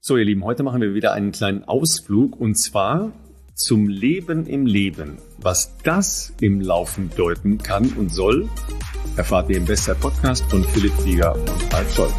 So, ihr Lieben, heute machen wir wieder einen kleinen Ausflug und zwar zum Leben im Leben. Was das im Laufen deuten kann und soll, erfahrt ihr im Bestzeit-Podcast von Philipp Flieger und Ralf Scholz.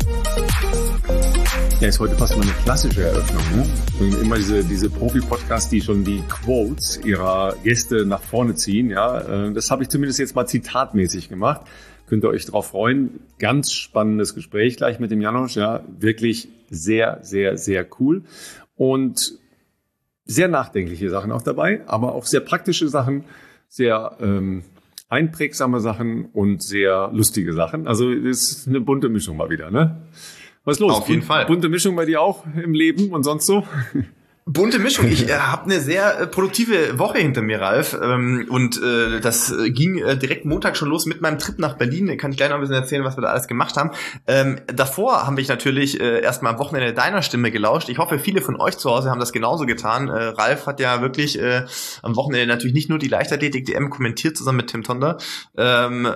Ja, ist heute fast mal eine klassische Eröffnung, ne? Und immer diese Profi-Podcasts, die schon die Quotes ihrer Gäste nach vorne ziehen, ja. Das habe ich zumindest jetzt mal zitatmäßig gemacht. Könnt ihr euch drauf freuen. Ganz spannendes Gespräch gleich mit dem Janosch, ja. Wirklich sehr, sehr, sehr cool. Und sehr nachdenkliche Sachen auch dabei, aber auch sehr praktische Sachen, sehr einprägsame Sachen und sehr lustige Sachen. Also es ist eine bunte Mischung mal wieder, ne? Was ist los? Auf jeden Fall. Bunte Mischung bei dir auch im Leben und sonst so? Bunte Mischung. Ich habe eine sehr produktive Woche hinter mir, Ralf. Und das ging direkt Montag schon los mit meinem Trip nach Berlin. Kann ich gleich noch ein bisschen erzählen, was wir da alles gemacht haben. Davor haben wir natürlich erstmal am Wochenende deiner Stimme gelauscht. Ich hoffe, viele von euch zu Hause haben das genauso getan. Ralf hat ja wirklich am Wochenende natürlich nicht nur die Leichtathletik-DM kommentiert, zusammen mit Tim Tonder. Du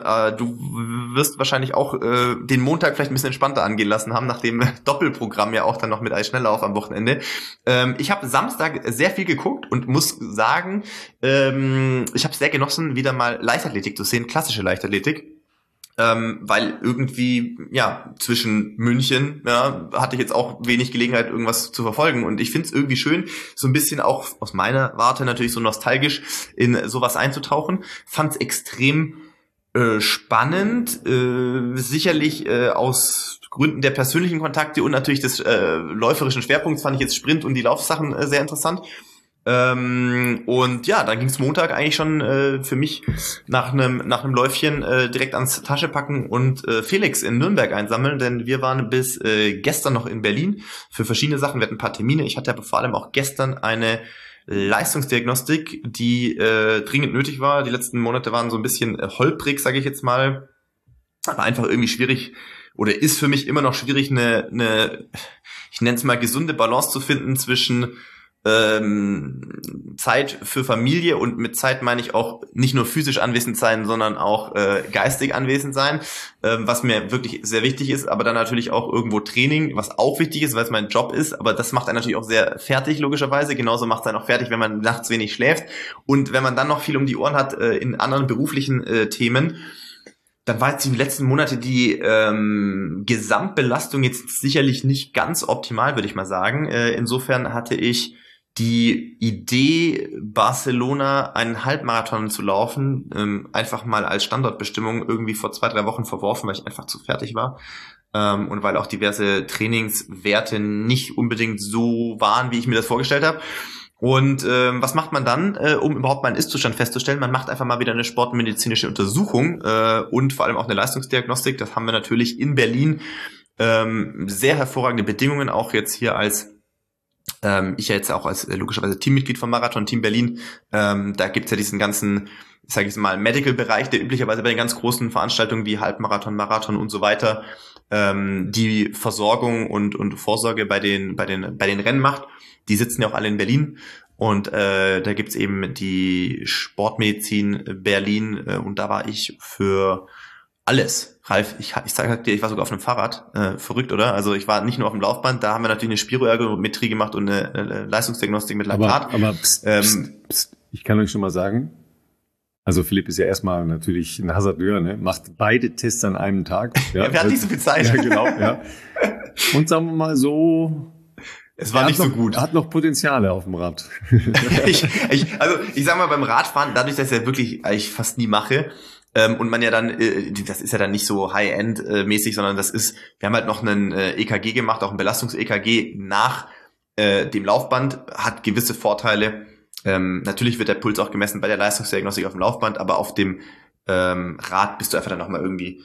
wirst wahrscheinlich auch den Montag vielleicht ein bisschen entspannter angehen lassen haben, nach dem Doppelprogramm ja auch dann noch mit Eisschnelllauf am Wochenende. Ich habe Samstag sehr viel geguckt und muss sagen, ich habe sehr genossen, wieder mal Leichtathletik zu sehen, klassische Leichtathletik, weil irgendwie, ja, zwischen München, ja, hatte ich jetzt auch wenig Gelegenheit, irgendwas zu verfolgen und ich finde es irgendwie schön, so ein bisschen auch aus meiner Warte natürlich so nostalgisch in sowas einzutauchen, fand es extrem spannend, sicherlich aus Gründen der persönlichen Kontakte und natürlich des läuferischen Schwerpunkts fand ich jetzt Sprint und die Laufsachen sehr interessant. Und ja, dann ging es Montag eigentlich schon für mich nach einem Läufchen direkt ans Taschepacken und Felix in Nürnberg einsammeln, denn wir waren bis gestern noch in Berlin für verschiedene Sachen. Wir hatten ein paar Termine. Ich hatte aber vor allem auch gestern eine Leistungsdiagnostik, die dringend nötig war. Die letzten Monate waren so ein bisschen holprig, sage ich jetzt mal, aber einfach irgendwie schwierig oder ist für mich immer noch schwierig, eine ich nenne es mal gesunde Balance zu finden zwischen Zeit für Familie und mit Zeit meine ich auch nicht nur physisch anwesend sein, sondern auch geistig anwesend sein, was mir wirklich sehr wichtig ist, aber dann natürlich auch irgendwo Training, was auch wichtig ist, weil es mein Job ist, aber das macht einen natürlich auch sehr fertig, logischerweise, genauso macht es einen auch fertig, wenn man nachts wenig schläft und wenn man dann noch viel um die Ohren hat in anderen beruflichen Themen. Dann war jetzt die letzten Monate die Gesamtbelastung jetzt sicherlich nicht ganz optimal, würde ich mal sagen. Insofern hatte ich die Idee, Barcelona einen Halbmarathon zu laufen, einfach mal als Standortbestimmung irgendwie vor 2-3 Wochen verworfen, weil ich einfach zu fertig war. Und weil auch diverse Trainingswerte nicht unbedingt so waren, wie ich mir das vorgestellt habe. Und was macht man dann, um überhaupt mal einen Ist-Zustand festzustellen? Man macht einfach mal wieder eine sportmedizinische Untersuchung und vor allem auch eine Leistungsdiagnostik. Das haben wir natürlich in Berlin. Sehr hervorragende Bedingungen, auch jetzt hier als ich ja jetzt auch als logischerweise Teammitglied vom Marathon Team Berlin. Da gibt's ja diesen ganzen, sage ich mal, Medical-Bereich, der üblicherweise bei den ganz großen Veranstaltungen wie Halbmarathon, Marathon und so weiter die Versorgung und Vorsorge bei den Rennen macht. Die sitzen ja auch alle in Berlin und da gibt's eben die Sportmedizin Berlin und da war ich für alles. Ralf, ich sag dir, ich war sogar auf einem Fahrrad. Verrückt, oder? Also ich war nicht nur auf dem Laufband, da haben wir natürlich eine Spiroergometrie gemacht und eine Leistungsdiagnostik mit Laktat. Aber ich kann euch schon mal sagen, also Philipp ist ja erstmal natürlich ein Hasardeur, ne? Macht beide Tests an einem Tag. Ja, wir hatten nicht so viel Zeit. Ja, genau. Ja. Und sagen wir mal so, es war nicht so gut. Hat noch Potenziale auf dem Rad. ich sag mal, beim Radfahren, dadurch, dass ich das wirklich eigentlich fast nie mache, und man ja dann, das ist ja dann nicht so High-End-mäßig, sondern das ist, wir haben halt noch einen EKG gemacht, auch ein Belastungs-EKG nach dem Laufband, hat gewisse Vorteile. Natürlich wird der Puls auch gemessen bei der Leistungsdiagnostik auf dem Laufband, aber auf dem Rad bist du einfach dann nochmal irgendwie,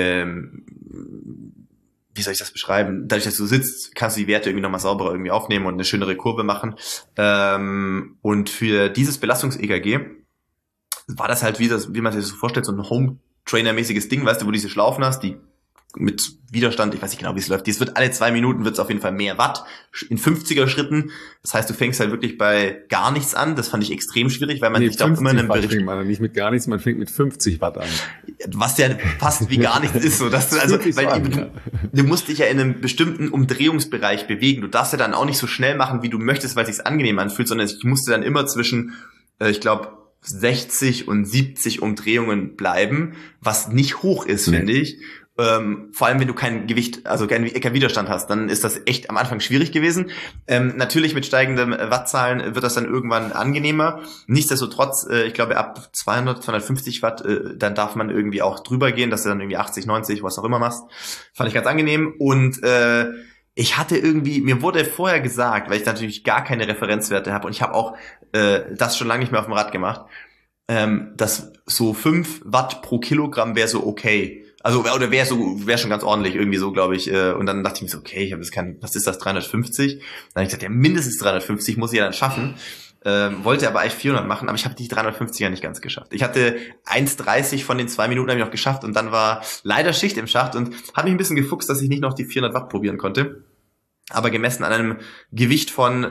wie soll ich das beschreiben? Dadurch, dass du sitzt, kannst du die Werte irgendwie nochmal sauberer irgendwie aufnehmen und eine schönere Kurve machen. Und für dieses Belastungs-EKG war das halt wie man sich das so vorstellt, so ein Home-Trainer-mäßiges Ding, weißt du, wo du diese Schlaufen hast, die mit Widerstand, ich weiß nicht genau, wie es läuft. Es wird alle 2 Minuten wird's auf jeden Fall mehr Watt in 50er Schritten. Das heißt, du fängst halt wirklich bei gar nichts an. Das fand ich extrem schwierig, weil man sich doch immer in einem Bericht fängt man nicht mit gar nichts, man fängt mit 50 Watt an. Was ja fast wie gar nichts ist, so dass du du musst dich ja in einem bestimmten Umdrehungsbereich bewegen. Du darfst ja dann auch nicht so schnell machen, wie du möchtest, weil es sich angenehm anfühlt, sondern ich musste dann immer zwischen, ich glaube 60 und 70 Umdrehungen bleiben, was nicht hoch ist, finde ich. Vor allem, wenn du kein Gewicht, also kein Widerstand hast, dann ist das echt am Anfang schwierig gewesen. Natürlich mit steigenden Wattzahlen wird das dann irgendwann angenehmer. Nichtsdestotrotz, ich glaube, ab 200, 250 Watt, dann darf man irgendwie auch drüber gehen, dass du dann irgendwie 80, 90, was auch immer machst. Fand ich ganz angenehm. Und ich hatte irgendwie, mir wurde vorher gesagt, weil ich natürlich gar keine Referenzwerte habe und ich habe auch das schon lange nicht mehr auf dem Rad gemacht, dass so 5 Watt pro Kilogramm wäre so okay. Also, oder wäre schon ganz ordentlich, irgendwie so, glaube ich. Und dann dachte ich mir so, okay, ich habe jetzt was ist das, 350? Dann habe ich gesagt, ja, mindestens 350 muss ich ja dann schaffen. Wollte aber eigentlich 400 machen, aber ich habe die 350 ja nicht ganz geschafft. Ich hatte 1,30 von den 2 Minuten habe ich noch geschafft und dann war leider Schicht im Schacht und habe mich ein bisschen gefuchst, dass ich nicht noch die 400 Watt probieren konnte. Aber gemessen an einem Gewicht von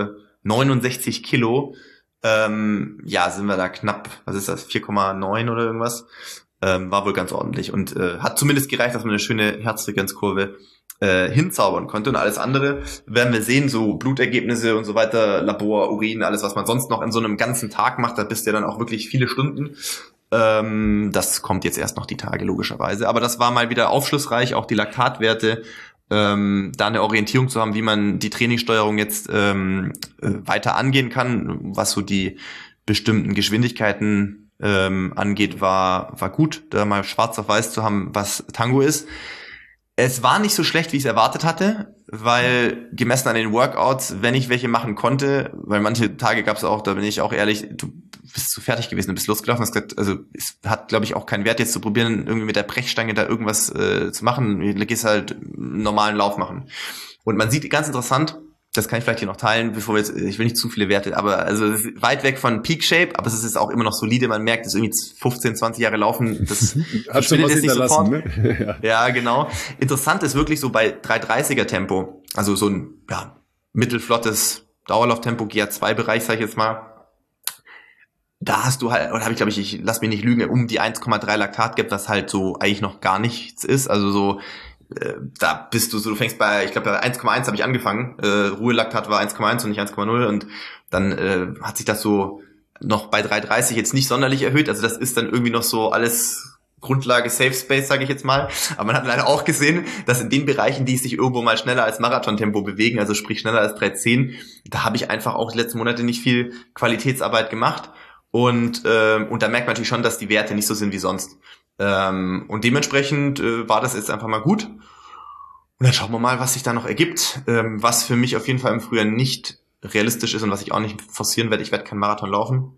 69 Kilo, sind wir da knapp, was ist das, 4,9 oder irgendwas? War wohl ganz ordentlich und hat zumindest gereicht, dass man eine schöne Herzfrequenzkurve hinzaubern konnte und alles andere werden wir sehen, so Blutergebnisse und so weiter, Labor, Urin, alles, was man sonst noch in so einem ganzen Tag macht, da bist du ja dann auch wirklich viele Stunden. Das kommt jetzt erst noch die Tage, logischerweise. Aber das war mal wieder aufschlussreich, auch die Laktatwerte, da eine Orientierung zu haben, wie man die Trainingssteuerung jetzt weiter angehen kann, was so die bestimmten Geschwindigkeiten angeht, war gut, da mal schwarz auf weiß zu haben, was Tango ist. Es war nicht so schlecht, wie ich es erwartet hatte, weil gemessen an den Workouts, wenn ich welche machen konnte, weil manche Tage gab es auch, da bin ich auch ehrlich, du bist zu fertig gewesen, du bist losgelaufen, hast gesagt, also es hat, glaube ich, auch keinen Wert jetzt zu probieren, irgendwie mit der Brechstange da irgendwas zu machen. Du gehst halt einen normalen Lauf machen. Und man sieht ganz interessant, das kann ich vielleicht hier noch teilen, bevor wir jetzt, ich will nicht zu viele Werte, aber also weit weg von Peak Shape, aber es ist auch immer noch solide, man merkt, es ist irgendwie 15, 20 Jahre laufen, das verschwindet jetzt nicht sofort. Ne? Ja, genau. Interessant ist wirklich so bei 330er Tempo, also so ein mittelflottes Dauerlauftempo, GA2-Bereich, sag ich jetzt mal, da hast du halt, oder habe ich, glaube ich lass mich nicht lügen, um die 1,3 Laktat gibt, was halt so eigentlich noch gar nichts ist, also so da bist du so, du fängst bei, ich glaube bei 1,1 habe ich angefangen, Ruhelaktat war 1,1 und nicht 1,0 und dann hat sich das so noch bei 3,30 jetzt nicht sonderlich erhöht, also das ist dann irgendwie noch so alles Grundlage Safe Space, sage ich jetzt mal, aber man hat leider auch gesehen, dass in den Bereichen, die sich irgendwo mal schneller als Marathontempo bewegen, also sprich schneller als 3,10, da habe ich einfach auch die letzten Monate nicht viel Qualitätsarbeit gemacht und da merkt man natürlich schon, dass die Werte nicht so sind wie sonst. Und dementsprechend war das jetzt einfach mal gut. Und dann schauen wir mal, was sich da noch ergibt. Was für mich auf jeden Fall im Frühjahr nicht realistisch ist und was ich auch nicht forcieren werde. Ich werde keinen Marathon laufen.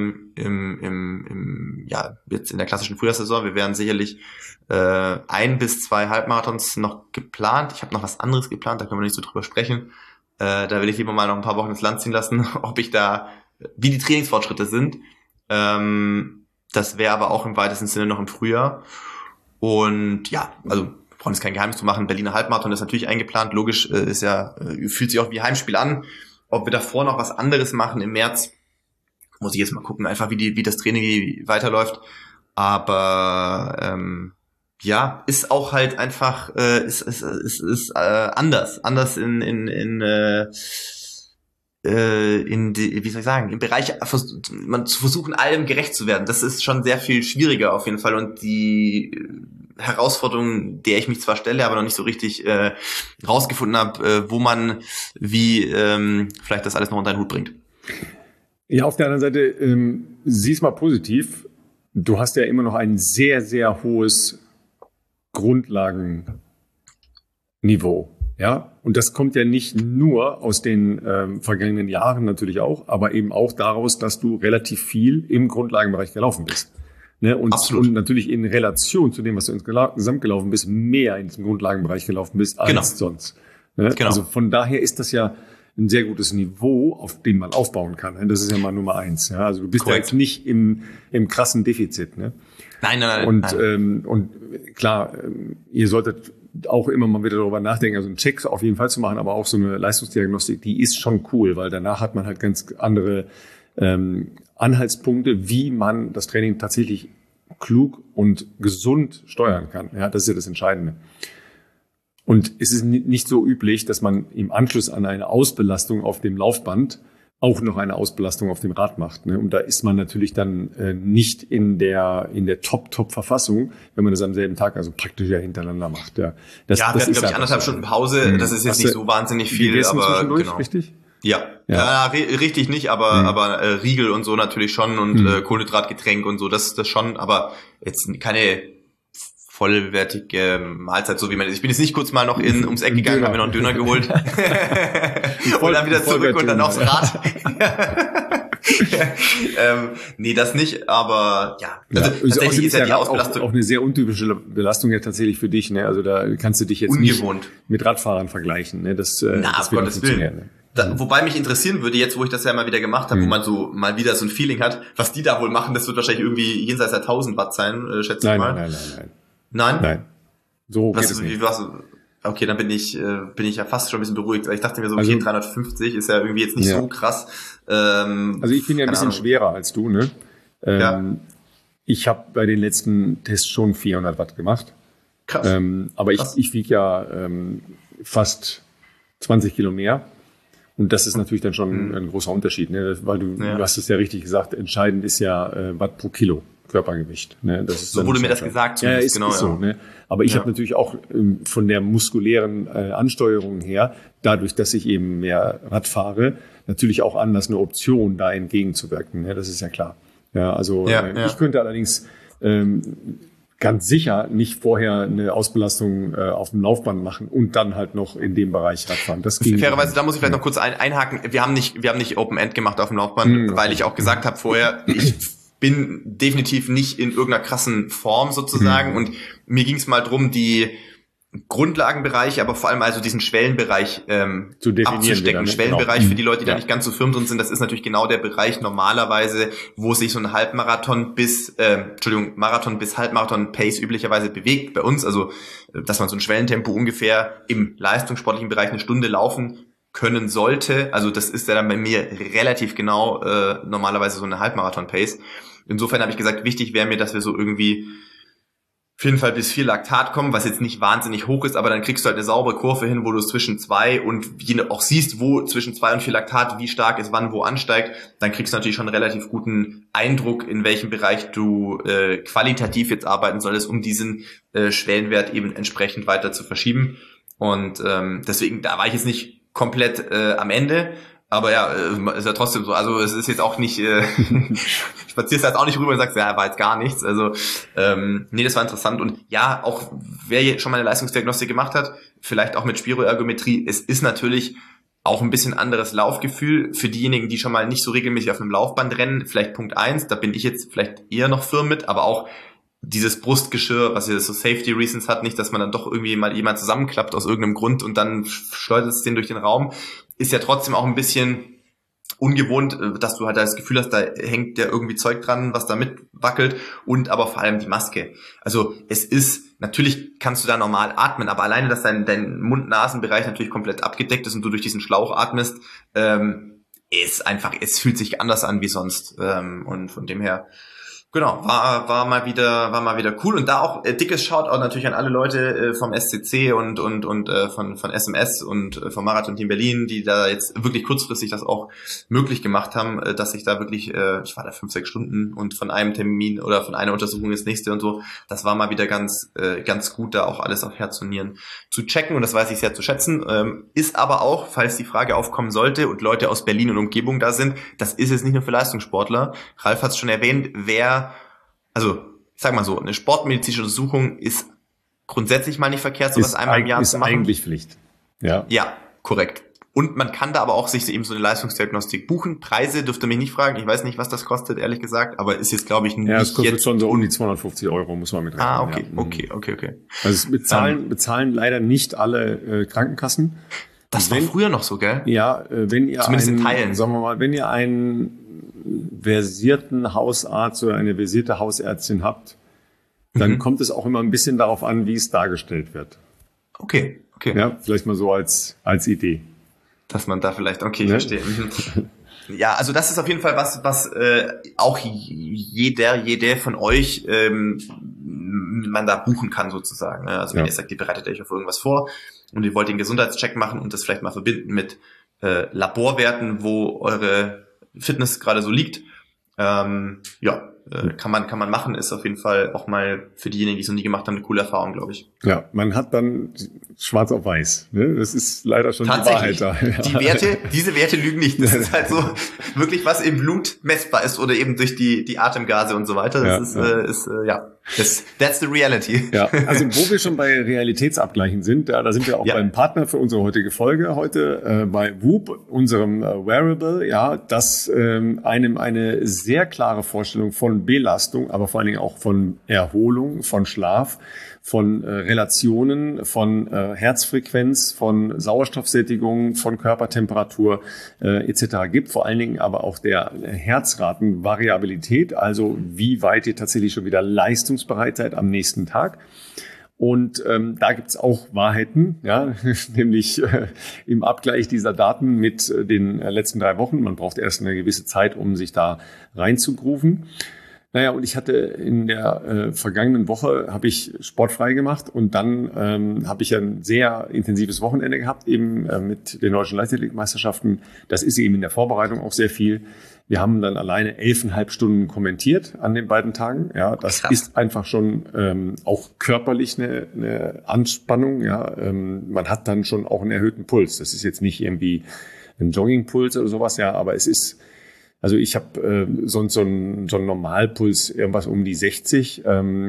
Jetzt in der klassischen Frühjahrssaison. Wir werden sicherlich 1 bis 2 Halbmarathons noch geplant. Ich habe noch was anderes geplant, da können wir nicht so drüber sprechen. Da will ich lieber mal noch ein paar Wochen ins Land ziehen lassen, ob ich da, wie die Trainingsfortschritte sind. Das wäre aber auch im weitesten Sinne noch im Frühjahr. Und ja, also wir brauchen jetzt kein Geheimnis zu machen. Berliner Halbmarathon ist natürlich eingeplant. Logisch, fühlt sich auch wie Heimspiel an. Ob wir davor noch was anderes machen im März, muss ich jetzt mal gucken, einfach wie das Training weiterläuft. Aber ist auch halt einfach ist anders wie soll ich sagen, im Bereich man zu versuchen, allem gerecht zu werden. Das ist schon sehr viel schwieriger auf jeden Fall und die Herausforderung, der ich mich zwar stelle, aber noch nicht so richtig rausgefunden habe, wo man vielleicht das alles noch unter den Hut bringt. Ja, auf der anderen Seite, sieh's mal positiv. Du hast ja immer noch ein sehr, sehr hohes Grundlagenniveau. Ja, und das kommt ja nicht nur aus den vergangenen Jahren natürlich auch, aber eben auch daraus, dass du relativ viel im Grundlagenbereich gelaufen bist. Ne? Und natürlich in Relation zu dem, was du insgesamt gelaufen bist, mehr in diesem Grundlagenbereich gelaufen bist als sonst. Ne? Genau. Also von daher ist das ja ein sehr gutes Niveau, auf dem man aufbauen kann. Das ist ja mal Nummer 1. Ja? Also du bist ja Korrekt. jetzt nicht im krassen Defizit. Ne? Nein. Und klar, ihr solltet auch immer mal wieder darüber nachdenken, also einen Check auf jeden Fall zu machen, aber auch so eine Leistungsdiagnostik, die ist schon cool, weil danach hat man halt ganz andere Anhaltspunkte, wie man das Training tatsächlich klug und gesund steuern kann. Ja, das ist ja das Entscheidende. Und es ist nicht so üblich, dass man im Anschluss an eine Ausbelastung auf dem Laufband auch noch eine Ausbelastung auf dem Rad macht. Ne? Und da ist man natürlich dann nicht in der Top-Verfassung, wenn man das am selben Tag, also praktisch ja hintereinander macht. Ja, wir hatten, glaube ich, 1,5 Stunden Pause. Das ist jetzt nicht so wahnsinnig viel, aber genau. Richtig? Ja, richtig nicht, aber Riegel und so natürlich schon und Kohlenhydratgetränk und so, das schon, aber jetzt keine vollwertige Mahlzeit, so wie man. Ich bin jetzt nicht kurz mal noch ums Eck gegangen, habe mir noch einen Döner geholt und dann wieder zurück und dann aufs Rad. Nee, das nicht, aber ja. Also tatsächlich ist ja die Ausbelastung auch eine sehr untypische Belastung ja tatsächlich für dich. Ne? Also da kannst du dich jetzt ungewohnt nicht mit Radfahrern vergleichen. Ne? Das auf Gottes Willen. Ne? Wobei mich interessieren würde, jetzt wo ich das ja mal wieder gemacht habe, wo man so mal wieder so ein Feeling hat, was die da wohl machen, das wird wahrscheinlich irgendwie jenseits der 1000 Watt sein, schätze ich mal. Nein? So geht es nicht. Okay, dann bin ich ja fast schon ein bisschen beruhigt, weil ich dachte mir so, okay, 350 ist ja irgendwie jetzt nicht so krass. Also ich bin ja ein bisschen schwerer als du, ne? Ich habe bei den letzten Tests schon 400 Watt gemacht. Krass. Aber ich wiege ja fast 20 Kilo mehr. Und das ist natürlich dann schon ein großer Unterschied, ne? Weil du hast es ja richtig gesagt, entscheidend ist ja Watt pro Kilo Körpergewicht. Ne? Das ist so wurde mir das gesagt. Ja, ist so. Ne? Aber ich habe natürlich auch von der muskulären Ansteuerung her, dadurch, dass ich eben mehr Rad fahre, natürlich auch anders eine Option, da entgegenzuwirken. Ne? Das ist ja klar. Ja, also ich könnte allerdings ganz sicher nicht vorher eine Ausbelastung auf dem Laufband machen und dann halt noch in dem Bereich Radfahren. Das ging fairerweise, da muss ich vielleicht noch kurz einhaken. Wir haben nicht Open End gemacht auf dem Laufband, weil ich auch gesagt habe vorher, ich bin definitiv nicht in irgendeiner krassen Form sozusagen und mir ging es mal drum, die Grundlagenbereich, aber vor allem also diesen Schwellenbereich abzustecken. Wieder, ne? Schwellenbereich für die Leute, die da nicht ganz so firm drin sind, das ist natürlich genau der Bereich normalerweise, wo sich so ein Marathon bis Halbmarathon Pace üblicherweise bewegt bei uns. Also, dass man so ein Schwellentempo ungefähr im leistungssportlichen Bereich 1 Stunde laufen können sollte. Also das ist ja dann bei mir relativ genau normalerweise so eine Halbmarathon-Pace. Insofern habe ich gesagt, wichtig wäre mir, dass wir so irgendwie auf jeden Fall bis 4 Laktat kommen, was jetzt nicht wahnsinnig hoch ist, aber dann kriegst du halt eine saubere Kurve hin, wo du es zwischen 2 und auch siehst, wo zwischen 2 und 4 Laktat, wie stark es wann wo ansteigt. Dann kriegst du natürlich schon einen relativ guten Eindruck, in welchem Bereich du qualitativ jetzt arbeiten solltest, um diesen Schwellenwert eben entsprechend weiter zu verschieben. Und deswegen, da war ich jetzt nicht komplett am Ende, aber ja, ist ja trotzdem so. Also es ist jetzt auch nicht, spazierst jetzt auch nicht rüber und sagst, ja, war jetzt gar nichts. Also nee, das war interessant. Und ja, auch wer hier schon mal eine Leistungsdiagnostik gemacht hat, vielleicht auch mit Spiroergometrie, es ist natürlich auch ein bisschen anderes Laufgefühl für diejenigen, die schon mal nicht so regelmäßig auf einem Laufband rennen. Vielleicht Punkt 1, da bin ich jetzt vielleicht eher noch firm mit, aber auch dieses Brustgeschirr, was ja so Safety Reasons hat, nicht, dass man dann doch irgendwie mal jemand zusammenklappt aus irgendeinem Grund und dann schleudert es den durch den Raum, ist ja trotzdem auch ein bisschen ungewohnt, dass du halt das Gefühl hast, da hängt ja irgendwie Zeug dran, was da mitwackelt und aber vor allem die Maske. Also es ist, natürlich kannst du da normal atmen, aber alleine, dass dein Mund-Nasen-Bereich natürlich komplett abgedeckt ist und du durch diesen Schlauch atmest, ist einfach, es fühlt sich anders an wie sonst und von dem her genau, war mal wieder cool und da auch dickes Shoutout natürlich an alle Leute vom SCC und von SMS und vom Marathon Team Berlin, die da jetzt wirklich kurzfristig das auch möglich gemacht haben, dass ich da wirklich, ich war da 5-6 Stunden und von einem Termin oder von einer Untersuchung ins nächste und so, das war mal wieder ganz gut, da auch alles auf Herz und Nieren zu checken und das weiß ich sehr zu schätzen, ist aber auch, falls die Frage aufkommen sollte und Leute aus Berlin und Umgebung da sind, das ist jetzt nicht nur für Leistungssportler, Ralf hat es schon erwähnt, also, ich sag mal so, eine sportmedizinische Untersuchung ist grundsätzlich mal nicht verkehrt, sowas einmal im Jahr zu machen. Ist eigentlich Pflicht. Ja. Ja, korrekt. Und man kann da aber auch sich eben so eine Leistungsdiagnostik buchen. Preise dürft ihr mich nicht fragen. Ich weiß nicht, was das kostet, ehrlich gesagt. Aber ist jetzt, glaube ich, nicht. Ja, es kostet jetzt schon so um die 250 €, muss man mit rechnen. Okay. Also es bezahlen leider nicht alle Krankenkassen. Das war früher noch so, gell? Ja, wenn ihr zumindest in Teilen. Sagen wir mal, wenn ihr einen versierten Hausarzt oder eine versierte Hausärztin habt, dann kommt es auch immer ein bisschen darauf an, wie es dargestellt wird. Okay. Ja, vielleicht mal so als Idee. Dass man da vielleicht, ich verstehe. Ja, also das ist auf jeden Fall was auch jeder von euch man da buchen kann sozusagen. Also wenn ihr sagt, ihr bereitet euch auf irgendwas vor und ihr wollt den Gesundheitscheck machen und das vielleicht mal verbinden mit Laborwerten, wo eure Fitness gerade so liegt, kann man machen, ist auf jeden Fall auch mal für diejenigen, die es noch nie gemacht haben, eine coole Erfahrung, glaube ich. Ja, man hat dann schwarz auf weiß. Ne? Das ist leider schon die Wahrheit da. Ja. Diese Werte lügen nicht. Das ist halt so wirklich, was im Blut messbar ist oder eben durch die Atemgase und so weiter. That's the reality. Ja, also wo wir schon bei Realitätsabgleichen sind, da sind wir auch beim Partner für unsere heutige Folge heute, bei Whoop, unserem Wearable, das einem eine sehr klare Vorstellung von Belastung, aber vor allen Dingen auch von Erholung, von Schlaf, von Relationen, von Herzfrequenz, von Sauerstoffsättigung, von Körpertemperatur etc. gibt. Vor allen Dingen aber auch der Herzratenvariabilität, also wie weit ihr tatsächlich schon wieder leistungsbereit seid am nächsten Tag. Und da gibt's auch Wahrheiten, nämlich im Abgleich dieser Daten mit den letzten 3 Wochen. Man braucht erst eine gewisse Zeit, um sich da reinzugrooven. Naja, und ich hatte in der vergangenen Woche habe ich sportfrei gemacht und dann habe ich ein sehr intensives Wochenende gehabt, eben mit den deutschen Leichtathletikmeisterschaften. Das ist eben in der Vorbereitung auch sehr viel. Wir haben dann alleine 11,5 Stunden kommentiert an den beiden Tagen. Ja, das ist einfach schon auch körperlich eine Anspannung. Ja, man hat dann schon auch einen erhöhten Puls. Das ist jetzt nicht irgendwie ein Joggingpuls oder sowas, aber es ist. Also ich habe sonst so einen Normalpuls irgendwas um die 60,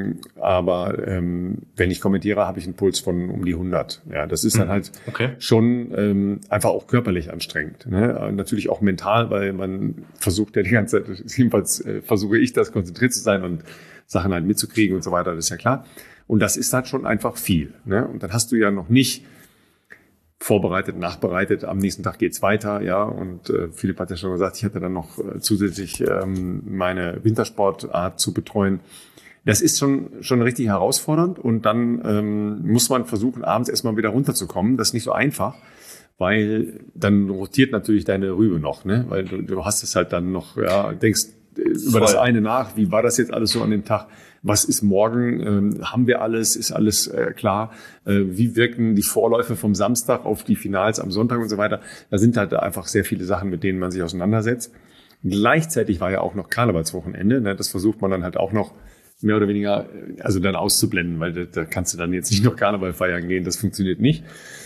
aber wenn ich kommentiere, habe ich einen Puls von um die 100. Ja, das ist dann halt schon einfach auch körperlich anstrengend. Ne? Natürlich auch mental, weil man versucht ja die ganze Zeit, jedenfalls versuche ich das, konzentriert zu sein und Sachen halt mitzukriegen und so weiter, das ist ja klar. Und das ist halt schon einfach viel. Ne? Und dann hast du ja noch nicht vorbereitet, nachbereitet. Am nächsten Tag geht's weiter, und Philipp hat ja schon gesagt, ich hatte dann noch zusätzlich meine Wintersportart zu betreuen. Das ist schon richtig herausfordernd und dann muss man versuchen, abends erstmal wieder runterzukommen. Das ist nicht so einfach, weil dann rotiert natürlich deine Rübe noch, ne? Weil du hast es halt dann noch, denkst über das eine nach, wie war das jetzt alles so an dem Tag? Was ist morgen? Haben wir alles? Ist alles klar? Wie wirken die Vorläufe vom Samstag auf die Finals am Sonntag und so weiter? Da sind halt einfach sehr viele Sachen, mit denen man sich auseinandersetzt. Gleichzeitig war ja auch noch Karnevalswochenende. Ne? Das versucht man dann halt auch noch mehr oder weniger also dann auszublenden, weil da kannst du dann jetzt nicht noch Karneval feiern gehen. Das funktioniert nicht.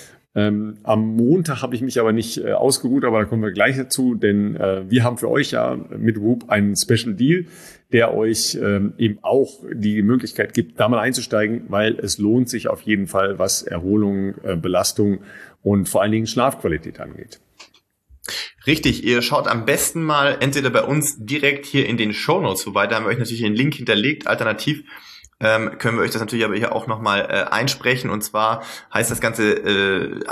Am Montag habe ich mich aber nicht ausgeruht, aber da kommen wir gleich dazu, denn wir haben für euch ja mit Whoop einen Special Deal, der euch eben auch die Möglichkeit gibt, da mal einzusteigen, weil es lohnt sich auf jeden Fall, was Erholung, Belastung und vor allen Dingen Schlafqualität angeht. Richtig, ihr schaut am besten mal entweder bei uns direkt hier in den Shownotes vorbei, da haben wir euch natürlich den Link hinterlegt, alternativ können wir euch das natürlich aber hier auch nochmal einsprechen. Und zwar heißt das Ganze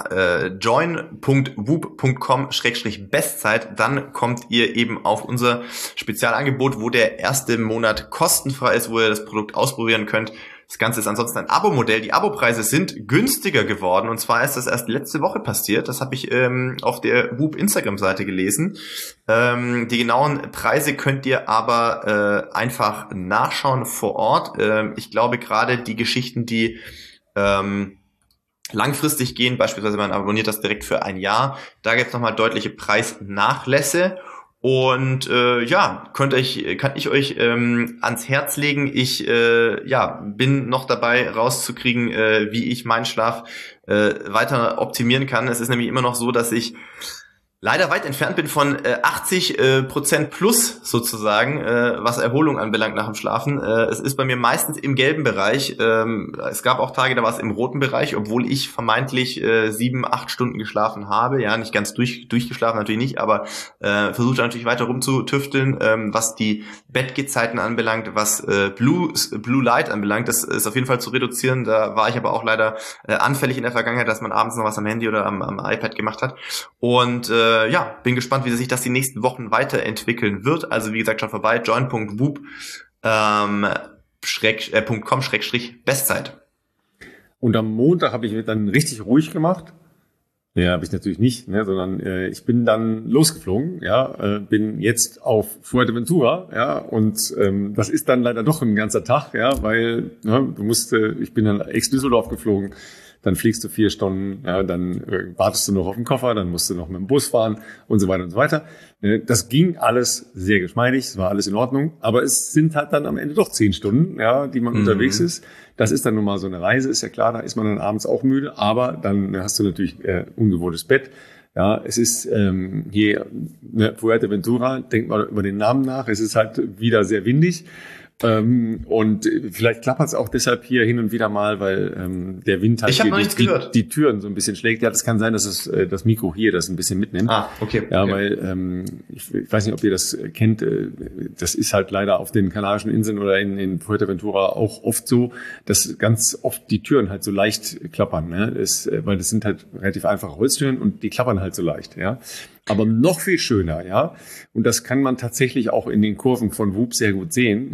join.whoop.com/Bestzeit. Dann kommt ihr eben auf unser Spezialangebot, wo der erste Monat kostenfrei ist, wo ihr das Produkt ausprobieren könnt. Das Ganze ist ansonsten ein Abo-Modell. Die Abo-Preise sind günstiger geworden. Und zwar ist das erst letzte Woche passiert. Das habe ich auf der Whoop Instagram-Seite gelesen. Die genauen Preise könnt ihr aber einfach nachschauen vor Ort. Ich glaube gerade die Geschichten, die langfristig gehen, beispielsweise man abonniert das direkt für ein Jahr, da gibt es nochmal deutliche Preisnachlässe. Und kann ich euch ans Herz legen. Ich bin noch dabei rauszukriegen, wie ich meinen Schlaf weiter optimieren kann. Es ist nämlich immer noch so, dass ich leider weit entfernt bin von 80% plus sozusagen, was Erholung anbelangt nach dem Schlafen. Es ist bei mir meistens im gelben Bereich. Es gab auch Tage, da war es im roten Bereich, obwohl ich vermeintlich 7-8 Stunden geschlafen habe. Ja, nicht ganz durchgeschlafen natürlich nicht, aber versucht natürlich weiter rumzutüfteln, was die Bettgehzeiten anbelangt, was Blue Light anbelangt. Das ist auf jeden Fall zu reduzieren. Da war ich aber auch leider anfällig in der Vergangenheit, dass man abends noch was am Handy oder am iPad gemacht hat. Und bin gespannt, wie sich das die nächsten Wochen weiterentwickeln wird. Also wie gesagt, schaut vorbei, join.whoop .com/Bestzeit. Und am Montag habe ich dann richtig ruhig gemacht. Ja, habe ich natürlich nicht, ne, sondern ich bin dann losgeflogen, bin jetzt auf Fuerteventura, und das ist dann leider doch ein ganzer Tag, weil ich bin dann ex-Düsseldorf geflogen. Dann fliegst du 4 Stunden, dann wartest du noch auf den Koffer, dann musst du noch mit dem Bus fahren und so weiter und so weiter. Das ging alles sehr geschmeidig, es war alles in Ordnung, aber es sind halt dann am Ende doch 10 Stunden, die man unterwegs ist. Das ist dann nun mal so eine Reise, ist ja klar, da ist man dann abends auch müde, aber dann hast du natürlich ungewohntes Bett. Ja, es ist hier Fuerteventura, denk mal über den Namen nach, es ist halt wieder sehr windig. Und vielleicht klappert es auch deshalb hier hin und wieder mal, weil der Wind halt hier die Türen so ein bisschen schlägt. Ja, das kann sein, dass es das Mikro hier das ein bisschen mitnimmt. Ah, okay. Ja, okay. Weil ich weiß nicht, ob ihr das kennt. Das ist halt leider auf den Kanarischen Inseln oder in Fuerteventura auch oft so, dass ganz oft die Türen halt so leicht klappern. Ne? Weil das sind halt relativ einfache Holztüren und die klappern halt so leicht. Ja. Aber noch viel schöner, und das kann man tatsächlich auch in den Kurven von Whoop sehr gut sehen,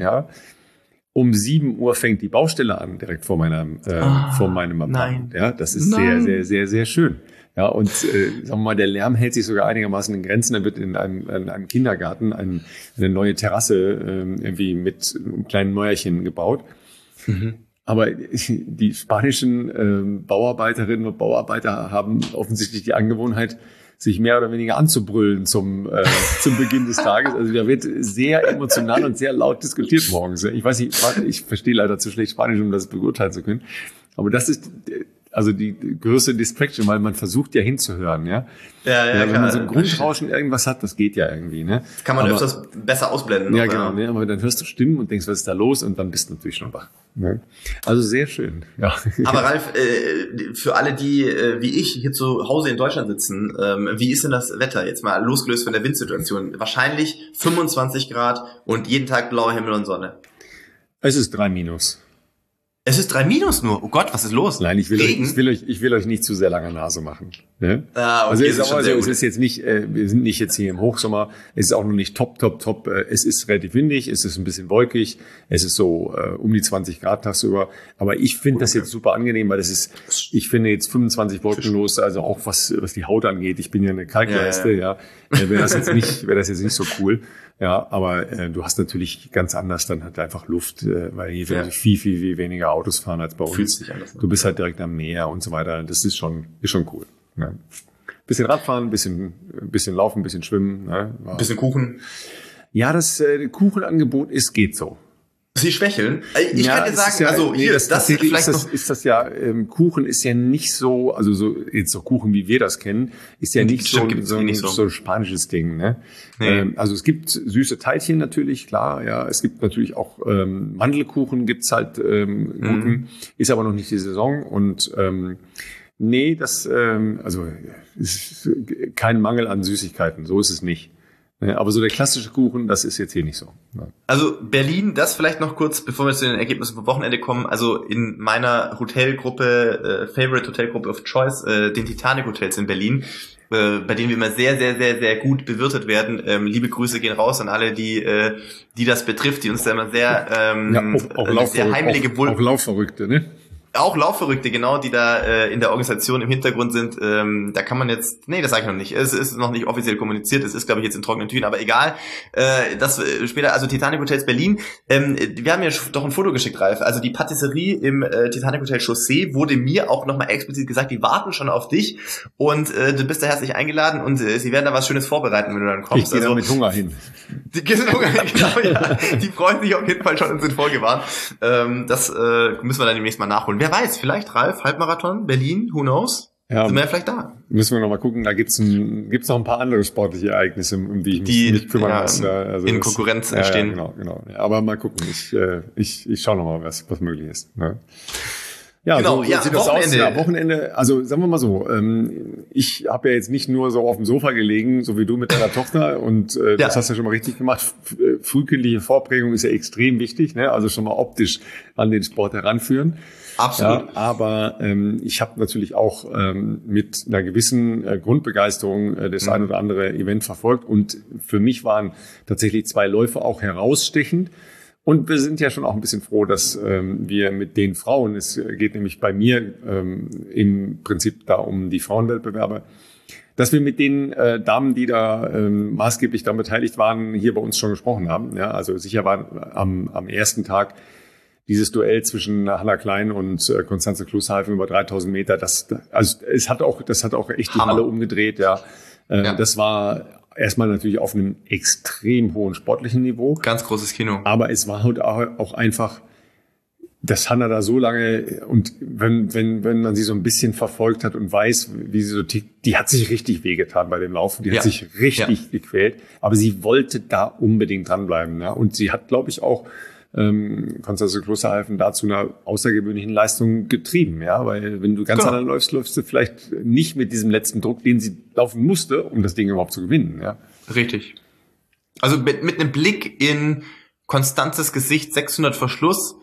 Um 7 Uhr fängt die Baustelle an, direkt vor meinem Apartment. Ja, das ist sehr, sehr, sehr, sehr schön. Ja, und sagen wir mal, der Lärm hält sich sogar einigermaßen in Grenzen. Da wird in einem Kindergarten eine neue Terrasse irgendwie mit einem kleinen Mäuerchen gebaut. Mhm. Aber die spanischen Bauarbeiterinnen und Bauarbeiter haben offensichtlich die Angewohnheit, sich mehr oder weniger anzubrüllen zum Beginn des Tages. Also da wird sehr emotional und sehr laut diskutiert morgens. Ich weiß nicht, ich verstehe leider zu schlecht Spanisch, um das beurteilen zu können. Aber das ist also die größte Distraction, weil man versucht ja hinzuhören, Ja, wenn man so ein Grundrauschen irgendwas hat, das geht ja irgendwie, ne? Das kann man öfters besser ausblenden. Ja, genau, ne? Aber dann hörst du Stimmen und denkst, was ist da los? Und dann bist du natürlich schon wach. Ne? Also sehr schön, ja. Aber Ralf, für alle, die wie ich hier zu Hause in Deutschland sitzen, wie ist denn das Wetter? Jetzt mal losgelöst von der Windsituation. Wahrscheinlich 25 Grad und jeden Tag blauer Himmel und Sonne. Es ist 3-. Es ist 3- nur. Oh Gott, was ist los? Nein, ich will euch nicht zu sehr lange Nase machen. Ne? Ah, okay, also es ist jetzt nicht, wir sind nicht jetzt hier im Hochsommer. Es ist auch noch nicht top. Es ist relativ windig, es ist ein bisschen wolkig. Es ist so um die 20 Grad tagsüber. Aber ich finde das jetzt super angenehm, weil ich finde jetzt 25 wolkenlos, also auch was die Haut angeht. Ich bin ja eine Kalkleiste, wäre das jetzt nicht so cool. Ja, aber du hast natürlich ganz anders dann halt einfach Luft, weil hier viel, viel, viel weniger Autos fahren als bei uns. Fühlst dich anders, ne? Du bist halt direkt am Meer und so weiter. Das ist schon cool. Ja. Bisschen Radfahren, bisschen laufen, bisschen schwimmen. Ne? Bisschen Kuchen. Ja, das Kuchenangebot geht so. Sie schwächeln. Ich kann dir sagen, Kuchen ist ja nicht so, also so jetzt so Kuchen, wie wir das kennen, ist ja nicht so ein spanisches Ding, ne? Nee. Also es gibt süße Teilchen natürlich, klar, ja. Es gibt natürlich auch Mandelkuchen, gibt's halt guten, ist aber noch nicht die Saison und nee, das ist kein Mangel an Süßigkeiten, so ist es nicht. Aber so der klassische Kuchen, das ist jetzt hier nicht so. Ja. Also Berlin, das vielleicht noch kurz, bevor wir zu den Ergebnissen vom Wochenende kommen. Also in meiner Hotelgruppe, Favorite Hotelgruppe of Choice, den Titanic Hotels in Berlin, bei denen wir immer sehr, sehr, sehr, sehr gut bewirtet werden. Liebe Grüße gehen raus an alle, die das betrifft, die uns da immer sehr, sehr heimliche auch Laufverrückte, ne? Auch Laufverrückte, genau, die da in der Organisation im Hintergrund sind. Da kann man jetzt, das sage ich noch nicht. Es ist noch nicht offiziell kommuniziert. Es ist, glaube ich, jetzt in trockenen Tüten, aber egal. Das später, also Titanic Hotels Berlin. Wir haben ja doch ein Foto geschickt, Ralf. Also die Patisserie im Titanic Hotel Chaussee wurde mir auch nochmal explizit gesagt, die warten schon auf dich und du bist da herzlich eingeladen und sie werden da was Schönes vorbereiten, wenn du dann kommst. Ich gehe da mit Hunger hin. Die gehen mit Hunger hin, genau, ja. Die freuen sich auf jeden Fall schon und sind vorgewarnt. Das müssen wir dann demnächst mal nachholen. Wer weiß, vielleicht Ralf, Halbmarathon, Berlin, who knows? sind wir ja vielleicht da. Müssen wir noch mal gucken. Da gibt's noch ein paar andere sportliche Ereignisse, um die ich mich kümmern muss. Also in Konkurrenz entstehen. Genau. Ja, aber mal gucken. Ich schaue noch mal, was möglich ist. Ne? Ja, genau, so sieht das aus. Ja, Wochenende, also sagen wir mal so, ich habe ja jetzt nicht nur so auf dem Sofa gelegen, so wie du mit deiner Tochter und das hast du schon mal richtig gemacht. Frühkindliche Vorprägung ist ja extrem wichtig, ne? Also schon mal optisch an den Sport heranführen. Absolut. Ja, aber ich habe natürlich auch mit einer gewissen Grundbegeisterung das ein oder andere Event verfolgt und für mich waren tatsächlich 2 Läufe auch herausstechend. Und wir sind ja schon auch ein bisschen froh, dass wir mit den Frauen, es geht nämlich bei mir im Prinzip da um die Frauenwettbewerbe, dass wir mit den Damen, die da maßgeblich daran beteiligt waren, hier bei uns schon gesprochen haben. Ja, also sicher war am ersten Tag dieses Duell zwischen Hannah Klein und Constanze Klushalfen über 3000 Meter. Das hat auch echt die Halle umgedreht. Ja, das war erstmal natürlich auf einem extrem hohen sportlichen Niveau. Ganz großes Kino. Aber es war halt auch einfach, dass Hannah da so lange, und wenn man sie so ein bisschen verfolgt hat und weiß, wie sie so tickt, die hat sich richtig wehgetan bei dem Laufen. Die hat sich richtig gequält. Aber sie wollte da unbedingt dranbleiben. Ja? Und sie hat, glaube ich, auch Constanze Klushalfen dazu einer außergewöhnlichen Leistung getrieben, ja, weil wenn du ganz allein läufst du vielleicht nicht mit diesem letzten Druck, den sie laufen musste, um das Ding überhaupt zu gewinnen, ja. Richtig. Also mit einem Blick in Constanzes Gesicht, 600 Verschluss,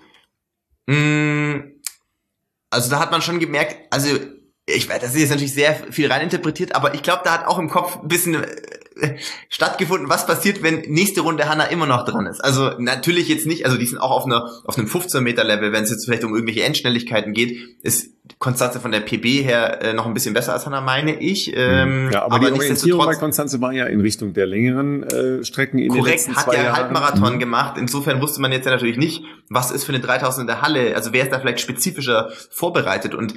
also da hat man schon gemerkt, also ich weiß, das ist jetzt natürlich sehr viel reininterpretiert, aber ich glaube, da hat auch im Kopf ein bisschen stattgefunden, was passiert, wenn nächste Runde Hannah immer noch dran ist. Also natürlich jetzt nicht, also die sind auch auf einem 15 Meter Level, wenn es jetzt vielleicht um irgendwelche Endschnelligkeiten geht, ist Constanze von der PB her noch ein bisschen besser als Hannah, meine ich. Ja, aber die Orientierung bei Constanze war ja in Richtung der längeren Strecken in den letzten 2 Jahren. Korrekt, hat ja Halbmarathon gemacht. Insofern wusste man jetzt ja natürlich nicht, was ist für eine 3000 in der Halle, also wer ist da vielleicht spezifischer vorbereitet. Und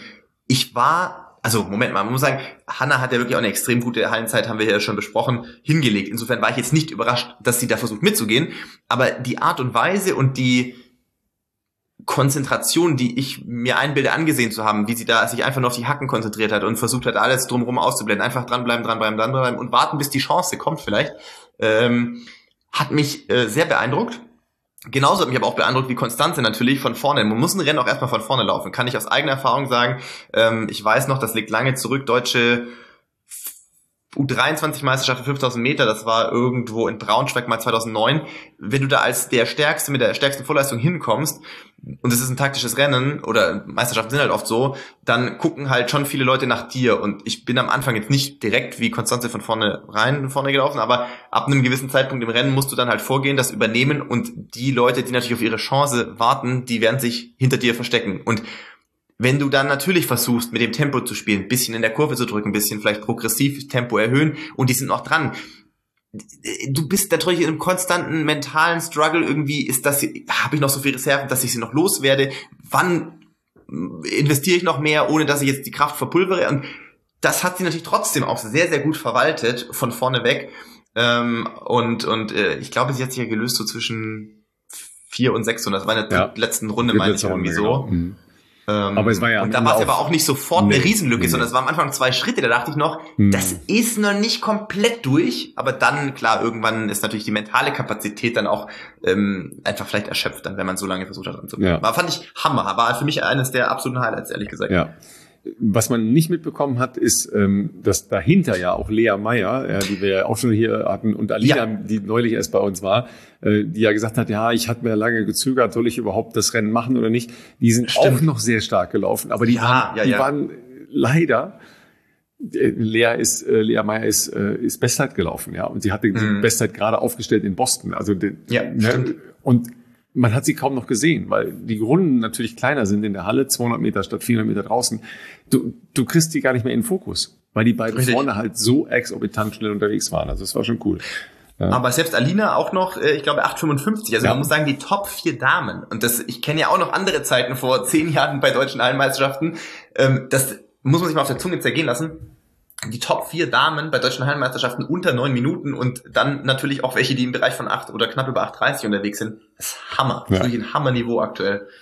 Moment mal, man muss sagen, Hannah hat ja wirklich auch eine extrem gute Hallenzeit, haben wir ja schon besprochen, hingelegt. Insofern war ich jetzt nicht überrascht, dass sie da versucht mitzugehen. Aber die Art und Weise und die Konzentration, die ich mir einbilde, angesehen zu haben, wie sie da sich einfach nur auf die Hacken konzentriert hat und versucht hat, alles drumherum auszublenden, einfach dranbleiben und warten, bis die Chance kommt vielleicht, hat mich sehr beeindruckt. Genauso hat mich aber auch beeindruckt wie Constanze natürlich von vorne. Man muss ein Rennen auch erstmal von vorne laufen. Kann ich aus eigener Erfahrung sagen. Ich weiß noch, das liegt lange zurück, deutsche U23-Meisterschaft für 5000 Meter, das war irgendwo in Braunschweig mal 2009. Wenn du da als der Stärkste mit der stärksten Vorleistung hinkommst, und es ist ein taktisches Rennen, oder Meisterschaften sind halt oft so, dann gucken halt schon viele Leute nach dir. Und ich bin am Anfang jetzt nicht direkt wie Constanze von vorne gelaufen, aber ab einem gewissen Zeitpunkt im Rennen musst du dann halt vorgehen, das übernehmen, und die Leute, die natürlich auf ihre Chance warten, die werden sich hinter dir verstecken. Und wenn du dann natürlich versuchst, mit dem Tempo zu spielen, ein bisschen in der Kurve zu drücken, ein bisschen vielleicht progressiv Tempo erhöhen, und die sind noch dran, du bist natürlich in einem konstanten mentalen Struggle. Irgendwie habe ich noch so viel Reserven, dass ich sie noch loswerde? Wann investiere ich noch mehr, ohne dass ich jetzt die Kraft verpulvere? Und das hat sie natürlich trotzdem auch sehr, sehr gut verwaltet, von vorne weg. Ich glaube, sie hat sich ja gelöst so zwischen 400 und 600. Das war in der letzten Runde, meine ich, irgendwie so. Genau. Aber es war ja, und da war es aber auch nicht sofort eine Riesenlücke, sondern es war am Anfang 2 Schritte, da dachte ich noch, das ist noch nicht komplett durch, aber dann, klar, irgendwann ist natürlich die mentale Kapazität dann auch einfach vielleicht erschöpft, dann, wenn man so lange versucht hat anzubleiben. Aber fand ich Hammer, war für mich eines der absoluten Highlights, ehrlich gesagt. Ja. Was man nicht mitbekommen hat, ist, dass dahinter ja auch Lea Meyer, die wir ja auch schon hier hatten, und Alina, die neulich erst bei uns war, die ja gesagt hat, ja, ich hatte mir lange gezögert, soll ich überhaupt das Rennen machen oder nicht? Die sind auch noch sehr stark gelaufen, aber die waren leider, Lea Meyer ist Bestzeit gelaufen, ja, und sie hatte die Bestzeit gerade aufgestellt in Boston, also und man hat sie kaum noch gesehen, weil die Runden natürlich kleiner sind in der Halle, 200 Meter statt 400 Meter draußen. Du kriegst die gar nicht mehr in den Fokus, weil die beiden vorne halt so exorbitant schnell unterwegs waren. Also das war schon cool. Ja. Aber selbst Alina auch noch, ich glaube 8,55. Also man muss sagen, die Top 4 Damen. Und ich kenne ja auch noch andere Zeiten vor 10 Jahren bei deutschen Hallenmeisterschaften. Das muss man sich mal auf der Zunge zergehen lassen. Die Top 4 Damen bei deutschen Hallenmeisterschaften unter 9 Minuten und dann natürlich auch welche, die im Bereich von 8 oder knapp über 8,30 unterwegs sind. Das ist Hammer. Das ist wirklich ein Hammerniveau aktuell.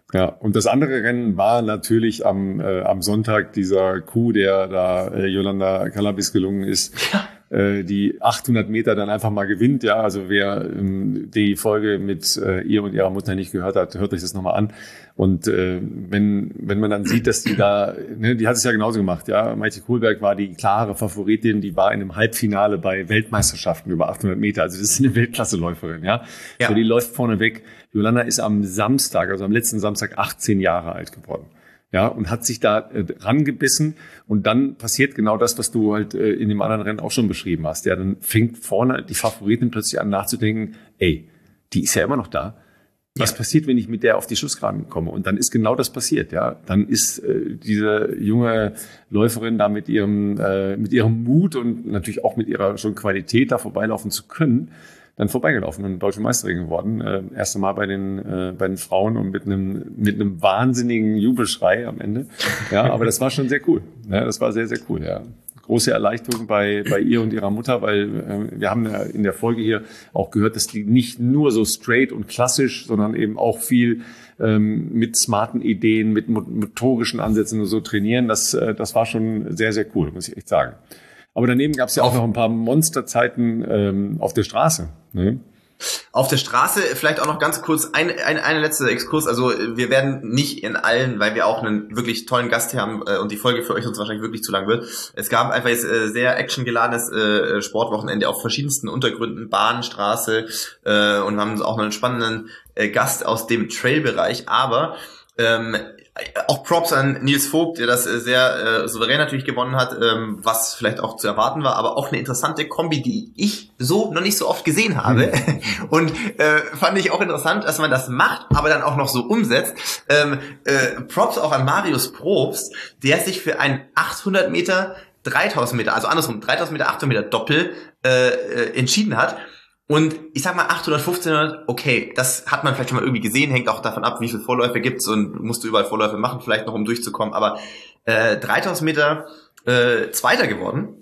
Ja, und das andere Rennen war natürlich am Sonntag dieser Coup, der da Jolanda Cannabis gelungen ist, die 800 Meter dann einfach mal gewinnt. Ja, also wer die Folge mit ihr und ihrer Mutter nicht gehört hat, hört euch das nochmal an. Und wenn man dann sieht, dass die da, ne, die hat es ja genauso gemacht. Ja, Maite Kohlberg war die klare Favoritin, die war in einem Halbfinale bei Weltmeisterschaften über 800 Meter. Also das ist eine Weltklasseläuferin. Ja, so die läuft vorne weg. Jolanda ist am Samstag, also am letzten Samstag 18 Jahre alt geworden. Ja, und hat sich da rangebissen. Und dann passiert genau das, was du halt in dem anderen Rennen auch schon beschrieben hast. Ja, dann fängt vorne die Favoritin plötzlich an nachzudenken, ey, die ist ja immer noch da. Was passiert, wenn ich mit der auf die Schussgeraden komme? Und dann ist genau das passiert. Ja, dann ist diese junge Läuferin da mit ihrem Mut und natürlich auch mit ihrer schon Qualität da vorbeilaufen zu können, dann vorbeigelaufen und deutsche Meisterin geworden. Erste Mal bei den Frauen und mit einem wahnsinnigen Jubelschrei am Ende. Ja, aber das war schon sehr cool. Ja, das war sehr, sehr cool. Ja. Große Erleichterung bei ihr und ihrer Mutter, weil wir haben ja in der Folge hier auch gehört, dass die nicht nur so straight und klassisch, sondern eben auch viel mit smarten Ideen, mit motorischen Ansätzen und so trainieren. Das war schon sehr, sehr cool, muss ich echt sagen. Aber daneben gab es ja auch noch ein paar Monsterzeiten auf der Straße. Ne? Auf der Straße vielleicht auch noch ganz kurz eine letzte Exkurs. Also wir werden nicht in allen, weil wir auch einen wirklich tollen Gast hier haben und die Folge für euch sonst wahrscheinlich wirklich zu lang wird. Es gab einfach jetzt sehr actiongeladenes Sportwochenende auf verschiedensten Untergründen, Bahn, Straße und wir haben auch noch einen spannenden Gast aus dem Trail-Bereich. Aber auch Props an Nils Vogt, der das sehr souverän natürlich gewonnen hat, was vielleicht auch zu erwarten war, aber auch eine interessante Kombi, die ich so noch nicht so oft gesehen habe. Und fand ich auch interessant, dass man das macht, aber dann auch noch so umsetzt. Props auch an Marius Probst, der sich für ein 800 Meter, 3000 Meter, also andersrum, 3000 Meter, 800 Meter Doppel entschieden hat. Und ich sag mal 800, 1500, okay, das hat man vielleicht schon mal irgendwie gesehen, hängt auch davon ab, wie viele Vorläufe gibt's und musst du überall Vorläufe machen, vielleicht noch um durchzukommen, aber 3000 Meter Zweiter geworden,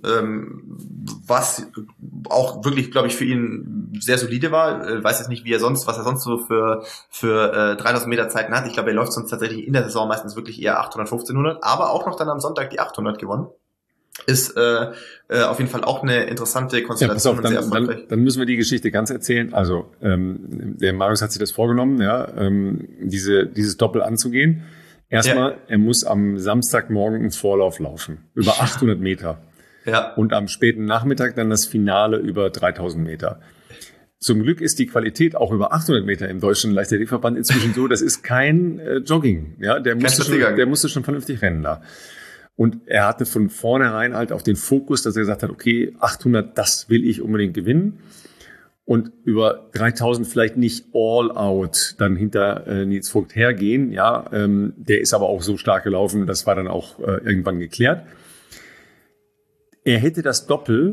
was auch wirklich, glaube ich, für ihn sehr solide war. Weiß jetzt nicht, was er sonst so für 3000 Meter Zeiten hat. Ich glaube, er läuft sonst tatsächlich in der Saison meistens wirklich eher 800, 1500, aber auch noch dann am Sonntag die 800 gewonnen. Ist auf jeden Fall auch eine interessante Konstellation. Ja, pass auf, dann müssen wir die Geschichte ganz erzählen. Also der Marius hat sich das vorgenommen, ja, dieses Doppel anzugehen. Erstmal, er muss am Samstagmorgen einen Vorlauf laufen, über 800 Meter. Ja. Und am späten Nachmittag dann das Finale über 3000 Meter. Zum Glück ist die Qualität auch über 800 Meter im Deutschen Leichtathletikverband inzwischen so, das ist kein Jogging. Ja, der musste schon vernünftig rennen da. Und er hatte von vornherein halt auch den Fokus, dass er gesagt hat, okay, 800, das will ich unbedingt gewinnen. Und über 3000 vielleicht nicht all out dann hinter Nils Vogt hergehen. Ja, der ist aber auch so stark gelaufen, das war dann auch irgendwann geklärt. Er hätte das Doppel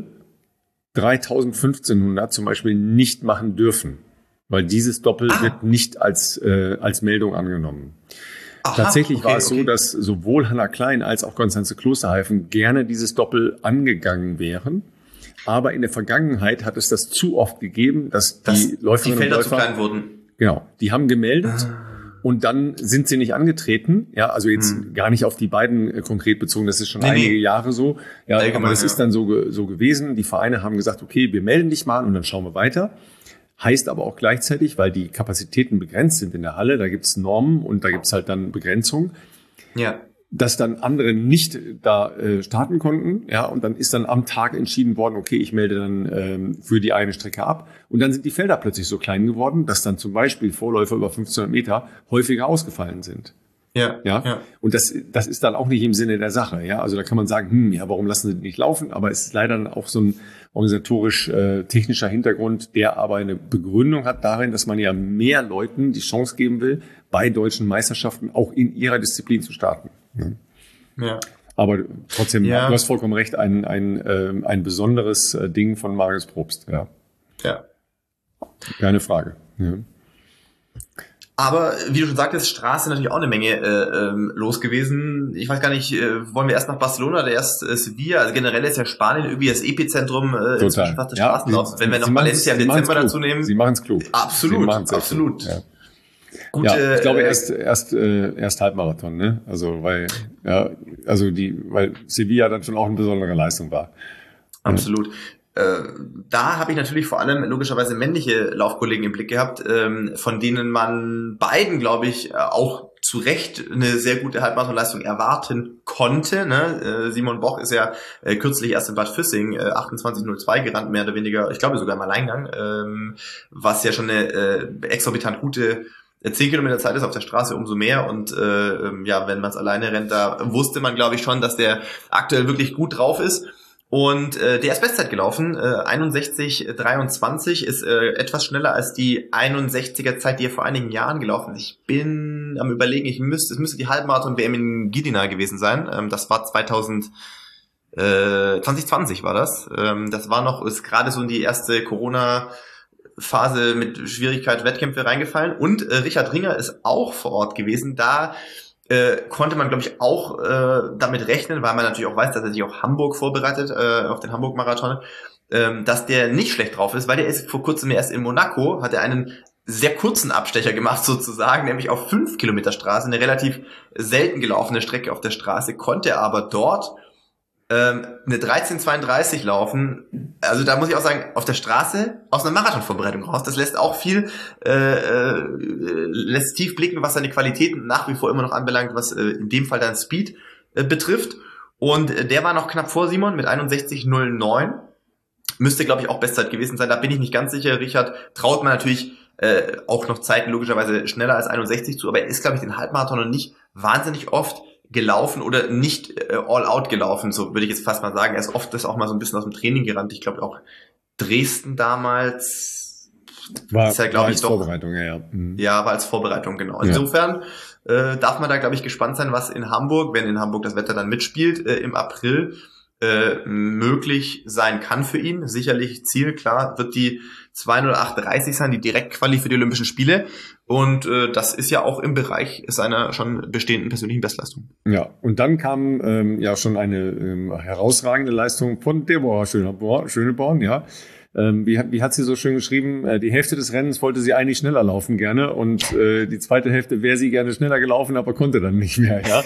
3500 zum Beispiel nicht machen dürfen, weil dieses Doppel wird nicht als Meldung angenommen. Aha, tatsächlich war es so, dass sowohl Hannah Klein als auch Konstanze Klosterhalfen gerne dieses Doppel angegangen wären. Aber in der Vergangenheit hat es das zu oft gegeben, dass die Läuferinnen und Läufer zu klein wurden. Genau, die haben gemeldet und dann sind sie nicht angetreten. Ja, also jetzt gar nicht auf die beiden konkret bezogen, das ist schon einige Jahre so. Ja, aber das ist dann so gewesen. Die Vereine haben gesagt, okay, wir melden dich mal und dann schauen wir weiter. Heißt aber auch gleichzeitig, weil die Kapazitäten begrenzt sind in der Halle, da gibt's Normen und da gibt's halt dann Begrenzungen, dass dann andere nicht da starten konnten. Ja, und dann ist dann am Tag entschieden worden, okay, ich melde dann für die eine Strecke ab. Und dann sind die Felder plötzlich so klein geworden, dass dann zum Beispiel Vorläufer über 1500 Meter häufiger ausgefallen sind. Ja. Und das ist dann auch nicht im Sinne der Sache. Ja, also da kann man sagen, warum lassen sie die nicht laufen? Aber es ist leider dann auch so ein organisatorisch-technischer Hintergrund, der aber eine Begründung hat darin, dass man ja mehr Leuten die Chance geben will, bei deutschen Meisterschaften auch in ihrer Disziplin zu starten. Ja. Aber trotzdem, du hast vollkommen recht, ein besonderes Ding von Marius Probst. Ja. Keine Frage. Ja. Aber wie du schon sagtest, Straße natürlich auch eine Menge los gewesen. Ich weiß gar nicht, wollen wir erst nach Barcelona oder erst Sevilla? Also generell ist ja Spanien irgendwie das Epizentrum inzwischen fast des Straßenlaufs. Wenn wir noch Valencia im Dezember dazu nehmen. Sie machen es klug. Absolut. Ja. gute. Ja, ich glaube erst Halbmarathon, ne? Also weil Sevilla dann schon auch eine besondere Leistung war. Absolut. Da habe ich natürlich vor allem logischerweise männliche Laufkollegen im Blick gehabt, von denen man beiden, glaube ich, auch zu Recht eine sehr gute Halbmarathonleistung erwarten konnte. Ne? Simon Boch ist ja kürzlich erst in Bad Füssing 28:02 gerannt, mehr oder weniger, ich glaube sogar im Alleingang, was ja schon eine exorbitant gute 10 Kilometer Zeit ist auf der Straße, umso mehr. Und wenn man es alleine rennt, da wusste man, glaube ich, schon, dass der aktuell wirklich gut drauf ist. Und der ist Bestzeit gelaufen, 61:23, ist etwas schneller als die 61er Zeit, die er vor einigen Jahren gelaufen ist. Ich bin am Überlegen, es müsste die Halbmarathon-WM in Gdynia gewesen sein. Das war 2020 war das. Das war ist gerade so in die erste Corona-Phase mit Schwierigkeit Wettkämpfe reingefallen. Und Richard Ringer ist auch vor Ort gewesen. Da konnte man, glaube ich, auch damit rechnen, weil man natürlich auch weiß, dass er sich auf Hamburg vorbereitet, auf den Hamburg-Marathon, dass der nicht schlecht drauf ist, weil der ist vor kurzem erst in Monaco, hat er einen sehr kurzen Abstecher gemacht sozusagen, nämlich auf 5 Kilometer Straße, eine relativ selten gelaufene Strecke auf der Straße, konnte aber dort eine 13:32 laufen. Also da muss ich auch sagen, auf der Straße aus einer Marathonvorbereitung raus. Das lässt auch viel, lässt tief blicken, was seine Qualitäten nach wie vor immer noch anbelangt, was in dem Fall dann Speed betrifft. Und der war noch knapp vor Simon mit 61:09. Müsste, glaube ich, auch Bestzeit gewesen sein. Da bin ich nicht ganz sicher. Richard traut man natürlich auch noch Zeiten logischerweise schneller als 61 zu, aber er ist, glaube ich, den Halbmarathon noch nicht wahnsinnig oft gelaufen oder nicht all out gelaufen, so würde ich jetzt fast mal sagen. Er ist oft das auch mal so ein bisschen aus dem Training gerannt. Ich glaube auch Dresden damals war als Vorbereitung, ja. Mhm. Ja, war als Vorbereitung, genau. Insofern darf man da, glaube ich, gespannt sein, was in Hamburg, wenn in Hamburg das Wetter dann mitspielt, im April möglich sein kann für ihn. Sicherlich Ziel, klar, wird die 2:08:30 sein, die Direktquali für die Olympischen Spiele. Und das ist ja auch im Bereich seiner schon bestehenden persönlichen Bestleistung. Ja, und dann kam schon eine herausragende Leistung von Deborah Schöneborn, ja. Wie hat sie so schön geschrieben? Die Hälfte des Rennens wollte sie eigentlich schneller laufen gerne und die zweite Hälfte wäre sie gerne schneller gelaufen, aber konnte dann nicht mehr. Ja,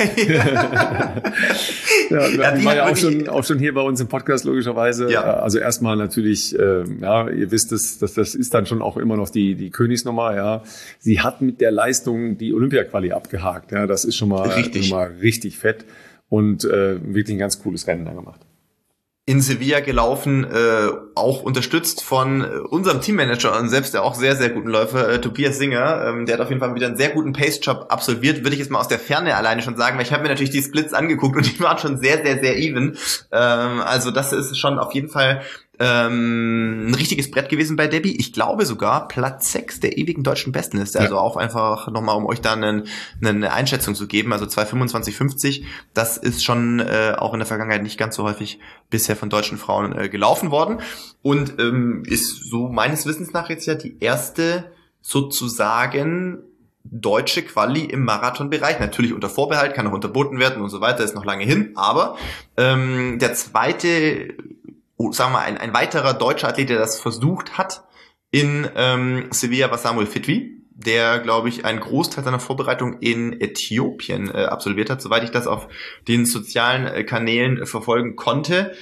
die war ja auch schon hier bei uns im Podcast logischerweise. Ja. Also erstmal natürlich, ihr wisst es, das ist dann schon auch immer noch die Königsnummer. Ja, sie hat mit der Leistung die Olympia-Quali abgehakt. Ja, das ist schon mal richtig fett und wirklich ein ganz cooles Rennen dann gemacht. In Sevilla gelaufen, auch unterstützt von unserem Teammanager und selbst der auch sehr, sehr guten Läufer, Tobias Singer. Der hat auf jeden Fall wieder einen sehr guten Pace-Job absolviert, würde ich jetzt mal aus der Ferne alleine schon sagen, weil ich habe mir natürlich die Splits angeguckt und die waren schon sehr, sehr, sehr even. Also das ist schon auf jeden Fall ein richtiges Brett gewesen bei Debbie. Ich glaube sogar Platz 6 der ewigen deutschen Bestenliste. Also auch einfach nochmal, um euch da eine Einschätzung zu geben. Also 2:25:50. Das ist schon auch in der Vergangenheit nicht ganz so häufig bisher von deutschen Frauen gelaufen worden. Und ist so meines Wissens nach jetzt ja die erste sozusagen deutsche Quali im Marathonbereich. Natürlich unter Vorbehalt, kann noch unterboten werden und so weiter, ist noch lange hin. Aber der zweite, sagen wir mal, ein weiterer deutscher Athlet, der das versucht hat in Sevilla, war Samuel Fitwi, der, glaube ich, einen Großteil seiner Vorbereitung in Äthiopien absolviert hat, soweit ich das auf den sozialen Kanälen verfolgen konnte.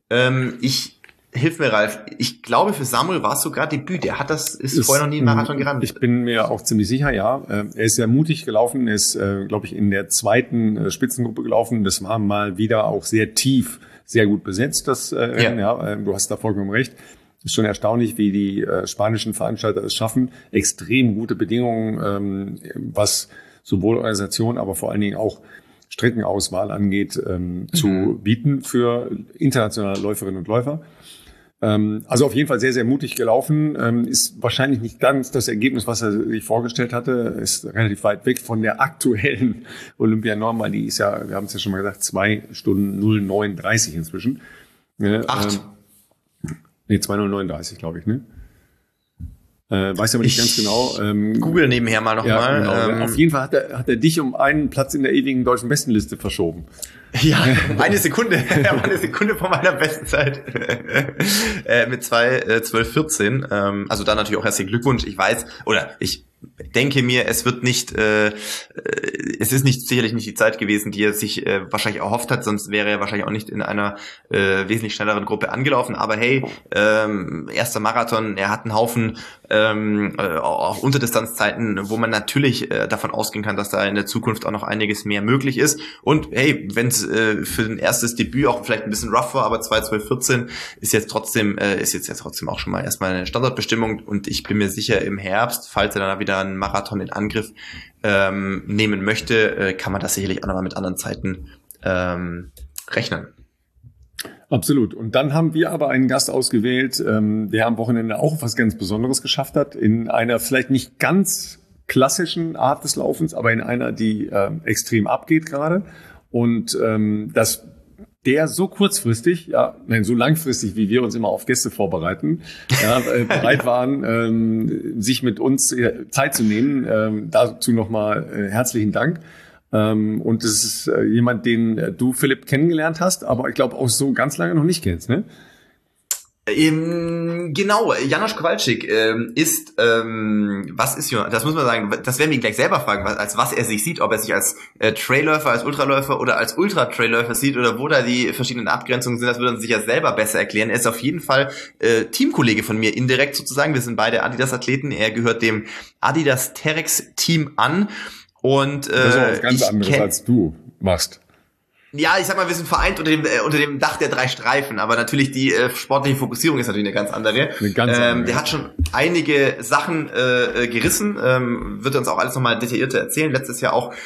Hilf mir, Ralf. Ich glaube, für Samuel war es sogar Debüt. Der ist vorher noch nie einen Marathon gerannt. Ich bin mir auch ziemlich sicher, ja. Er ist sehr mutig gelaufen. Er ist, glaube ich, in der zweiten Spitzengruppe gelaufen. Das war mal wieder auch sehr tief, sehr gut besetzt, das Rennen. Ja, du hast da vollkommen recht. Ist schon erstaunlich, wie die spanischen Veranstalter es schaffen, extrem gute Bedingungen, was sowohl Organisation, aber vor allen Dingen auch Streckenauswahl angeht, zu bieten für internationale Läuferinnen und Läufer. Also auf jeden Fall sehr, sehr mutig gelaufen. Ist wahrscheinlich nicht ganz das Ergebnis, was er sich vorgestellt hatte. Ist relativ weit weg von der aktuellen Olympianorm, weil die ist ja, wir haben es ja schon mal gesagt, 2:09:30 inzwischen. 2:09:30, glaube ich, ne? Weiß aber nicht ganz genau. Google nebenher mal nochmal. Ja, genau. Auf jeden Fall hat er dich um einen Platz in der ewigen deutschen Bestenliste verschoben. Ja, um eine Sekunde. Eine Sekunde vor meiner besten Zeit. Mit 2:12:14. Also da natürlich auch herzlichen Glückwunsch. Ich weiß, oder ich denke mir, es ist sicherlich nicht die Zeit gewesen, die er sich wahrscheinlich erhofft hat, sonst wäre er wahrscheinlich auch nicht in einer wesentlich schnelleren Gruppe angelaufen. Aber hey, erster Marathon, er hat einen Haufen auch Unterdistanzzeiten, wo man natürlich davon ausgehen kann, dass da in der Zukunft auch noch einiges mehr möglich ist. Und hey, wenn es für ein erstes Debüt auch vielleicht ein bisschen rough war, aber 2:12:14 ist jetzt trotzdem auch schon mal erstmal eine Standardbestimmung. Und ich bin mir sicher, im Herbst, falls er dann wieder einen Marathon in Angriff nehmen möchte, kann man das sicherlich auch nochmal mit anderen Zeiten rechnen. Absolut. Und dann haben wir aber einen Gast ausgewählt, der am Wochenende auch was ganz Besonderes geschafft hat, in einer vielleicht nicht ganz klassischen Art des Laufens, aber in einer, die extrem abgeht gerade. Und dass der so kurzfristig, so langfristig, wie wir uns immer auf Gäste vorbereiten, bereit waren, sich mit uns Zeit zu nehmen. Dazu nochmal herzlichen Dank. Und es ist jemand, den du, Philipp, kennengelernt hast, aber ich glaube auch so ganz lange noch nicht kennst, ne? Genau, János Kowalczyk ist, das muss man sagen, das werden wir ihn gleich selber fragen, als was er sich sieht, ob er sich als Trailläufer, als Ultraläufer oder als Ultra-Trailläufer sieht oder wo da die verschiedenen Abgrenzungen sind, das würde er sich ja selber besser erklären. Er ist auf jeden Fall Teamkollege von mir, indirekt sozusagen. Wir sind beide Adidas-Athleten, er gehört dem Adidas Terex-Team an. Und das ist auch was ganz anderes, als du machst. Ja, ich sag mal, wir sind vereint unter dem Dach der 3 Streifen, aber natürlich die sportliche Fokussierung ist natürlich eine ganz andere. Der hat schon einige Sachen gerissen, wird er uns auch alles nochmal detaillierter erzählen. Letztes Jahr auch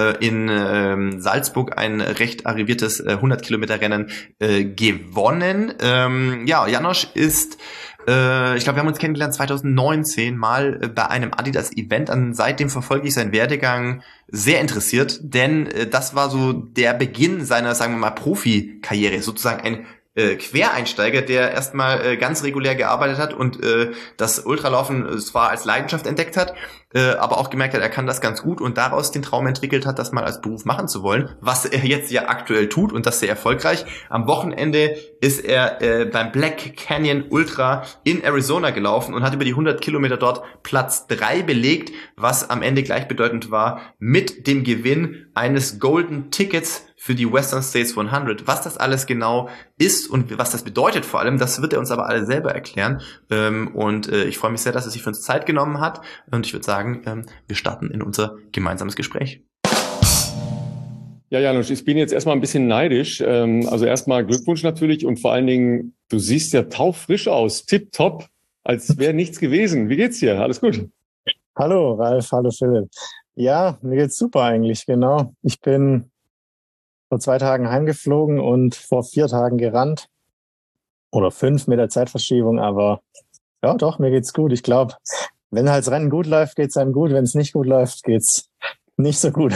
in Salzburg ein recht arriviertes 100-Kilometer-Rennen gewonnen. János ist ich glaube, wir haben uns kennengelernt 2019 mal bei einem Adidas-Event. Seitdem verfolge ich seinen Werdegang sehr interessiert, denn das war so der Beginn seiner, sagen wir mal, Profikarriere, sozusagen ein Quereinsteiger, der erstmal ganz regulär gearbeitet hat und das Ultralaufen zwar als Leidenschaft entdeckt hat, aber auch gemerkt hat, er kann das ganz gut und daraus den Traum entwickelt hat, das mal als Beruf machen zu wollen, was er jetzt ja aktuell tut und das sehr erfolgreich. Am Wochenende ist er beim Black Canyon Ultra in Arizona gelaufen und hat über die 100 Kilometer dort Platz 3 belegt, was am Ende gleichbedeutend war mit dem Gewinn eines Golden Tickets für die Western States 100. Was das alles genau ist und was das bedeutet vor allem, das wird er uns aber alle selber erklären. Ich freue mich sehr, dass er sich für uns Zeit genommen hat. Und ich würde sagen, wir starten in unser gemeinsames Gespräch. Ja, János, ich bin jetzt erstmal ein bisschen neidisch. Also erstmal Glückwunsch natürlich und vor allen Dingen, du siehst ja taufrisch aus, tipptopp, als wäre nichts gewesen. Wie geht's dir? Alles gut? Hallo Ralf, hallo Philipp. Ja, mir geht's super eigentlich, genau. Ich bin vor 2 Tagen heimgeflogen und vor 4 Tagen gerannt. Oder 5 mit der Zeitverschiebung, aber ja doch, mir geht's gut. Ich glaube, wenn halt das Rennen gut läuft, geht's einem gut. Wenn es nicht gut läuft, geht's nicht so gut.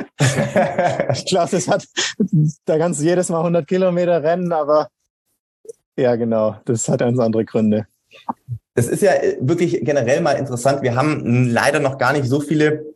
Ich glaube, da kannst du jedes Mal 100 Kilometer rennen, aber ja genau, das hat ganz andere Gründe. Das ist ja wirklich generell mal interessant. Wir haben leider noch gar nicht so viele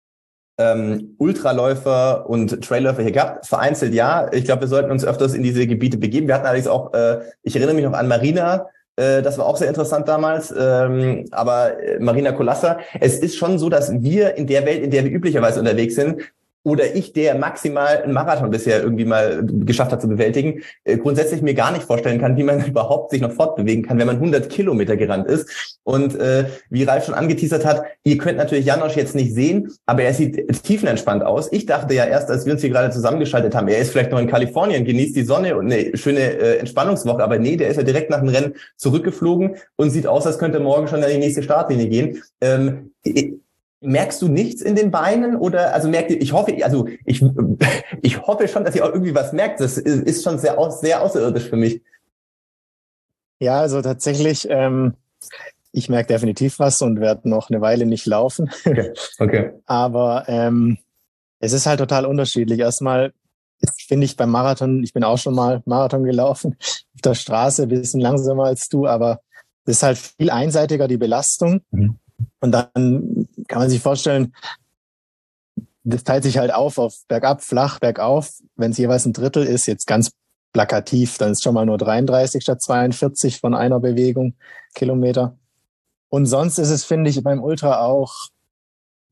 Ultraläufer und Trailläufer hier gehabt. Vereinzelt ja. Ich glaube, wir sollten uns öfters in diese Gebiete begeben. Wir hatten allerdings auch, ich erinnere mich noch an Marina, das war auch sehr interessant damals, aber Marina Kolassa, es ist schon so, dass wir in der Welt, in der wir üblicherweise unterwegs sind, oder ich, der maximal einen Marathon bisher irgendwie mal geschafft hat zu bewältigen, grundsätzlich mir gar nicht vorstellen kann, wie man überhaupt sich noch fortbewegen kann, wenn man 100 Kilometer gerannt ist. Und wie Ralf schon angeteasert hat, ihr könnt natürlich János jetzt nicht sehen, aber er sieht tiefenentspannt aus. Ich dachte ja erst, als wir uns hier gerade zusammengeschaltet haben, er ist vielleicht noch in Kalifornien, genießt die Sonne und eine schöne Entspannungswoche, aber nee, der ist ja direkt nach dem Rennen zurückgeflogen und sieht aus, als könnte er morgen schon in die nächste Startlinie gehen. Merkst du nichts in den Beinen oder ich hoffe schon, dass ihr auch irgendwie was merkt. Das ist schon sehr außerirdisch für mich. Ja, also tatsächlich, ich merke definitiv was und werde noch eine Weile nicht laufen. Okay. Aber es ist halt total unterschiedlich. Erstmal finde ich beim Marathon, ich bin auch schon mal Marathon gelaufen, auf der Straße, ein bisschen langsamer als du, aber es ist halt viel einseitiger, die Belastung. Mhm. Und dann kann man sich vorstellen, das teilt sich halt auf bergab, flach, bergauf. Wenn es jeweils ein Drittel ist, jetzt ganz plakativ, dann ist schon mal nur 33 statt 42 von einer Bewegung Kilometer. Und sonst ist es, finde ich, beim Ultra auch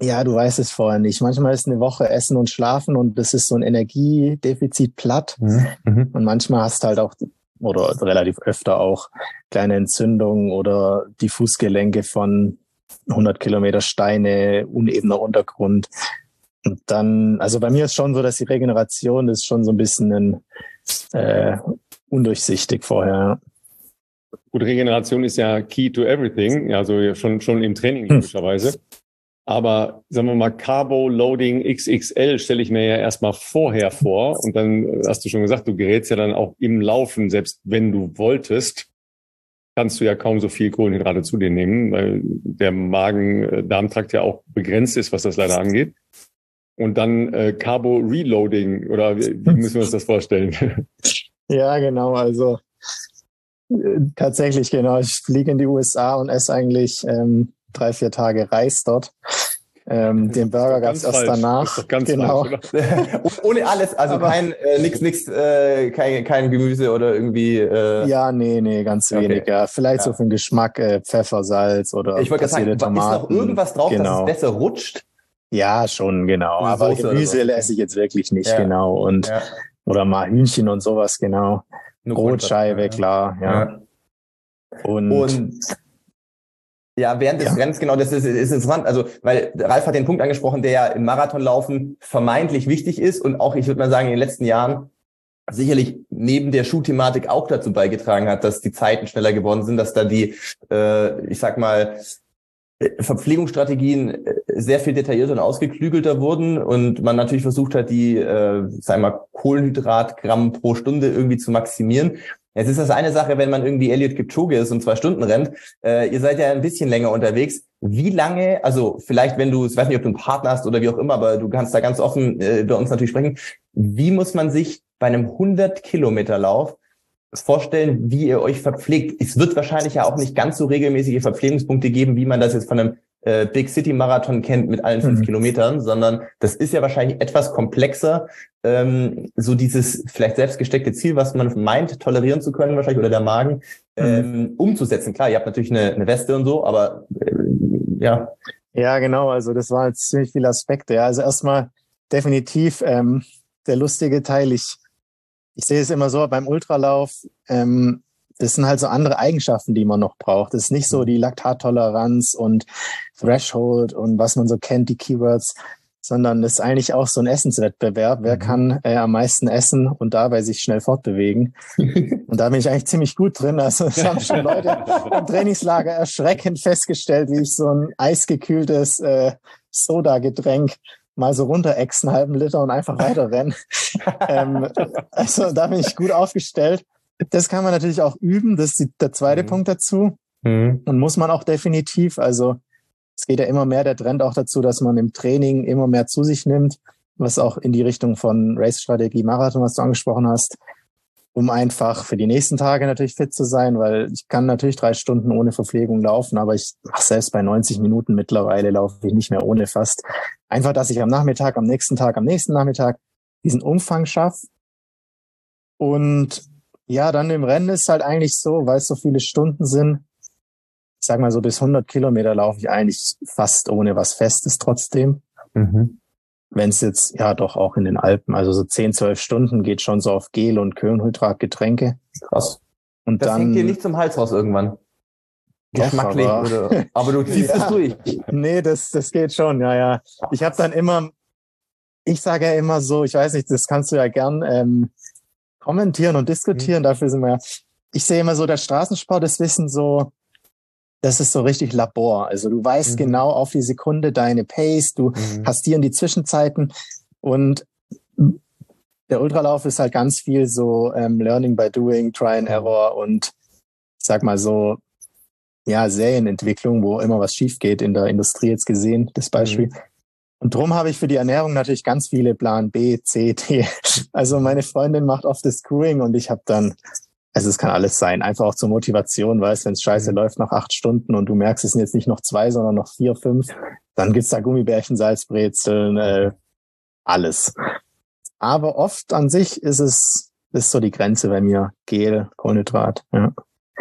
Ja, du weißt es vorher nicht. Manchmal ist eine Woche Essen und Schlafen und das ist so ein Energiedefizit platt. Mhm. Und manchmal hast du halt auch, oder relativ öfter auch, kleine Entzündungen oder die Fußgelenke von 100 Kilometer Steine, unebener Untergrund. Und dann, also bei mir ist schon so, dass die Regeneration ist schon so ein bisschen undurchsichtig vorher. Gut, Regeneration ist ja key to everything, also schon im Training logischerweise. Aber sagen wir mal, Carbo-Loading XXL stelle ich mir ja erstmal vorher vor. Und dann hast du schon gesagt, du gerätst ja dann auch im Laufen, selbst wenn du wolltest, kannst du ja kaum so viel Kohlenhydrate zu dir nehmen, weil der Magen-Darm-Trakt ja auch begrenzt ist, was das leider angeht. Und dann Carbo-Reloading, oder wie müssen wir uns das vorstellen? Ja, genau, also tatsächlich, genau. Ich fliege in die USA und esse eigentlich 3-4 Tage Reis dort. Den Burger gab es erst danach. Das ist doch ganz genau. falsch, ohne alles, also kein Gemüse oder irgendwie. Ja, nee, ganz wenig. Ja. Vielleicht so für den Geschmack Pfeffer, Salz oder ich wollte sagen, Tomaten. Ist noch irgendwas drauf, dass es besser rutscht? Ja, schon, genau. Aber Soße Gemüse esse ich jetzt wirklich nicht, genau. Und oder mal Hühnchen und sowas, genau. Nur Brotscheibe, klar, ja. Und ja, während des Rennens, genau, das ist interessant, also, weil Ralf hat den Punkt angesprochen, der ja im Marathonlaufen vermeintlich wichtig ist und auch, ich würde mal sagen, in den letzten Jahren sicherlich neben der Schuhthematik auch dazu beigetragen hat, dass die Zeiten schneller geworden sind, dass da die, ich sag mal, Verpflegungsstrategien sehr viel detaillierter und ausgeklügelter wurden und man natürlich versucht hat, die, sag mal, Kohlenhydratgramm pro Stunde irgendwie zu maximieren. Jetzt ist das eine Sache, wenn man irgendwie Eliud Kipchoge ist und 2 Stunden rennt. Ihr seid ja ein bisschen länger unterwegs. Wie lange, also vielleicht wenn du, ich weiß nicht, ob du einen Partner hast oder wie auch immer, aber du kannst da ganz offen bei uns natürlich sprechen. Wie muss man sich bei einem 100-Kilometer-Lauf vorstellen, wie ihr euch verpflegt? Es wird wahrscheinlich ja auch nicht ganz so regelmäßige Verpflegungspunkte geben, wie man das jetzt von einem Big City Marathon kennt mit allen 5 Kilometern, sondern das ist ja wahrscheinlich etwas komplexer, so dieses vielleicht selbst gesteckte Ziel, was man meint, tolerieren zu können wahrscheinlich, oder der Magen, umzusetzen. Klar, ihr habt natürlich eine Weste und so, aber ja. Ja, genau, also das waren jetzt ziemlich viele Aspekte. Ja, also erstmal definitiv der lustige Teil, ich sehe es immer so beim Ultralauf, das sind halt so andere Eigenschaften, die man noch braucht. Das ist nicht so die Laktattoleranz und Threshold und was man so kennt, die Keywords, sondern das ist eigentlich auch so ein Essenswettbewerb. Wer kann am meisten essen und dabei sich schnell fortbewegen? Und da bin ich eigentlich ziemlich gut drin. Also es haben schon Leute im Trainingslager erschreckend festgestellt, wie ich so ein eisgekühltes Soda-Getränk mal so runterexen, einen halben Liter und einfach weiterrennen. Also da bin ich gut aufgestellt. Das kann man natürlich auch üben. Das ist der zweite Punkt dazu. Und muss man auch definitiv. Also es geht ja immer mehr der Trend auch dazu, dass man im Training immer mehr zu sich nimmt, was auch in die Richtung von Race-Strategie, Marathon, was du angesprochen hast, um einfach für die nächsten Tage natürlich fit zu sein, weil ich kann natürlich 3 Stunden ohne Verpflegung laufen, aber ich selbst bei 90 Minuten mittlerweile laufe ich nicht mehr ohne fast. Einfach, dass ich am Nachmittag, am nächsten Nachmittag diesen Umfang schaffe. Und ja, dann im Rennen ist halt eigentlich so, weil es so viele Stunden sind, ich sag mal so bis 100 Kilometer laufe ich eigentlich fast ohne was Festes trotzdem. Wenn es jetzt, ja doch auch in den Alpen, also so 10, 12 Stunden geht schon so auf Gel- und Kohlenhydratgetränke. Krass. Und das dann hängt dir nicht zum Hals raus irgendwann? Geschmacklich, aber du ziehst es durch. Nee, das geht schon, ja. Ich habe dann immer, ich sage ja immer so, ich weiß nicht, das kannst du ja gern kommentieren und diskutieren, dafür sind wir ja, ich sehe immer so, der Straßensport ist Wissen so, das ist so richtig Labor. Also du weißt genau auf die Sekunde deine Pace, du hast hier in die Zwischenzeiten und der Ultralauf ist halt ganz viel so Learning by Doing, Try and Error und ich sag mal so, ja, Serienentwicklung, wo immer was schief geht in der Industrie jetzt gesehen, das Beispiel. Und drum habe ich für die Ernährung natürlich ganz viele Plan B, C, D. Also meine Freundin macht oft das Screwing und ich habe dann, also es kann alles sein, einfach auch zur Motivation, weißt, wenn es scheiße läuft nach 8 Stunden und du merkst, es sind jetzt nicht noch 2, sondern noch 4, 5, dann gibt's da Gummibärchen, Salzbrezeln, alles. Aber oft an sich ist so die Grenze bei mir, Gel, Kohlenhydrat, ja.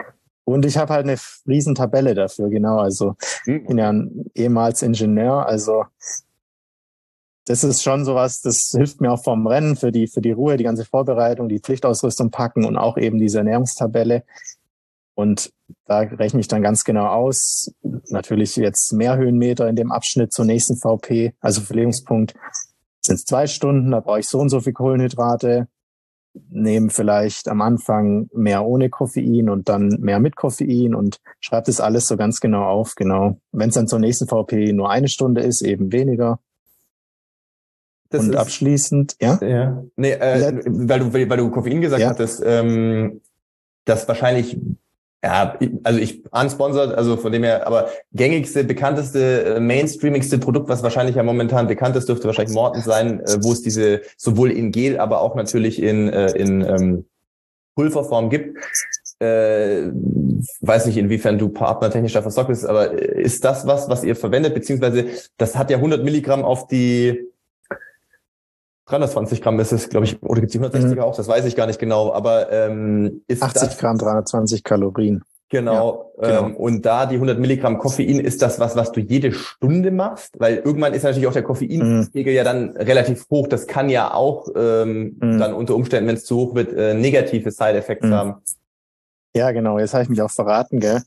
Und ich habe halt eine riesen Tabelle dafür, genau. Also bin ja ehemals Ingenieur, also das ist schon sowas, das hilft mir auch vom Rennen für die Ruhe, die ganze Vorbereitung, die Pflichtausrüstung packen und auch eben diese Ernährungstabelle. Und da rechne ich dann ganz genau aus. Natürlich jetzt mehr Höhenmeter in dem Abschnitt zur nächsten VP, also Verpflegungspunkt, sind es 2 Stunden, da brauche ich so und so viel Kohlenhydrate, nehme vielleicht am Anfang mehr ohne Koffein und dann mehr mit Koffein und schreibe das alles so ganz genau auf, genau. Wenn es dann zur nächsten VP nur 1 Stunde ist, eben weniger. Das und abschließend, ja? Ja. Nee, weil du Koffein gesagt hattest, das wahrscheinlich, ja, also ich unsponsored, also von dem her, aber gängigste, bekannteste, mainstreamigste Produkt, was wahrscheinlich ja momentan bekannt ist, dürfte wahrscheinlich Morten sein, wo es diese sowohl in Gel, aber auch natürlich in Pulverform gibt. Weiß nicht, inwiefern du partnertechnisch da versorgt bist, aber ist das was ihr verwendet, beziehungsweise das hat ja 100 Milligramm auf die 320 Gramm ist es, glaube ich, oder gibt es die 160er auch, das weiß ich gar nicht genau, aber ist 80 Gramm, 320 Kalorien. Genau, ja, genau. Und da die 100 Milligramm Koffein, ist das was du jede Stunde machst? Weil irgendwann ist natürlich auch der Koffeinpegel ja dann relativ hoch. Das kann ja auch dann unter Umständen, wenn es zu hoch wird, negative Side-Effects haben. Ja, genau, jetzt habe ich mich auch verraten, gell?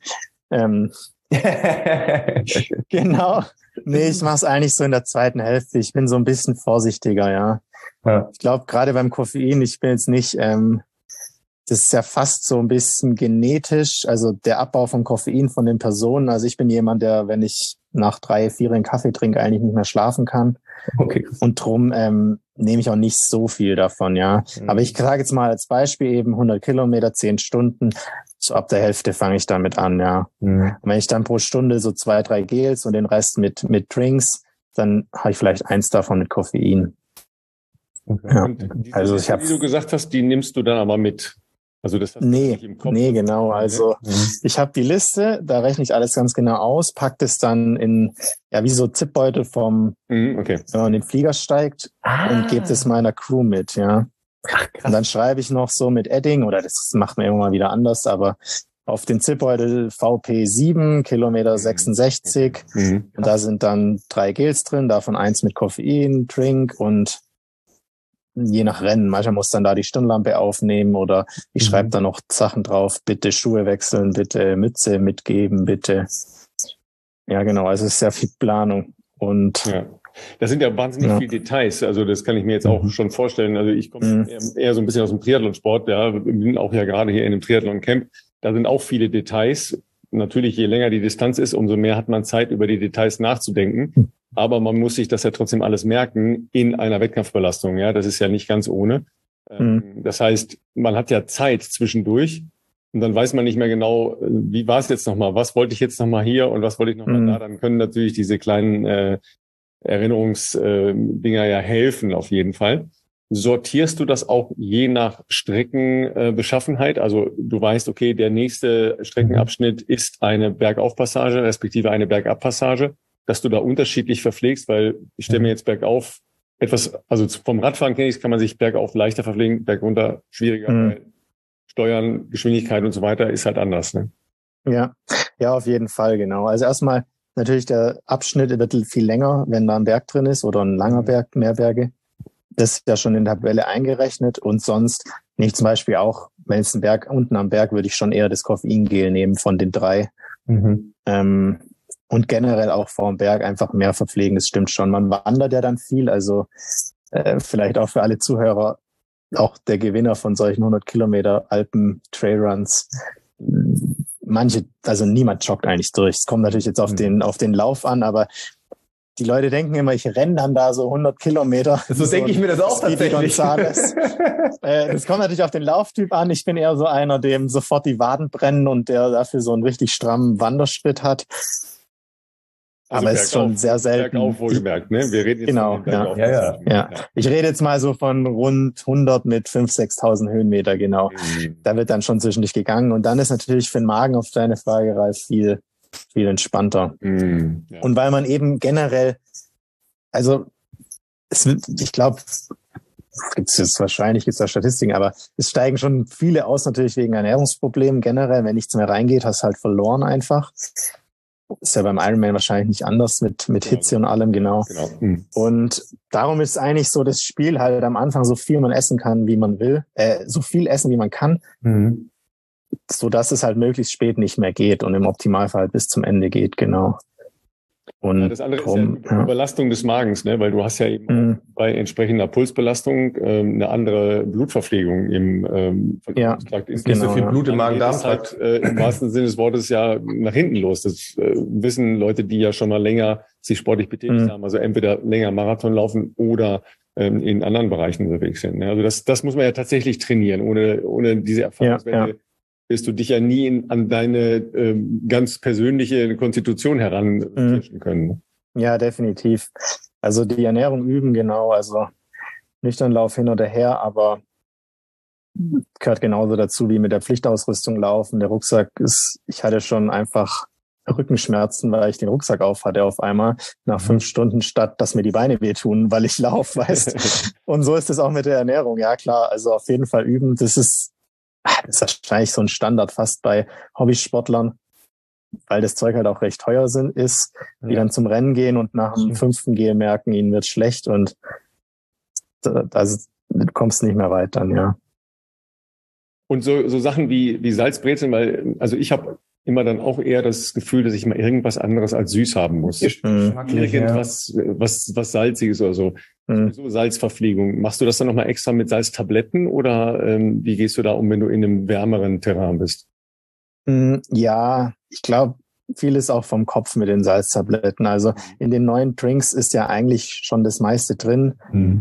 Genau. Nee, ich mache es eigentlich so in der zweiten Hälfte. Ich bin so ein bisschen vorsichtiger, ja. Ich glaube, gerade beim Koffein, ich bin jetzt nicht, das ist ja fast so ein bisschen genetisch, also der Abbau von Koffein von den Personen. Also ich bin jemand, der, wenn ich nach 3, 4 einen Kaffee trinke, eigentlich nicht mehr schlafen kann. Okay. Und drum nehme ich auch nicht so viel davon, ja. Aber ich sage jetzt mal als Beispiel eben 100 Kilometer, 10 Stunden. So ab der Hälfte fange ich damit an, ja. Und wenn ich dann pro Stunde so 2, 3 Gels und den Rest mit Drinks, dann habe ich vielleicht 1 davon mit Koffein. Okay. Ja. Und diese also Liste, die du gesagt hast, die nimmst du dann aber mit? Also das hast du nicht im Kopf? Nee, genau. Also ich habe die Liste, da rechne ich alles ganz genau aus, pack das dann in, ja, wie so Zipbeutel wenn man in den Flieger steigt und gebe das meiner Crew mit, ja. Ach, und dann schreibe ich noch so mit Edding, oder das macht man immer mal wieder anders, aber auf den Zipbeutel VP7, Kilometer 66. Und da sind dann 3 Gels drin, davon 1 mit Koffein, Drink und je nach Rennen. Manchmal muss dann da die Stirnlampe aufnehmen oder ich schreibe da noch Sachen drauf. Bitte Schuhe wechseln, bitte Mütze mitgeben, bitte. Ja, genau. Also es ist sehr viel Planung. Und ja. Das sind ja wahnsinnig viele Details. Also das kann ich mir jetzt auch schon vorstellen. Also ich komme eher so ein bisschen aus dem Triathlonsport. Ja, bin auch ja gerade hier in einem Triathlon-Camp. Da sind auch viele Details. Natürlich, je länger die Distanz ist, umso mehr hat man Zeit, über die Details nachzudenken. Aber man muss sich das ja trotzdem alles merken in einer Wettkampfbelastung. Ja, das ist ja nicht ganz ohne. Das heißt, man hat ja Zeit zwischendurch und dann weiß man nicht mehr genau, wie war es jetzt nochmal? Was wollte ich jetzt nochmal hier und was wollte ich nochmal da? Dann können natürlich diese kleinen Erinnerungsdinger ja helfen auf jeden Fall. Sortierst du das auch je nach Streckenbeschaffenheit? Also du weißt, okay, der nächste Streckenabschnitt ist eine Bergaufpassage, respektive eine Bergabpassage, dass du da unterschiedlich verpflegst, weil ich stelle mir jetzt bergauf also vom Radfahren kenne ich, kann man sich bergauf leichter verpflegen, bergunter schwieriger, weil Steuern, Geschwindigkeit und so weiter ist halt anders, ne? Ja, auf jeden Fall, genau. Also erstmal natürlich der Abschnitt wird viel länger, wenn da ein Berg drin ist oder ein langer Berg, mehr Berge. Das ist ja schon in der Tabelle eingerechnet und sonst nicht zum Beispiel auch, wenn es ein Berg, unten am Berg würde ich schon eher das Koffeingel nehmen von den 3. Und generell auch vor dem Berg einfach mehr verpflegen, das stimmt schon. Man wandert ja dann viel, also vielleicht auch für alle Zuhörer, auch der Gewinner von solchen 100 Kilometer Alpen-Trailruns. Niemand joggt eigentlich durch. Es kommt natürlich jetzt auf den Lauf an, aber die Leute denken immer, ich renne dann da so 100 Kilometer. So denke ich mir das auch tatsächlich. Das kommt natürlich auf den Lauftyp an. Ich bin eher so einer, dem sofort die Waden brennen und der dafür so einen richtig strammen Wanderschritt hat. Also aber es ist schon sehr selten. Bergauf wohlgemerkt, ne? Wir reden jetzt von Bergauf. Ja. Ich rede jetzt mal so von rund 100 mit 5.000, 6.000 Höhenmeter, genau. Da wird dann schon zwischendurch gegangen. Und dann ist natürlich für den Magen auf deine Frage, Ralf, viel entspannter. Und weil man eben generell, also ich glaube, Wahrscheinlich gibt's da Statistiken, aber es steigen schon viele aus, natürlich wegen Ernährungsproblemen generell. Wenn nichts mehr reingeht, hast du halt verloren einfach. Ist ja beim Ironman wahrscheinlich nicht anders mit Hitze und allem, genau. Und darum ist eigentlich so das Spiel halt am Anfang so viel man essen kann, wie man will, so viel essen, wie man kann, so dass es halt möglichst spät nicht mehr geht und im Optimalfall halt bis zum Ende geht, genau. Und das andere ist ja Überlastung des Magens, ne? Weil du hast ja eben bei entsprechender Pulsbelastung eine andere Blutverpflegung im Verdauungstrakt. Ist nicht so viel Blut im Magen-Darm-Trakt. Im wahrsten Sinne des Wortes ja nach hinten los. Das wissen Leute, die ja schon mal länger sich sportlich betätigt haben, also entweder länger Marathon laufen oder in anderen Bereichen unterwegs sind. Ne? Also das muss man ja tatsächlich trainieren. Ohne diese Erfahrungswerte wirst du dich ja nie an deine ganz persönliche Konstitution heranfischen können. Ja, definitiv. Also die Ernährung üben, genau. Also Nüchternlauf hin oder her, aber gehört genauso dazu wie mit der Pflichtausrüstung laufen. Der Rucksack ich hatte schon einfach Rückenschmerzen, weil ich den Rucksack auf hatte auf einmal nach 5 Stunden, statt dass mir die Beine wehtun, weil ich laufe, weißt. Und so ist es auch mit der Ernährung. Ja, klar. Also auf jeden Fall üben. Das ist wahrscheinlich so ein Standard fast bei Hobbysportlern, weil das Zeug halt auch recht teuer ist, die dann zum Rennen gehen und nach dem 5. Gel merken, ihnen wird schlecht und also du kommst nicht mehr weit dann, ja. Und so Sachen wie Salzbrezeln, weil, also ich habe immer dann auch eher das Gefühl, dass ich mal irgendwas anderes als süß haben muss. Irgendwas, was Salziges oder so. So Salzverpflegung. Machst du das dann nochmal extra mit Salztabletten oder wie gehst du da um, wenn du in einem wärmeren Terrain bist? Ja, ich glaube, vieles auch vom Kopf mit den Salztabletten. Also in den neuen Drinks ist ja eigentlich schon das meiste drin.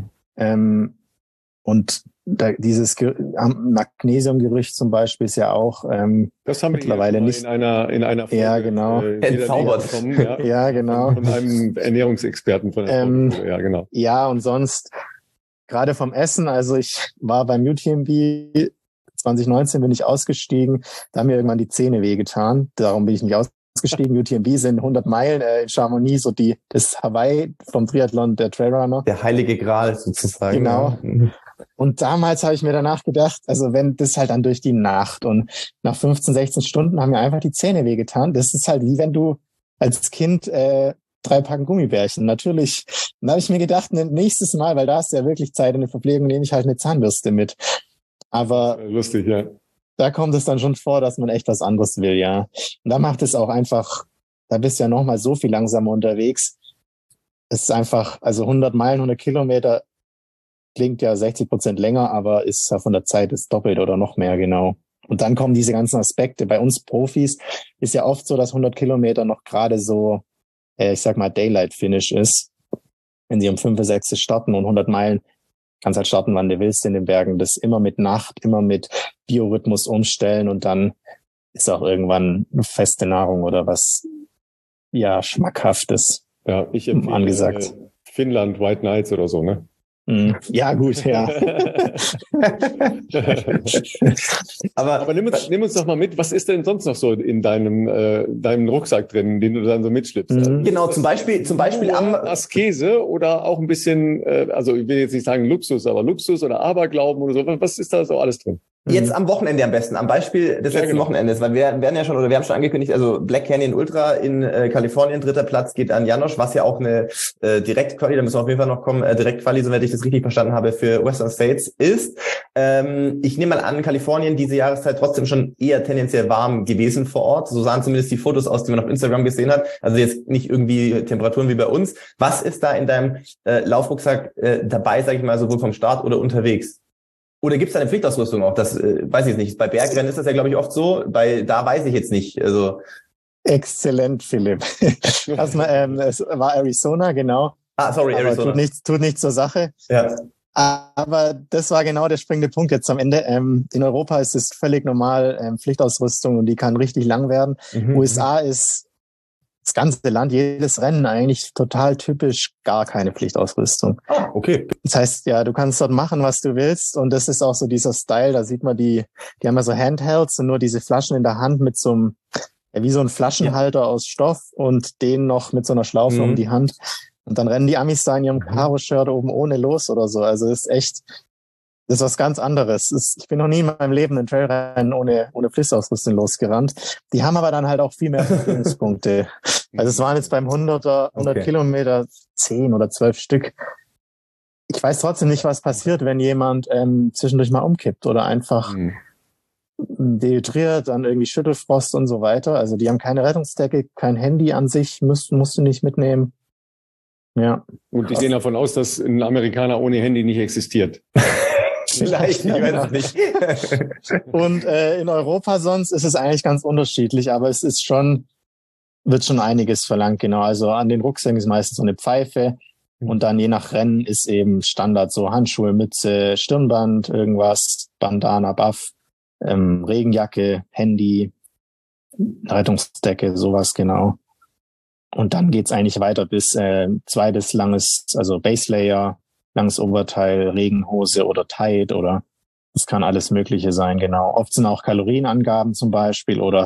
Und dieses Magnesiumgerücht zum Beispiel ist ja auch das haben mittlerweile wir nicht in einer Folge, ja, genau. Entzaubert. Ja, genau. Von einem Ernährungsexperten von der ja, genau. Ja, und sonst gerade vom Essen, also ich war beim UTMB 2019 bin ich ausgestiegen, da haben mir irgendwann die Zähne wehgetan, darum bin ich nicht ausgestiegen. UTMB sind 100 Meilen in Chamonix, so das Hawaii vom Triathlon, der Trailrunner. Der heilige Gral sozusagen. Genau. Ja. Und damals habe ich mir danach gedacht, also wenn das halt dann durch die Nacht und nach 15, 16 Stunden haben mir einfach die Zähne wehgetan. Das ist halt wie wenn du als Kind 3 Packen Gummibärchen. Natürlich. Dann habe ich mir gedacht, nächstes Mal, weil da hast du ja wirklich Zeit in der Verpflegung, nehme ich halt eine Zahnbürste mit. Aber lustig, ja. Da kommt es dann schon vor, dass man echt was anderes will, ja. Und da macht es auch einfach, da bist du ja nochmal so viel langsamer unterwegs. Es ist einfach, also 100 Meilen, 100 Kilometer klingt ja 60% länger, aber ist ja von der Zeit ist doppelt oder noch mehr, genau. Und dann kommen diese ganzen Aspekte. Bei uns Profis ist ja oft so, dass 100 Kilometer noch gerade so, ich sag mal, Daylight-Finish ist. Wenn sie um 5, 6 starten und 100 Meilen, kannst halt starten, wann du willst in den Bergen. Das immer mit Nacht, immer mit Biorhythmus umstellen und dann ist auch irgendwann feste Nahrung oder was, ja, Schmackhaftes angesagt. Finnland, White Nights oder so, ne? Ja, gut, ja. aber nimm uns doch mal mit, was ist denn sonst noch so in deinem Rucksack drin, den du dann so mitschleppst? Genau, zum Beispiel am Askese oder auch ein bisschen, also ich will jetzt nicht sagen Luxus, aber Luxus oder Aberglauben oder so. Was ist da so alles drin? Jetzt am Wochenende am besten, am Beispiel des letzten Wochenendes, weil wir haben schon angekündigt, also Black Canyon Ultra in Kalifornien, 3. Platz geht an Janosch, was ja auch eine Direktquali, da müssen wir auf jeden Fall noch kommen, Direktquali, soweit ich das richtig verstanden habe, für Western States ist. Ich nehme mal an, Kalifornien diese Jahreszeit trotzdem schon eher tendenziell warm gewesen vor Ort, so sahen zumindest die Fotos aus, die man auf Instagram gesehen hat, also jetzt nicht irgendwie Temperaturen wie bei uns. Was ist da in deinem Laufrucksack dabei, sage ich mal, sowohl vom Start oder unterwegs? Oder gibt es da eine Pflichtausrüstung auch? Das weiß ich nicht. Bei Bergrennen ist das ja, glaube ich, oft so. Da weiß ich jetzt nicht. Also exzellent, Philipp. Erstmal, es war Arizona, genau. Sorry, aber Arizona. Tut nichts zur Sache. Ja. Aber das war genau der springende Punkt jetzt am Ende. In Europa ist es völlig normal, Pflichtausrüstung und die kann richtig lang werden. USA ist das ganze Land, jedes Rennen eigentlich total typisch, gar keine Pflichtausrüstung. Okay. Das heißt, ja, du kannst dort machen, was du willst und das ist auch so dieser Style, da sieht man die haben ja so Handhelds und nur diese Flaschen in der Hand mit so einem, wie so ein Flaschenhalter aus Stoff und den noch mit so einer Schlaufe um die Hand. Und dann rennen die Amis da in ihrem Karo-Shirt oben ohne los oder so. Also das ist was ganz anderes. Ich bin noch nie in meinem Leben ein Trailrennen ohne Pflichtausrüstung losgerannt. Die haben aber dann halt auch viel mehr Verführungspunkte. Also es waren jetzt beim 100 Kilometer 10 oder 12 Stück. Ich weiß trotzdem nicht, was passiert, wenn jemand zwischendurch mal umkippt oder einfach dehydriert, dann irgendwie Schüttelfrost und so weiter. Also die haben keine Rettungsdecke, kein Handy an sich, musst du nicht mitnehmen. Ja. Und ich gehe davon aus, dass ein Amerikaner ohne Handy nicht existiert. Vielleicht, ich weiß es nicht. Und in Europa sonst ist es eigentlich ganz unterschiedlich, aber es ist wird schon einiges verlangt, genau. Also an den Rucksäcken ist meistens so eine Pfeife und dann je nach Rennen ist eben Standard so Handschuhe, Mütze, Stirnband, irgendwas, Bandana, Buff, Regenjacke, Handy, Rettungsdecke, sowas genau. Und dann geht's eigentlich weiter bis zweites langes, also Baselayer, langes Oberteil, Regenhose oder Tide oder das kann alles Mögliche sein, genau. Oft sind auch Kalorienangaben zum Beispiel oder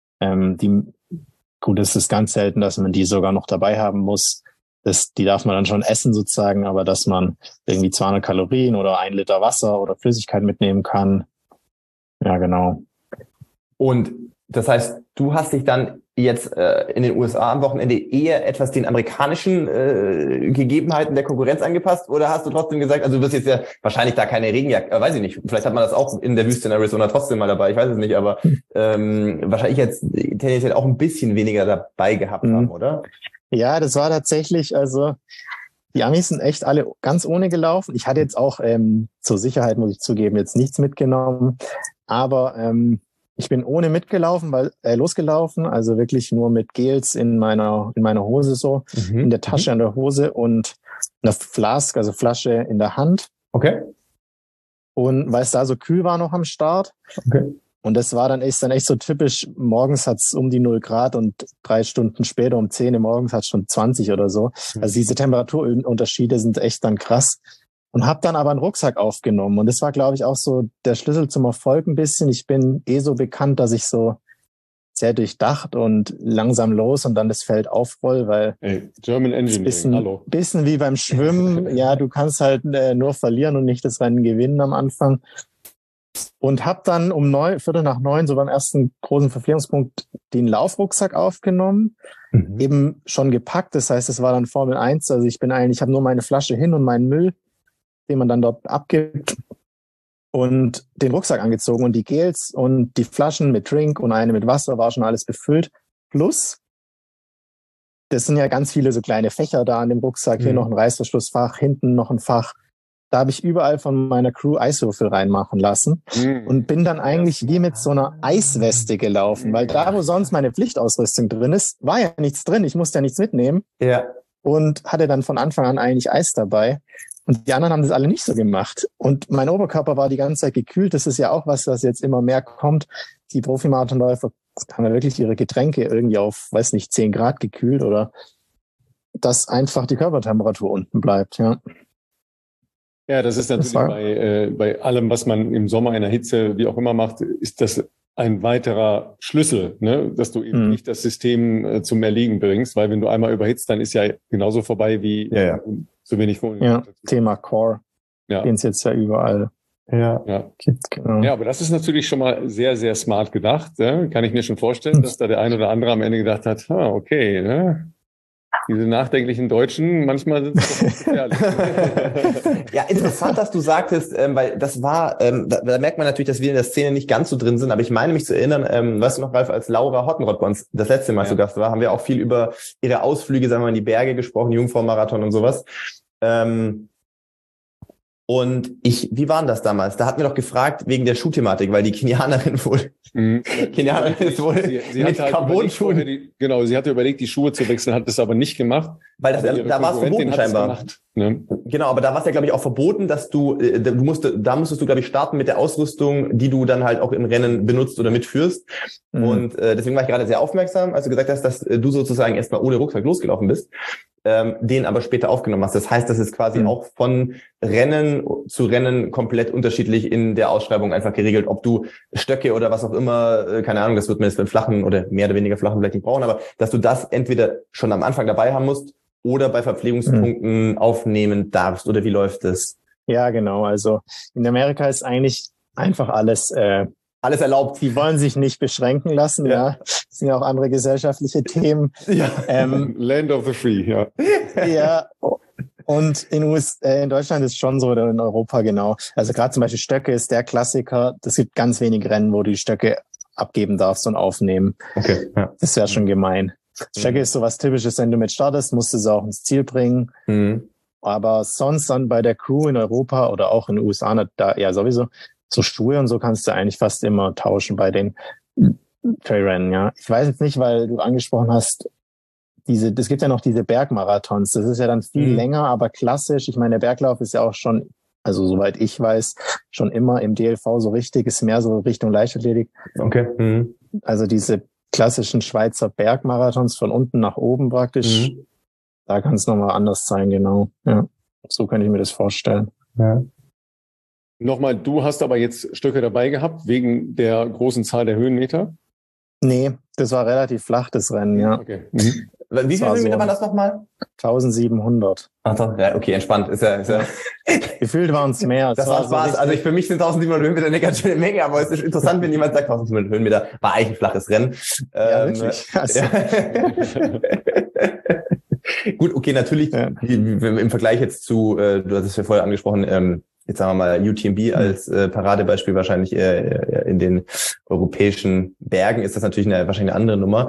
gut, es ist ganz selten, dass man die sogar noch dabei haben muss. Die darf man dann schon essen sozusagen, aber dass man irgendwie 200 Kalorien oder 1 Liter Wasser oder Flüssigkeit mitnehmen kann. Ja, genau. Und das heißt, du hast dich dann jetzt in den USA am Wochenende eher etwas den amerikanischen Gegebenheiten der Konkurrenz angepasst oder hast du trotzdem gesagt, also du wirst jetzt ja wahrscheinlich da keine Regenjacke, weiß ich nicht, vielleicht hat man das auch in der Wüste in Arizona trotzdem mal dabei, ich weiß es nicht, aber wahrscheinlich jetzt tendenziell auch ein bisschen weniger dabei gehabt haben, oder? Ja, das war tatsächlich, also die Amis sind echt alle ganz ohne gelaufen. Ich hatte jetzt auch zur Sicherheit, muss ich zugeben, jetzt nichts mitgenommen, aber ich bin ohne losgelaufen, also wirklich nur mit Gels in meiner Hose so, in der Tasche an der Hose und eine Flask, also Flasche in der Hand. Okay. Und weil es da so kühl war noch am Start. Okay. Und das war dann echt so typisch, morgens hat's um die 0 Grad und 3 Stunden später um 10 Uhr morgens hat's schon 20 oder so. Also diese Temperaturunterschiede sind echt dann krass. Und habe dann aber einen Rucksack aufgenommen. Und das war, glaube ich, auch so der Schlüssel zum Erfolg ein bisschen. Ich bin so bekannt, dass ich so sehr durchdacht und langsam los und dann das Feld aufroll, weil German Engineering, bisschen wie beim Schwimmen. Ja, du kannst halt nur verlieren und nicht das Rennen gewinnen am Anfang. Und habe dann um 8:45 so beim ersten großen Verpflegungspunkt den Laufrucksack aufgenommen, eben schon gepackt. Das heißt, es war dann Formel 1. Also ich habe nur meine Flasche hin und meinen Müll, den man dann dort abgibt, und den Rucksack angezogen und die Gels und die Flaschen mit Drink und eine mit Wasser war schon alles befüllt. Plus, das sind ja ganz viele so kleine Fächer da an dem Rucksack, hier noch ein Reißverschlussfach, hinten noch ein Fach. Da habe ich überall von meiner Crew Eiswürfel reinmachen lassen und bin dann eigentlich wie mit so einer Eisweste gelaufen, weil da, wo sonst meine Pflichtausrüstung drin ist, war ja nichts drin, ich musste ja nichts mitnehmen. Ja. Und hatte dann von Anfang an eigentlich Eis dabei. Und die anderen haben das alle nicht so gemacht. Und mein Oberkörper war die ganze Zeit gekühlt. Das ist ja auch was jetzt immer mehr kommt. Die Profimarathonläufer haben ja wirklich ihre Getränke irgendwie auf, 10 Grad gekühlt oder dass einfach die Körpertemperatur unten bleibt, ja. Ja, das ist natürlich bei allem, was man im Sommer in der Hitze, wie auch immer macht, ist das ein weiterer Schlüssel, ne? Dass du eben nicht das System zum Erliegen bringst, weil wenn du einmal überhitzt, dann ist ja genauso vorbei wie so wenig vorhin. Ja, Thema Core, den es jetzt ja überall gibt. Genau. Ja, aber das ist natürlich schon mal sehr, sehr smart gedacht. Ja? Kann ich mir schon vorstellen, dass da der ein oder andere am Ende gedacht hat, okay, ne? Diese nachdenklichen Deutschen, manchmal sind es doch gefährlich. Ja, interessant, dass du sagtest, weil das war, da merkt man natürlich, dass wir in der Szene nicht ganz so drin sind, aber ich meine mich zu erinnern, weißt du noch, Ralf, als Laura Hottenrott bei uns das letzte Mal zu Gast war, haben wir auch viel über ihre Ausflüge, sagen wir mal, in die Berge gesprochen, Jungfrau-Marathon und sowas. Und wie war denn das damals? Da hatten wir doch gefragt wegen der Schuhthematik, weil die Kenianerin wohl, ist wohl sie mit Carbon-Schuhen. Genau, sie hatte überlegt, die Schuhe zu wechseln, hat das aber nicht gemacht. Weil da war es verboten scheinbar. Genau, aber da war es ja, glaube ich, auch verboten, dass da musstest du, glaube ich, starten mit der Ausrüstung, die du dann halt auch im Rennen benutzt oder mitführst. Und deswegen war ich gerade sehr aufmerksam, als du gesagt hast, dass du sozusagen erstmal ohne Rucksack losgelaufen bist. Den aber später aufgenommen hast. Das heißt, das ist quasi auch von Rennen zu Rennen komplett unterschiedlich in der Ausschreibung einfach geregelt, ob du Stöcke oder was auch immer, keine Ahnung, das wird man jetzt beim flachen oder mehr oder weniger flachen vielleicht nicht brauchen, aber dass du das entweder schon am Anfang dabei haben musst oder bei Verpflegungspunkten aufnehmen darfst? Oder wie läuft das? Ja, genau. Also in Amerika ist eigentlich einfach alles Alles erlaubt. Die wollen sich nicht beschränken lassen, ja. Das sind ja auch andere gesellschaftliche Themen. Ja. Land of the Free, ja. Ja. Und in Deutschland ist schon so, oder in Europa genau. Also gerade zum Beispiel Stöcke ist der Klassiker. Es gibt ganz wenig Rennen, wo du die Stöcke abgeben darfst und aufnehmen. Okay. Ja. Das wäre schon gemein. Stöcke ist so was Typisches, wenn du mit startest, musst du sie auch ins Ziel bringen. Aber sonst dann bei der Crew in Europa oder auch in den USA, da ja sowieso, so Schuhe und so kannst du eigentlich fast immer tauschen bei den Trailrennen, ja. Ich weiß jetzt nicht, weil du angesprochen hast, es gibt ja noch diese Bergmarathons. Das ist ja dann viel länger, aber klassisch. Ich meine, der Berglauf ist ja auch schon, also soweit ich weiß, schon immer im DLV so richtig, ist mehr so Richtung Leichtathletik. Okay. Also diese klassischen Schweizer Bergmarathons von unten nach oben praktisch, da kann es nochmal anders sein, genau. Ja, so könnte ich mir das vorstellen. Ja. Nochmal, du hast aber jetzt Stöcke dabei gehabt, wegen der großen Zahl der Höhenmeter? Nee, das war relativ flach, das Rennen, ja. Okay. Wie viele Höhenmeter waren das nochmal? 1700. Ach doch, ja, okay, entspannt. Ist ja. Gefühlt waren es mehr. Das war Spaß. So also für mich sind 1700 Höhenmeter eine ganz schöne Menge, aber es ist interessant, wenn jemand sagt, 1700 Höhenmeter war eigentlich ein flaches Rennen. Ja, wirklich. Also. Gut, okay, natürlich im Vergleich jetzt zu, du hast es ja vorher angesprochen, jetzt sagen wir mal UTMB als Paradebeispiel wahrscheinlich in den europäischen Bergen ist das natürlich wahrscheinlich eine andere Nummer.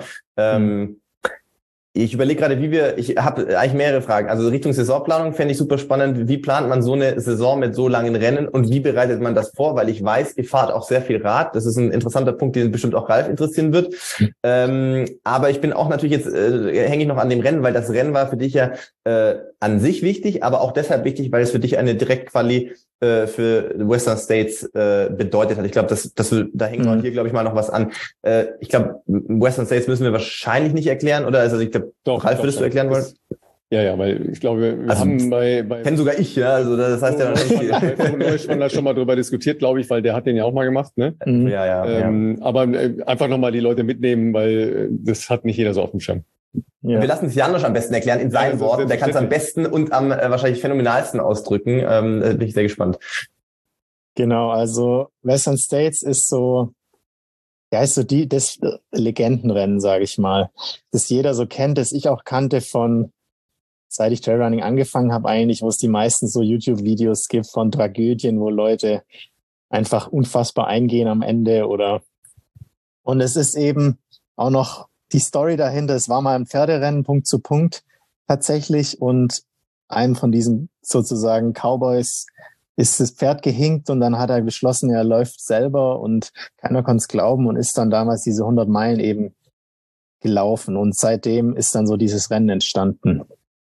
Ich überlege gerade, ich habe eigentlich mehrere Fragen. Also Richtung Saisonplanung fände ich super spannend. Wie plant man so eine Saison mit so langen Rennen und wie bereitet man das vor? Weil ich weiß, ihr fahrt auch sehr viel Rad. Das ist ein interessanter Punkt, den bestimmt auch Ralf interessieren wird. Aber ich bin auch natürlich jetzt, hänge ich noch an dem Rennen, weil das Rennen war für dich ja an sich wichtig, aber auch deshalb wichtig, weil es für dich eine Direktquali für Western States bedeutet hat. Ich glaube, da hängt auch hier, glaube ich, mal noch was an. Ich glaube, Western States müssen wir wahrscheinlich nicht erklären, oder? Also ich glaube, Ralf, würdest du erklären wollen? Ja, weil ich glaube, wir haben bei kenn sogar ich, ja, also das heißt ja noch nicht. Wir haben da schon mal drüber diskutiert, glaube ich, weil der hat den ja auch mal gemacht, ne? Ja. Aber einfach nochmal die Leute mitnehmen, weil das hat nicht jeder so auf dem Schirm. Ja. Wir lassen es Janosch am besten erklären in seinen Worten. Der kann es am besten und am wahrscheinlich phänomenalsten ausdrücken. Bin ich sehr gespannt. Genau, also Western States ist so, ist so das Legendenrennen, sage ich mal, das jeder so kennt, das ich auch kannte von, seit ich Trailrunning angefangen habe eigentlich, wo es die meisten so YouTube-Videos gibt von Tragödien, wo Leute einfach unfassbar eingehen am Ende und es ist eben auch noch die Story dahinter, es war mal ein Pferderennen, Punkt zu Punkt tatsächlich und einem von diesen sozusagen Cowboys ist das Pferd gehinkt und dann hat er beschlossen, er läuft selber und keiner konnte es glauben und ist dann damals diese 100 Meilen eben gelaufen und seitdem ist dann so dieses Rennen entstanden.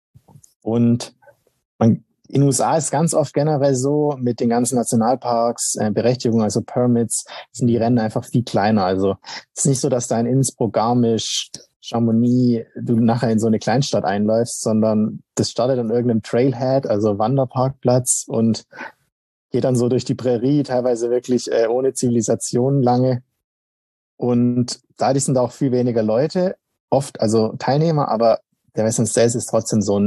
Und in den USA ist ganz oft generell so, mit den ganzen Nationalparks, Berechtigungen, also Permits, sind die Rennen einfach viel kleiner. Also es ist nicht so, dass da in Innsbruck, Garmisch, Chamonix du nachher in so eine Kleinstadt einläufst, sondern das startet an irgendeinem Trailhead, also Wanderparkplatz und geht dann so durch die Prärie, teilweise wirklich ohne Zivilisation lange. Und dadurch sind auch viel weniger Leute, oft also Teilnehmer, aber der Western States ist trotzdem so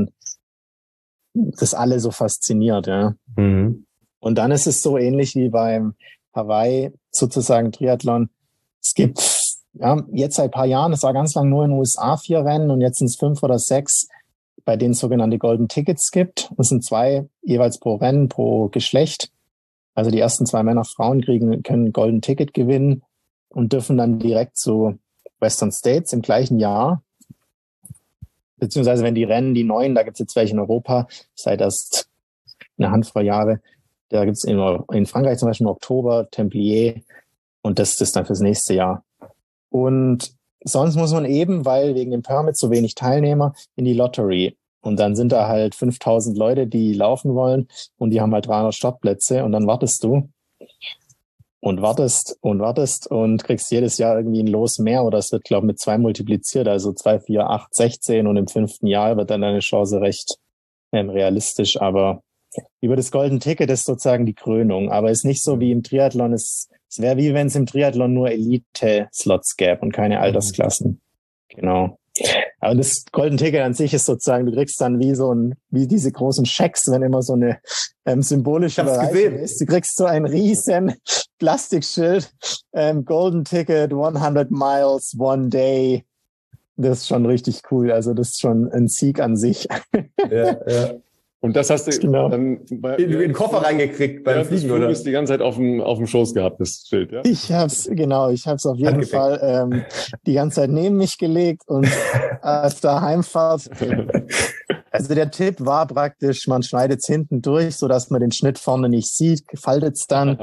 das alle so fasziniert, ja. Und dann ist es so ähnlich wie beim Hawaii sozusagen Triathlon. Es gibt jetzt seit ein paar Jahren, es war ganz lang nur in den USA 4 Rennen und jetzt sind es 5 oder 6, bei denen es sogenannte Golden Tickets gibt. Das sind 2 jeweils pro Rennen, pro Geschlecht. Also die ersten 2 Männer, Frauen können ein Golden Ticket gewinnen und dürfen dann direkt zu Western States im gleichen Jahr. Beziehungsweise wenn die Rennen, die neuen, da gibt es jetzt welche in Europa, seit erst eine Handvoll Jahre. Da gibt es in Frankreich zum Beispiel im Oktober, Templier und das ist dann fürs nächste Jahr. Und sonst muss man eben, weil wegen dem Permit so wenig Teilnehmer, in die Lottery. Und dann sind da halt 5000 Leute, die laufen wollen und die haben halt 300 Startplätze und dann wartest du und wartest und kriegst jedes Jahr irgendwie ein Los mehr oder es wird, glaube ich, mit 2 multipliziert, also 2, 4, 8, 16 und im 5. Jahr wird dann deine Chance recht realistisch, aber über das Golden Ticket ist sozusagen die Krönung, aber ist nicht so wie im Triathlon, es wäre wie wenn es im Triathlon nur Elite-Slots gäbe und keine Altersklassen. Genau. Aber das Golden Ticket an sich ist sozusagen, du kriegst dann wie diese großen Schecks, wenn immer so eine symbolische Überreichung ist. Du kriegst so ein riesen Plastikschild, Golden Ticket, 100 Miles, one day. Das ist schon richtig cool. Also das ist schon ein Sieg an sich. Ja. Und das hast du dann in den Koffer reingekriegt beim Fliegen, oder? Du hast die ganze Zeit auf dem Schoß gehabt, das Schild, ja? Ich hab's auf jeden Fall die ganze Zeit neben mich gelegt und auf der Heimfahrt. Also der Tipp war praktisch, man schneidet es hinten durch, sodass man den Schnitt vorne nicht sieht, faltet es dann.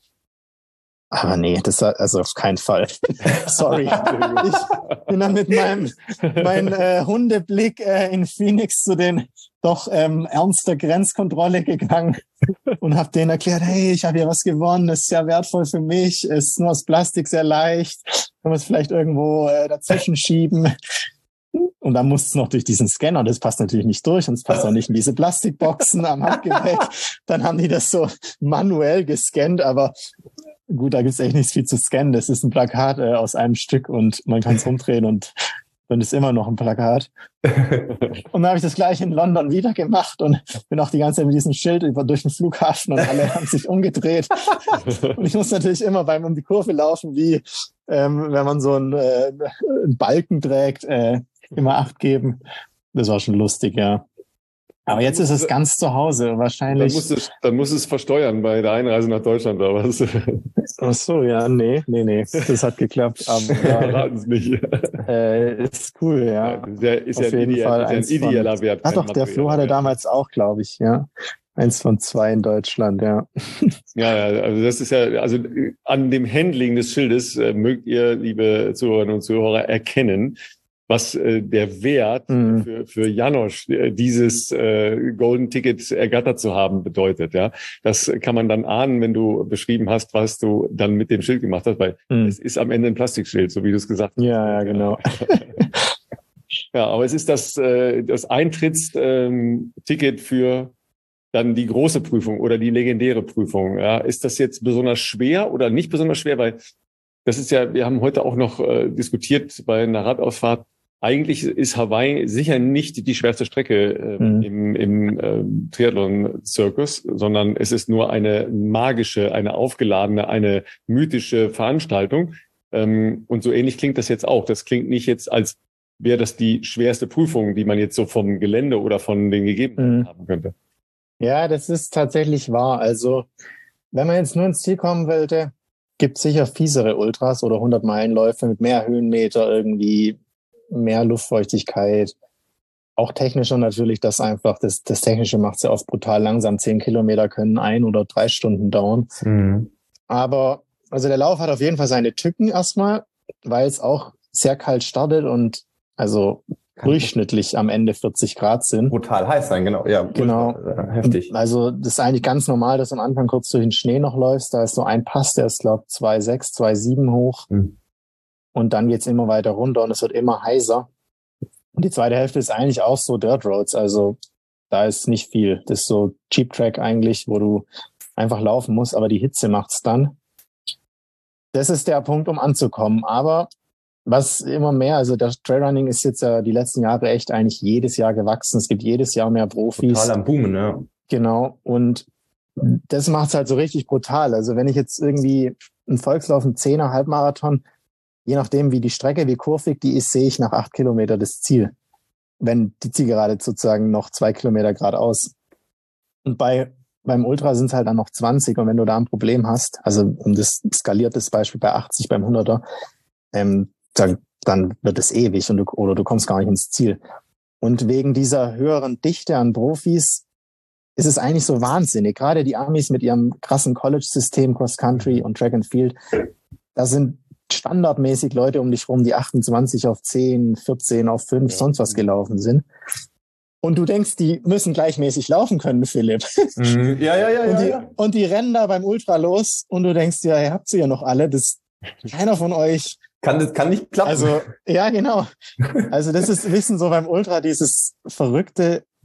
Aber nee, also auf keinen Fall. Sorry. Ich bin dann mit meinem Hundeblick in Phoenix zu den doch ernster Grenzkontrolle gegangen und habe denen erklärt, hey, ich habe hier was gewonnen, das ist sehr wertvoll für mich, ist nur aus Plastik sehr leicht, kann man es vielleicht irgendwo dazwischen schieben. Und dann muss es noch durch diesen Scanner, das passt natürlich nicht durch und es passt auch nicht in diese Plastikboxen am Handgepäck. Dann haben die das so manuell gescannt, aber gut, da gibt's echt nichts viel zu scannen. Das ist ein Plakat aus einem Stück und man kann es umdrehen und dann ist immer noch ein Plakat. Und dann habe ich das gleich in London wieder gemacht und bin auch die ganze Zeit mit diesem Schild durch den Flughafen und alle haben sich umgedreht. Und ich muss natürlich immer beim um die Kurve laufen, wie wenn man so einen Balken trägt, immer Acht geben. Das war schon lustig, ja. Aber jetzt ist es ganz zu Hause, wahrscheinlich. Dann muss es versteuern bei der Einreise nach Deutschland, oder was? Ach so, ja, nee. Das hat geklappt. Aber verraten es nicht. Ist cool, ja. Ist ja ein ideeller Wert. Ah doch, der Flo hatte damals auch, glaube ich, ja. 1 von 2 in Deutschland, ja. Ja, also das ist ja, also an dem Handling des Schildes mögt ihr, liebe Zuhörerinnen und Zuhörer, erkennen, was der Wert für Janosch, dieses Golden Ticket ergattert zu haben, bedeutet. Ja, das kann man dann ahnen, wenn du beschrieben hast, was du dann mit dem Schild gemacht hast, weil es ist am Ende ein Plastikschild, so wie du es gesagt hast. Ja, genau. Ja, aber es ist das Eintrittsticket für dann die große Prüfung oder die legendäre Prüfung. Ja, ist das jetzt besonders schwer oder nicht besonders schwer? Weil das ist ja, wir haben heute auch noch diskutiert bei einer Radausfahrt. Eigentlich ist Hawaii sicher nicht die schwerste Strecke im Triathlon-Zirkus, sondern es ist nur eine magische, eine aufgeladene, eine mythische Veranstaltung. Und so ähnlich klingt das jetzt auch. Das klingt nicht jetzt, als wäre das die schwerste Prüfung, die man jetzt so vom Gelände oder von den Gegebenheiten haben könnte. Ja, das ist tatsächlich wahr. Also, wenn man jetzt nur ins Ziel kommen wollte, gibt es sicher fiesere Ultras oder 100-Meilen-Läufe mit mehr Höhenmeter, irgendwie mehr Luftfeuchtigkeit. Auch technischer natürlich, das Technische macht es ja oft brutal langsam. 10 Kilometer können 1 oder 3 Stunden dauern. Aber also der Lauf hat auf jeden Fall seine Tücken erstmal, weil es auch sehr kalt startet und also durchschnittlich am Ende 40 Grad sind. Brutal heiß sein, genau. Ja, genau. Heftig. Also das ist eigentlich ganz normal, dass du am Anfang kurz durch den Schnee noch läufst. Da ist so ein Pass, der ist, glaube ich, 2,6, 2,7 hoch. Und dann geht's immer weiter runter und es wird immer heißer. Und die zweite Hälfte ist eigentlich auch so Dirt Roads. Also da ist nicht viel. Das ist so Cheap Track eigentlich, wo du einfach laufen musst, aber die Hitze macht's dann. Das ist der Punkt, um anzukommen. Aber was immer mehr, also das Trailrunning ist jetzt ja die letzten Jahre echt eigentlich jedes Jahr gewachsen. Es gibt jedes Jahr mehr Profis. Total am Boomen, ja. Genau. Und das macht's halt so richtig brutal. Also wenn ich jetzt irgendwie einen Volkslauf, einen 10er Halbmarathon, je nachdem wie die Strecke, wie kurvig die ist, sehe ich nach 8 Kilometer das Ziel. Wenn die Zielgerade sozusagen noch 2 Kilometer geradeaus. Und beim Ultra sind es halt dann noch 20. Und wenn du da ein Problem hast, also um das skaliertes Beispiel bei 80 beim 100er, dann wird es ewig oder du kommst gar nicht ins Ziel. Und wegen dieser höheren Dichte an Profis ist es eigentlich so wahnsinnig. Gerade die Amis mit ihrem krassen College-System, Cross-Country und Track and Field, da sind standardmäßig Leute um dich rum, die 28 auf 10, 14 auf 5, sonst was gelaufen sind. Und du denkst, die müssen gleichmäßig laufen können, Philipp. Und die rennen da beim Ultra los und du denkst dir, ihr habt sie ja noch alle, keiner von euch kann nicht klappen. Also, ja, genau. Also das ist Wissen so beim Ultra, dieses Verrückte.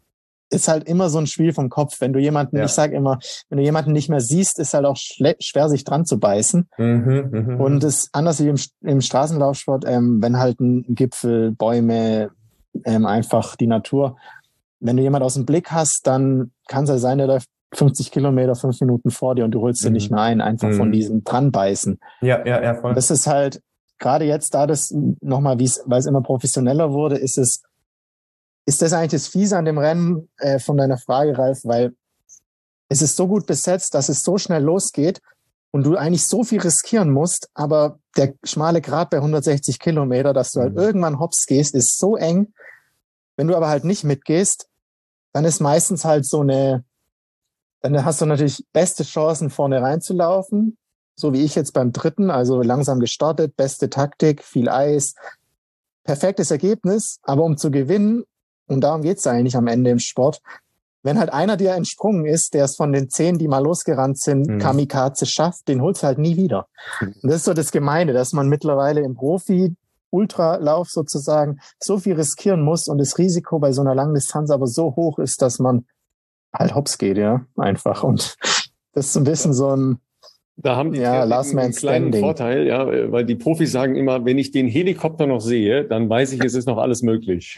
ist halt immer so ein Spiel vom Kopf. Wenn du jemanden, ich sage immer, wenn du jemanden nicht mehr siehst, ist halt auch schwer, sich dran zu beißen. Und es ist anders wie im Straßenlaufsport, wenn halt ein Gipfel, Bäume, einfach die Natur. Wenn du jemanden aus dem Blick hast, dann kann es ja sein, der läuft 50 Kilometer, 5 Minuten vor dir und du holst den nicht mehr ein, einfach von diesem Dranbeißen. Ja, voll. Das ist halt, gerade jetzt, da das nochmal, weil es immer professioneller wurde, ist das eigentlich das Fiese an dem Rennen von deiner Frage, Ralf, weil es ist so gut besetzt, dass es so schnell losgeht und du eigentlich so viel riskieren musst, aber der schmale Grat bei 160 Kilometer, dass du halt irgendwann hops gehst, ist so eng. Wenn du aber halt nicht mitgehst, dann ist meistens halt dann hast du natürlich beste Chancen, vorne reinzulaufen, so wie ich jetzt beim dritten, also langsam gestartet, beste Taktik, viel Eis, perfektes Ergebnis, aber um zu gewinnen, und darum geht's eigentlich am Ende im Sport, wenn halt einer dir entsprungen ist, der es von den 10, die mal losgerannt sind, Kamikaze schafft, den holst du halt nie wieder. Und das ist so das Gemeine, dass man mittlerweile im Profi-Ultralauf sozusagen so viel riskieren muss und das Risiko bei so einer langen Distanz aber so hoch ist, dass man halt hops geht, ja, einfach. Und das ist so ein bisschen so ein Da haben die Last Man einen kleinen Standing. Vorteil, ja, weil die Profis sagen immer, wenn ich den Helikopter noch sehe, dann weiß ich, es ist noch alles möglich.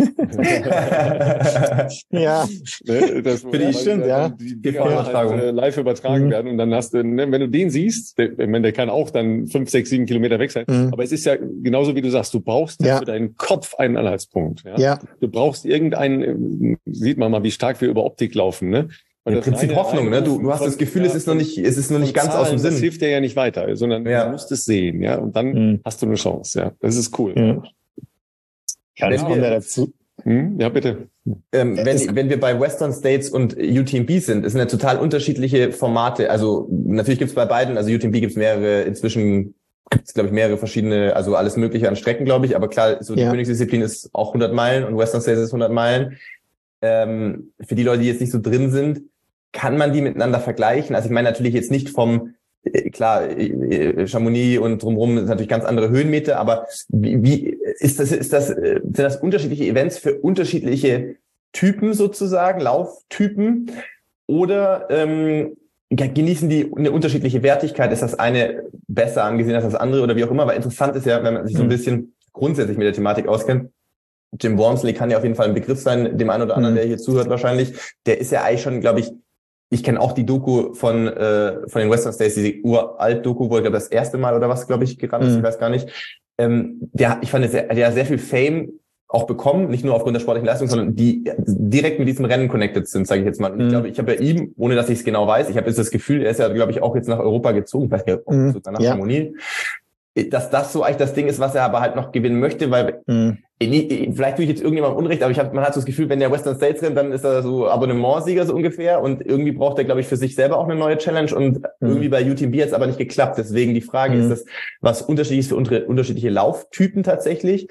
Ja, Das Für die stimmt, ja. Die Dinger halt, live übertragen werden und dann hast du, wenn du den siehst, der kann auch dann 5, 6, 7 Kilometer weg sein. Aber es ist ja genauso wie du sagst, du brauchst für deinen Kopf einen Anhaltspunkt. Ja? Du brauchst sieht man mal, wie stark wir über Optik laufen, ne? Im Prinzip Hoffnung, ne? Du hast das Gefühl, es ist noch nicht ganz aus dem Sinn. Das hilft dir ja nicht weiter, sondern du musst es sehen, ja. Und dann hast du eine Chance, ja. Das ist cool. Ja, das kommt ja dazu. Ja, bitte. Wenn wir bei Western States und UTMB sind, es sind ja total unterschiedliche Formate. Also natürlich gibt es bei beiden, also UTMB gibt es inzwischen gibt es, glaube ich, mehrere verschiedene, also alles Mögliche an Strecken, glaube ich. Aber klar, so die Königsdisziplin ist auch 100 Meilen und Western States ist 100 Meilen. Für die Leute, die jetzt nicht so drin sind, kann man die miteinander vergleichen? Also ich meine natürlich jetzt nicht klar, Chamonix und drumherum sind natürlich ganz andere Höhenmeter, aber wie sind das unterschiedliche Events für unterschiedliche Typen sozusagen, Lauftypen? Oder genießen die eine unterschiedliche Wertigkeit? Ist das eine besser angesehen als das andere oder wie auch immer? Weil interessant ist ja, wenn man sich so ein bisschen grundsätzlich mit der Thematik auskennt, Jim Walmsley kann ja auf jeden Fall ein Begriff sein, dem einen oder anderen, der hier zuhört wahrscheinlich. Der ist ja eigentlich schon, glaube ich kenne auch die Doku von den Western States, diese Uralt-Doku, wo er, glaube ich, das erste Mal oder was, glaube ich, gerannt ist, ich weiß gar nicht. Ich fand, der hat sehr viel Fame auch bekommen, nicht nur aufgrund der sportlichen Leistung, sondern die direkt mit diesem Rennen connected sind, sage ich jetzt mal. Und ich glaube, ich habe ja ihm, ohne dass ich es genau weiß, ich habe jetzt das Gefühl, er ist ja, glaube ich, auch jetzt nach Europa gezogen, ich weiß nicht, ob sogar nach Chamonix, dass das so eigentlich das Ding ist, was er aber halt noch gewinnen möchte, weil vielleicht tue ich jetzt irgendjemandem Unrecht, aber man hat so das Gefühl, wenn der Western States rennt, dann ist er so Abonnementsieger so ungefähr und irgendwie braucht er, glaube ich, für sich selber auch eine neue Challenge und irgendwie bei UTMB hat es aber nicht geklappt. Deswegen die Frage, ist das was Unterschiedliches für unterschiedliche Lauftypen tatsächlich?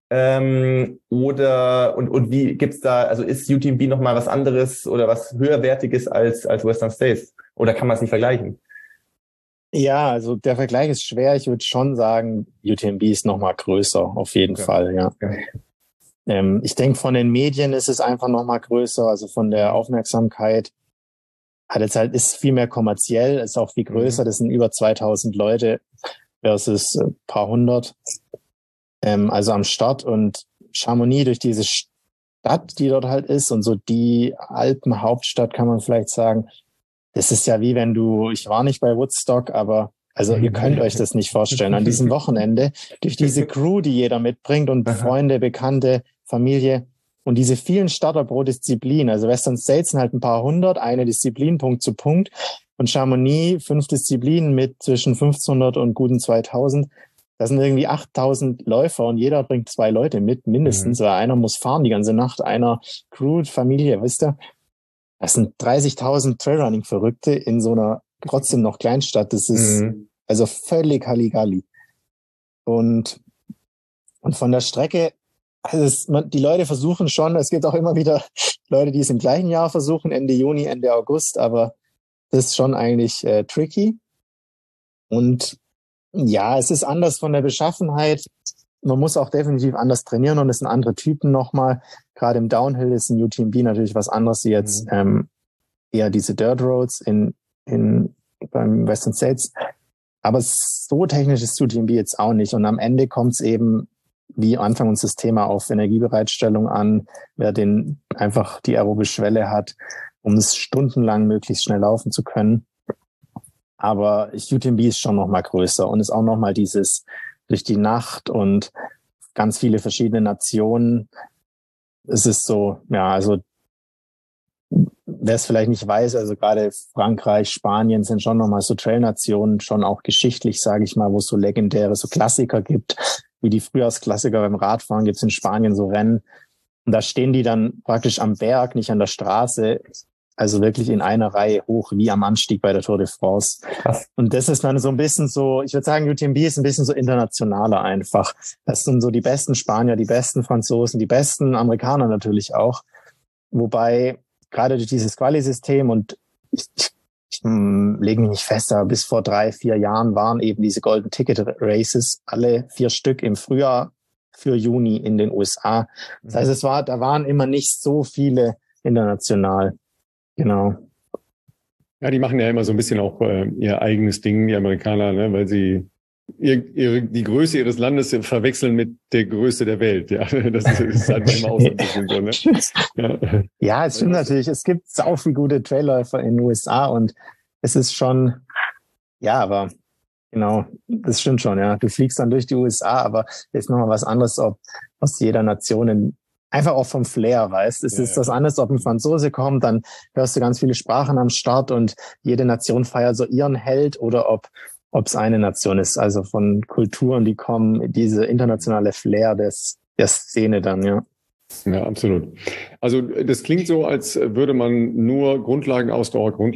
Oder wie gibt's da, also ist UTMB nochmal was anderes oder was höherwertiges als Western States? Oder kann man es nicht vergleichen? Ja, also der Vergleich ist schwer. Ich würde schon sagen, UTMB ist noch mal größer, auf jeden Fall, ja. Okay. Ich denke, von den Medien ist es einfach noch mal größer, also von der Aufmerksamkeit. Ist viel mehr kommerziell, ist auch viel größer. Das sind über 2000 Leute versus ein paar hundert. Also am Start und Chamonix durch diese Stadt, die dort halt ist und so die Alpenhauptstadt, kann man vielleicht sagen. Das ist ja wie wenn ich war nicht bei Woodstock, aber also ihr könnt euch das nicht vorstellen. An diesem Wochenende, durch diese Crew, die jeder mitbringt und Freunde, Bekannte, Familie und diese vielen Starter pro Disziplin. Also Western States sind halt ein paar hundert, eine Disziplin, Punkt zu Punkt. Und Chamonix, 5 Disziplinen mit zwischen 1500 und guten 2000. Das sind irgendwie 8000 Läufer und jeder bringt 2 Leute mit, mindestens, weil einer muss fahren die ganze Nacht, einer Crew, Familie, wisst ihr? Das sind 30.000 Trailrunning-Verrückte in so einer trotzdem noch Kleinstadt. Das ist also völlig Halligalli. Und von der Strecke, die Leute versuchen schon, es gibt auch immer wieder Leute, die es im gleichen Jahr versuchen, Ende Juni, Ende August, aber das ist schon eigentlich tricky. Und ja, es ist anders von der Beschaffenheit. Man muss auch definitiv anders trainieren und es sind andere Typen nochmal. gerade im Downhill ist ein UTMB natürlich was anderes, wie jetzt eher diese Dirt Roads beim Western States. Aber so technisch ist UTMB jetzt auch nicht. Und am Ende kommt es eben, wie Anfang uns das Thema, auf Energiebereitstellung an, wer einfach die aerobe Schwelle hat, um es stundenlang möglichst schnell laufen zu können. Aber UTMB ist schon noch mal größer und ist auch noch mal dieses durch die Nacht und ganz viele verschiedene Nationen. Es ist so, ja, also wer es vielleicht nicht weiß, also gerade Frankreich, Spanien sind schon nochmal so Trailnationen, schon auch geschichtlich, sage ich mal, wo es so legendäre, so Klassiker gibt, wie die Frühjahrsklassiker beim Radfahren, gibt es in Spanien so Rennen. Und da stehen die dann praktisch am Berg, nicht an der Straße, also wirklich in einer Reihe hoch, wie am Anstieg bei der Tour de France. Krass. Und das ist dann so ein bisschen so, ich würde sagen, UTMB ist ein bisschen so internationaler einfach. Das sind so die besten Spanier, die besten Franzosen, die besten Amerikaner natürlich auch. Wobei gerade durch dieses Quali-System und ich lege mich nicht fest, aber bis vor 3-4 Jahren waren eben diese Golden Ticket Races, alle 4 Stück im Frühjahr für Juni in den USA. Das heißt, da waren immer nicht so viele international. Genau. Ja, die machen ja immer so ein bisschen auch ihr eigenes Ding, die Amerikaner, ne, weil sie die Größe ihres Landes verwechseln mit der Größe der Welt. Ja, das ist halt manchmal auch so ein bisschen so, ne? Ja, es stimmt natürlich. Es gibt sau viele gute Trailläufer in den USA und es ist schon, ja, aber genau, das stimmt schon, ja. Du fliegst dann durch die USA, aber ist nochmal was anderes, ob aus jeder Nation einfach auch vom Flair, weißt. Es ist was anderes, ob ein Franzose kommt, dann hörst du ganz viele Sprachen am Start und jede Nation feiert so ihren Held oder ob es eine Nation ist, also von Kulturen, die kommen, diese internationale Flair der Szene dann, ja. Ja, absolut. Also das klingt so, als würde man nur Grundlagenausdauer und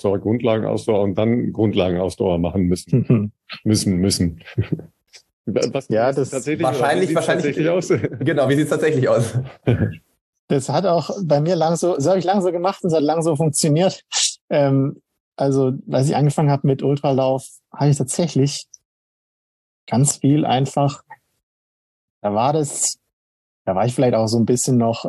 dann Grundlagenausdauer machen müssen. müssen. Was ja, das tatsächlich wahrscheinlich aus? Genau, wie sieht es tatsächlich aus? Das hat auch bei mir das habe ich lang so gemacht und es hat lang so funktioniert. Also, als ich angefangen habe mit Ultralauf, habe ich tatsächlich ganz viel einfach, da war ich vielleicht auch so ein bisschen noch,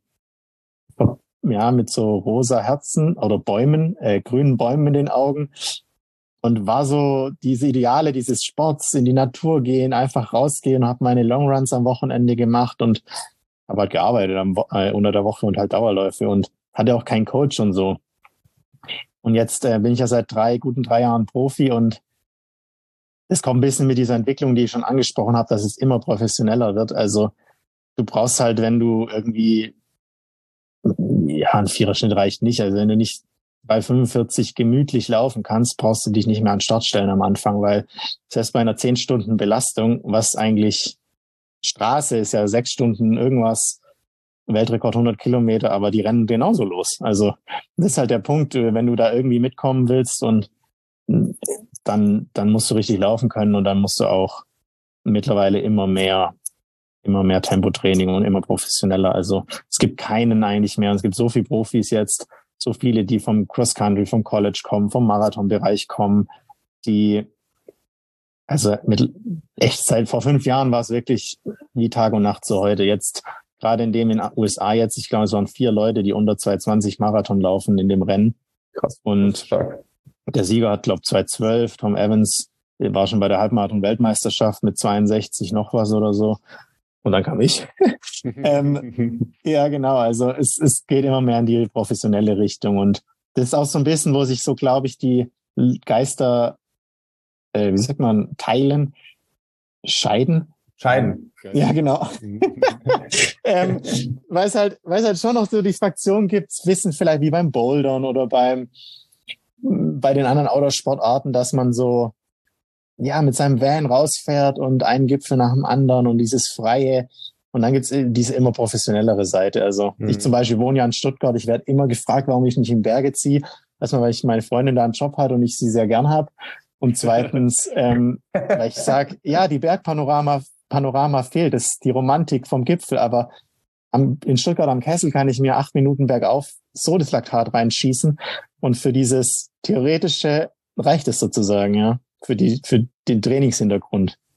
mit so rosa Herzen oder Bäumen, grünen Bäumen in den Augen und war so diese Ideale dieses Sports, in die Natur gehen, einfach rausgehen, habe meine Longruns am Wochenende gemacht und habe halt gearbeitet unter der Woche und halt Dauerläufe und hatte auch keinen Coach und so. Und jetzt bin ich ja seit guten 3 Jahren Profi und es kommt ein bisschen mit dieser Entwicklung, die ich schon angesprochen habe, dass es immer professioneller wird. Also du brauchst halt, wenn du irgendwie, ein 4er-Schnitt reicht nicht. Also wenn du nicht bei 45 gemütlich laufen kannst, brauchst du dich nicht mehr an den Start stellen am Anfang, weil selbst bei einer 10 Stunden Belastung, was eigentlich Straße ist ja 6 Stunden irgendwas, Weltrekord 100 Kilometer, aber die rennen genauso los. Also das ist halt der Punkt, wenn du da irgendwie mitkommen willst und dann musst du richtig laufen können und dann musst du auch mittlerweile immer mehr Tempotraining und immer professioneller. Also es gibt keinen eigentlich mehr und es gibt so viele Profis jetzt, so viele, die vom Cross-Country, vom College kommen, vom Marathonbereich kommen, mit Echtzeit, vor 5 Jahren war es wirklich wie Tag und Nacht so heute. Jetzt gerade in den USA jetzt, ich glaube, es waren 4 Leute, die unter 2:20 Marathon laufen in dem Rennen. Krass. Und der Sieger hat, glaube ich, 2:12. Tom Evans war schon bei der Halbmarathon-Weltmeisterschaft mit 62 noch was oder so. Und dann kam ich. Ja, genau. Also es geht immer mehr in die professionelle Richtung. Und das ist auch so ein bisschen, wo sich so, glaube ich, die Geister, scheiden. Ja, genau. Weil es halt schon noch so die Fraktion gibt, wissen vielleicht wie beim Bouldern oder bei den anderen Outdoor-Sportarten, dass man so, mit seinem Van rausfährt und einen Gipfel nach dem anderen und dieses Freie. Und dann gibt's diese immer professionellere Seite. Also ich zum Beispiel wohne ja in Stuttgart. Ich werde immer gefragt, warum ich nicht in Berge ziehe. Erstmal, weil ich meine Freundin da einen Job hat und ich sie sehr gern habe. Und zweitens, weil ich sage, die Bergpanorama fehlt. Das ist die Romantik vom Gipfel. Aber in Stuttgart am Kessel kann ich mir 8 Minuten bergauf so das Laktat reinschießen. Und für dieses Theoretische reicht es sozusagen, ja. Für den Trainingshintergrund.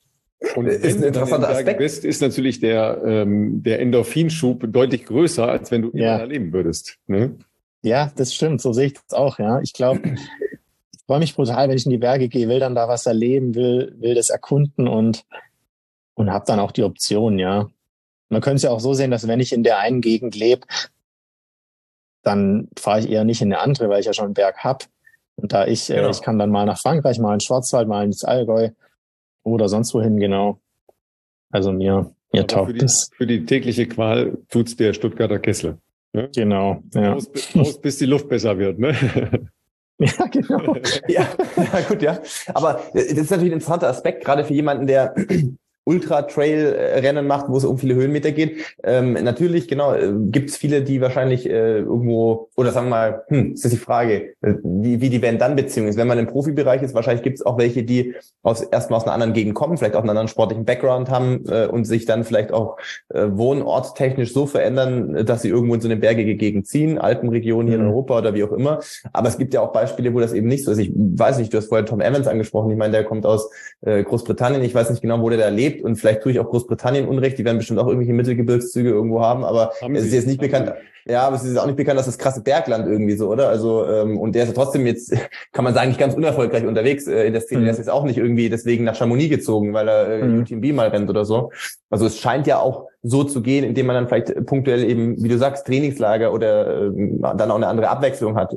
Und Ist wenn ein du interessanter dann in den Bergen Aspekt. bist, ist natürlich der Endorphinschub deutlich größer, als wenn du immer da leben würdest. Ne? Ja, das stimmt. So sehe ich das auch, ja. Ich glaube, ich freue mich brutal, wenn ich in die Berge gehe, will dann da was erleben, will das erkunden und habe dann auch die Option, ja. Man könnte es ja auch so sehen, dass wenn ich in der einen Gegend lebe, dann fahre ich eher nicht in eine andere, weil ich ja schon einen Berg habe. Und da ich kann dann mal nach Frankreich, mal in den Schwarzwald, mal ins Allgäu oder sonst wohin, genau. Also mir taugt das. Für die tägliche Qual tut's der Stuttgarter Kessel. Ne? Genau, ja. Raus, bis die Luft besser wird, ne? Ja, genau. Ja, gut, ja. Aber das ist natürlich ein interessanter Aspekt, gerade für jemanden, der Ultra-Trail-Rennen macht, wo es um viele Höhenmeter geht. Natürlich, genau, gibt es viele, die wahrscheinlich irgendwo, oder sagen wir mal, das ist die Frage, wie die Wenn-Dann-Beziehung ist. Wenn man im Profibereich ist, wahrscheinlich gibt es auch welche, die erstmal aus einer anderen Gegend kommen, vielleicht auch einen anderen sportlichen Background haben und sich dann vielleicht auch wohnortstechnisch so verändern, dass sie irgendwo in so eine bergige Gegend ziehen, Alpenregion hier in Europa oder wie auch immer. Aber es gibt ja auch Beispiele, wo das eben nicht so ist. Ich weiß nicht, du hast vorher Tom Evans angesprochen. Ich meine, der kommt aus Großbritannien. Ich weiß nicht genau, wo der da lebt. Und vielleicht tue ich auch Großbritannien Unrecht, die werden bestimmt auch irgendwelche Mittelgebirgszüge irgendwo haben, aber es ist jetzt nicht bekannt. Ja, aber es ist auch nicht bekannt, dass das krasse Bergland irgendwie so, oder? Also, und der ist ja trotzdem jetzt, kann man sagen, nicht ganz unerfolgreich unterwegs in der Szene. Der ist jetzt auch nicht irgendwie deswegen nach Chamonix gezogen, weil er UTMB mal rennt oder so. Also es scheint ja auch so zu gehen, indem man dann vielleicht punktuell eben, wie du sagst, Trainingslager oder dann auch eine andere Abwechslung hat.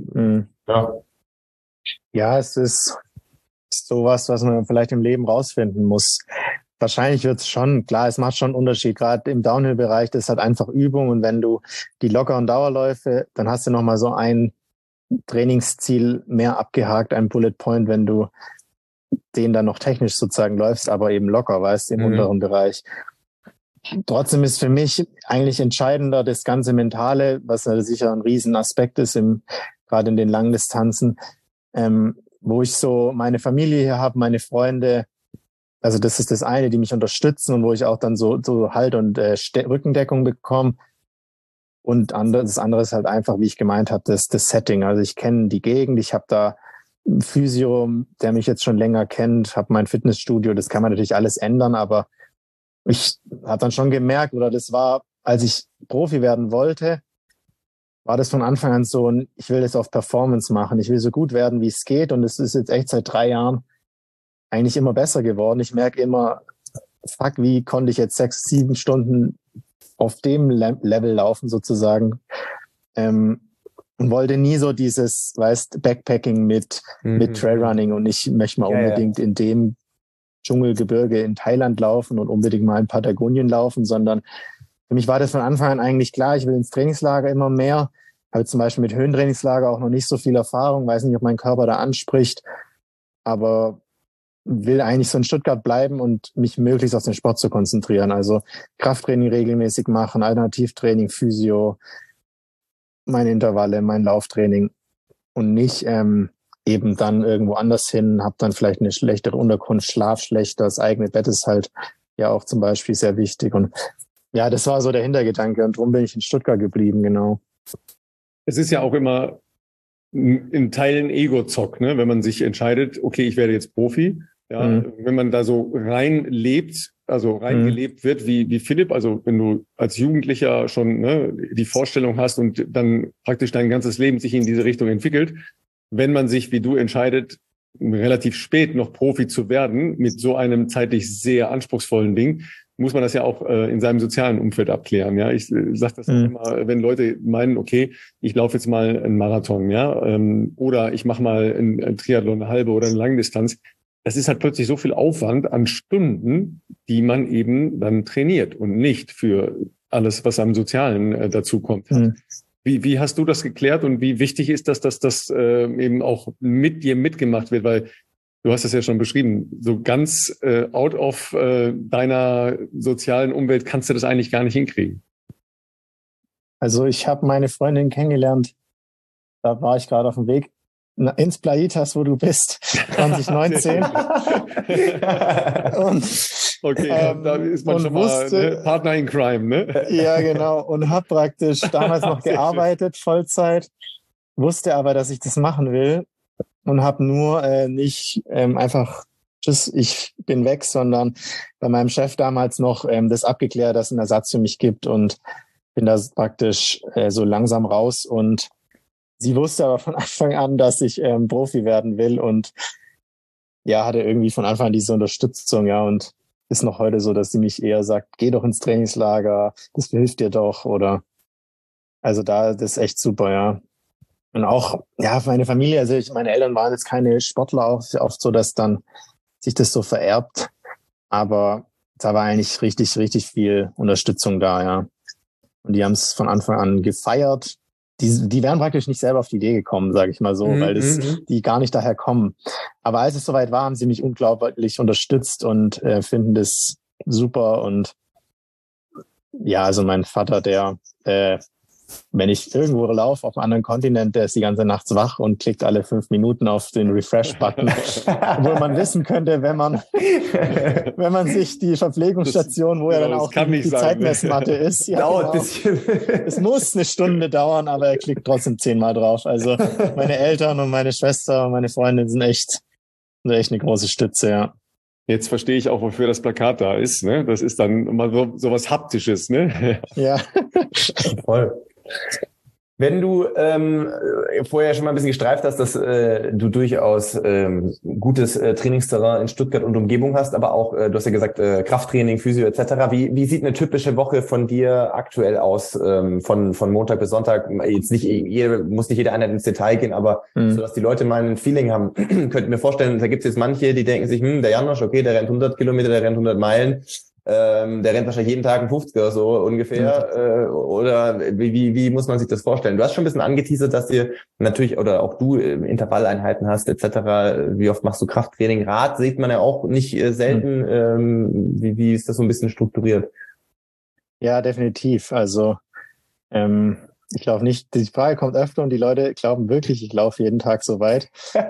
Ja, es ist sowas, was man vielleicht im Leben rausfinden muss. Wahrscheinlich wird es schon, klar, es macht schon einen Unterschied. Gerade im Downhill-Bereich, das ist halt einfach Übung. Und wenn du die lockeren Dauerläufe, dann hast du nochmal so ein Trainingsziel mehr abgehakt, ein Bullet Point, wenn du den dann noch technisch sozusagen läufst, aber eben locker, weißt du, im unteren Bereich. Trotzdem ist für mich eigentlich entscheidender das ganze Mentale, was sicher ein Riesenaspekt ist, gerade in den langen Distanzen, wo ich so meine Familie hier habe, meine Freunde. Also das ist das eine, die mich unterstützen und wo ich auch dann so Halt und Rückendeckung bekomme. Und das andere ist halt einfach, wie ich gemeint habe, das Setting. Also ich kenne die Gegend, ich habe da einen Physio, der mich jetzt schon länger kennt, habe mein Fitnessstudio, das kann man natürlich alles ändern, aber ich habe dann schon gemerkt, oder das war, als ich Profi werden wollte, war das von Anfang an so, ich will das auf Performance machen, ich will so gut werden, wie es geht, und es ist jetzt echt seit 3 Jahren eigentlich immer besser geworden. Ich merke immer, fuck, wie konnte ich jetzt 6, 7 Stunden auf dem Level laufen sozusagen, und wollte nie so dieses, weißt, Backpacking mit Trailrunning, und ich möchte mal unbedingt in dem Dschungelgebirge in Thailand laufen und unbedingt mal in Patagonien laufen, sondern für mich war das von Anfang an eigentlich klar, ich will ins Trainingslager immer mehr, habe zum Beispiel mit Höhentrainingslager auch noch nicht so viel Erfahrung, weiß nicht, ob mein Körper da anspricht, aber will eigentlich so in Stuttgart bleiben und mich möglichst auf den Sport zu konzentrieren. Also Krafttraining regelmäßig machen, Alternativtraining, Physio, meine Intervalle, mein Lauftraining und nicht eben dann irgendwo anders hin, habe dann vielleicht eine schlechtere Unterkunft, Schlaf schlechter, das eigene Bett ist halt ja auch zum Beispiel sehr wichtig. Und ja, das war so der Hintergedanke und darum bin ich in Stuttgart geblieben, genau. Es ist ja auch immer in Teilen Ego-Zock, ne? Wenn man sich entscheidet, okay, ich werde jetzt Profi. Ja, wenn man da so rein lebt, also reingelebt wird, wie Philipp, also wenn du als Jugendlicher schon die Vorstellung hast und dann praktisch dein ganzes Leben sich in diese Richtung entwickelt, wenn man sich, wie du, entscheidet, relativ spät noch Profi zu werden, mit so einem zeitlich sehr anspruchsvollen Ding, muss man das ja auch in seinem sozialen Umfeld abklären. Ja, ich sage das auch immer, wenn Leute meinen, okay, ich laufe jetzt mal einen Marathon, ja, oder ich mache mal einen Triathlon, eine halbe oder eine Langdistanz. Das ist halt plötzlich so viel Aufwand an Stunden, die man eben dann trainiert und nicht für alles, was am Sozialen dazukommt. Wie hast du das geklärt und wie wichtig ist das, dass das eben auch mit dir mitgemacht wird? Weil du hast das ja schon beschrieben, so ganz out of deiner sozialen Umwelt kannst du das eigentlich gar nicht hinkriegen. Also ich habe meine Freundin kennengelernt, da war ich gerade auf dem Weg ins Plaitas, wo du bist, 2019. Okay, da ist man schon mal Partner in Crime, ne? Ja, genau. Und habe praktisch damals noch gearbeitet, Vollzeit, wusste aber, dass ich das machen will und habe nur nicht einfach tschüss, ich bin weg, sondern bei meinem Chef damals noch das abgeklärt, dass es einen Ersatz für mich gibt und bin da praktisch so langsam raus. Und sie wusste aber von Anfang an, dass ich Profi werden will und ja, hatte irgendwie von Anfang an diese Unterstützung, ja, und ist noch heute so, dass sie mich eher sagt, geh doch ins Trainingslager, das hilft dir doch, oder also da, das ist echt super, ja. Und auch, ja, meine Familie, also meine Eltern waren jetzt keine Sportler, auch oft so, dass dann sich das so vererbt, aber da war eigentlich richtig, richtig viel Unterstützung da, ja. Und die haben es von Anfang an gefeiert. Die wären praktisch nicht selber auf die Idee gekommen, sage ich mal so, weil die gar nicht daher kommen. Aber als es soweit war, haben sie mich unglaublich unterstützt und finden das super. Und ja, also mein Vater, der, wenn ich irgendwo laufe auf einem anderen Kontinent, der ist die ganze Nacht wach und klickt alle 5 Minuten auf den Refresh-Button. Obwohl man wissen könnte, wenn man sich die Verpflegungsstation, wo ja dann auch die Zeitmessmatte ist, ja, dauert ein genau. bisschen. Es muss eine Stunde dauern, aber er klickt trotzdem 10-mal drauf. Also meine Eltern und meine Schwester und meine Freundin sind echt eine große Stütze, ja. Jetzt verstehe ich auch, wofür das Plakat da ist. Ne? Das ist dann mal so was Haptisches. Ne? Ja. Voll. Wenn du vorher schon mal ein bisschen gestreift hast, dass du durchaus gutes Trainingsterrain in Stuttgart und Umgebung hast, aber auch, du hast ja gesagt, Krafttraining, Physio etc. Wie sieht eine typische Woche von dir aktuell aus, von Montag bis Sonntag? Jetzt muss nicht jede Einheit ins Detail gehen, aber so, dass die Leute mal ein Feeling haben. Könnten mir vorstellen, da gibt es jetzt manche, die denken sich, der Janosch, okay, der rennt 100 Kilometer, der rennt 100 Meilen. Der rennt wahrscheinlich jeden Tag ein 50er so ungefähr. Oder wie muss man sich das vorstellen? Du hast schon ein bisschen angeteasert, dass ihr natürlich, oder auch du Intervalleinheiten hast etc. Wie oft machst du Krafttraining? Rad sieht man ja auch nicht selten. Wie ist das so ein bisschen strukturiert? Ja, definitiv. Also ich glaube nicht, die Frage kommt öfter und die Leute glauben wirklich, ich laufe jeden Tag so weit.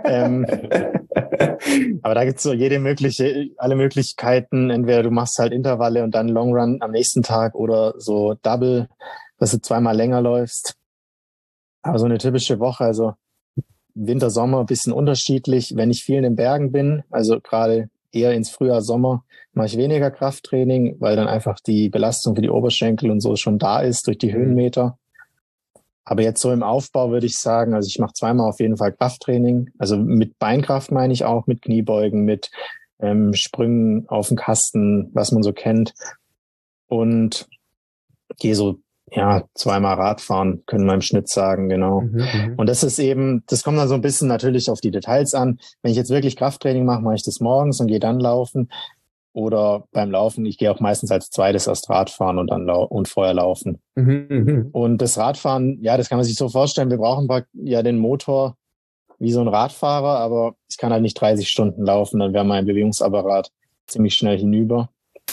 Aber da gibt's so alle Möglichkeiten. Entweder du machst halt Intervalle und dann Long Run am nächsten Tag oder so Double, dass du 2-mal länger läufst. Aber so eine typische Woche, also Winter, Sommer, ein bisschen unterschiedlich. Wenn ich viel in den Bergen bin, also gerade eher ins Frühjahr, Sommer, mache ich weniger Krafttraining, weil dann einfach die Belastung für die Oberschenkel und so schon da ist durch die Höhenmeter. Aber jetzt so im Aufbau würde ich sagen, also ich mache 2-mal auf jeden Fall Krafttraining. Also mit Beinkraft meine ich auch, mit Kniebeugen, mit Sprüngen auf den Kasten, was man so kennt. Und gehe so, 2-mal Radfahren, können wir im Schnitt sagen, genau. Und das kommt dann so ein bisschen natürlich auf die Details an. Wenn ich jetzt wirklich Krafttraining mache, mache ich das morgens und gehe dann laufen. Oder beim Laufen, ich gehe auch meistens als zweites erst Radfahren und dann und vorher laufen. Und das Radfahren, ja, das kann man sich so vorstellen, wir brauchen ja den Motor wie so ein Radfahrer, aber ich kann halt nicht 30 Stunden laufen, dann wäre mein Bewegungsapparat ziemlich schnell hinüber.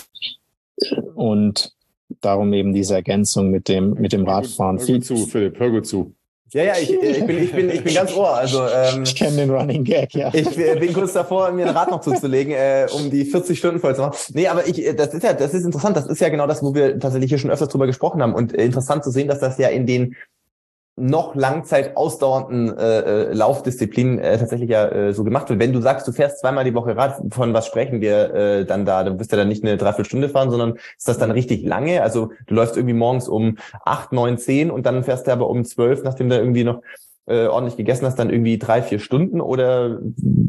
Und darum eben diese Ergänzung mit dem Radfahren. Hör gut zu, Philipp, hör gut zu. Ja, ich bin ganz ohr. Also ich kenne den Running Gag, ja. Ich bin kurz davor, mir ein Rad noch zuzulegen, um die 40 Stunden voll zu machen. Nee, aber das ist interessant. Das ist ja genau das, wo wir tatsächlich hier schon öfters drüber gesprochen haben. Und interessant zu sehen, dass das ja in den noch Langzeit ausdauernden Laufdisziplinen tatsächlich ja so gemacht wird. Wenn du sagst, du fährst 2-mal die Woche Rad, von was sprechen wir dann da? Du wirst ja dann nicht eine Dreiviertelstunde fahren, sondern ist das dann richtig lange? Also du läufst irgendwie morgens um 8, 9, 10 und dann fährst du aber um 12, nachdem du irgendwie noch ordentlich gegessen hast, dann irgendwie 3-4 Stunden? Oder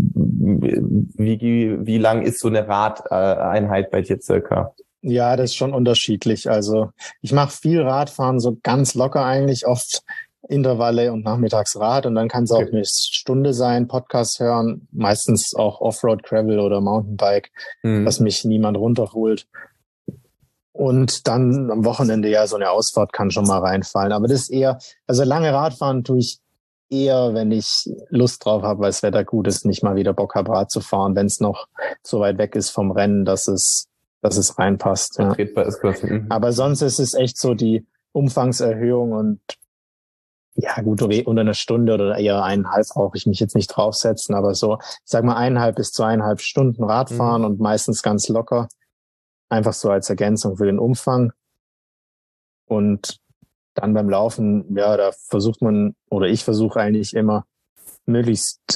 wie lang ist so eine Radeinheit bei dir circa? Ja, das ist schon unterschiedlich. Also ich mache viel Radfahren, so ganz locker eigentlich, oft Intervalle und nachmittags Rad und dann kann es auch eine Stunde sein, Podcast hören, meistens auch Offroad, Gravel oder Mountainbike, dass mich niemand runterholt. Und dann am Wochenende ja so eine Ausfahrt kann schon mal reinfallen. Aber das ist eher, also lange Radfahren tue ich eher, wenn ich Lust drauf habe, weil das Wetter gut ist, nicht mal wieder Bock habe, Rad zu fahren, wenn es noch so weit weg ist vom Rennen, dass es reinpasst. Ja. Aber sonst ist es echt so die Umfangserhöhung und ja gut, unter einer Stunde oder eher 1,5 brauche ich mich jetzt nicht draufsetzen, aber so, ich sag mal 1,5 bis 2,5 Stunden Radfahren und meistens ganz locker. Einfach so als Ergänzung für den Umfang. Und dann beim Laufen, ja, da versucht man, oder ich versuche eigentlich immer, möglichst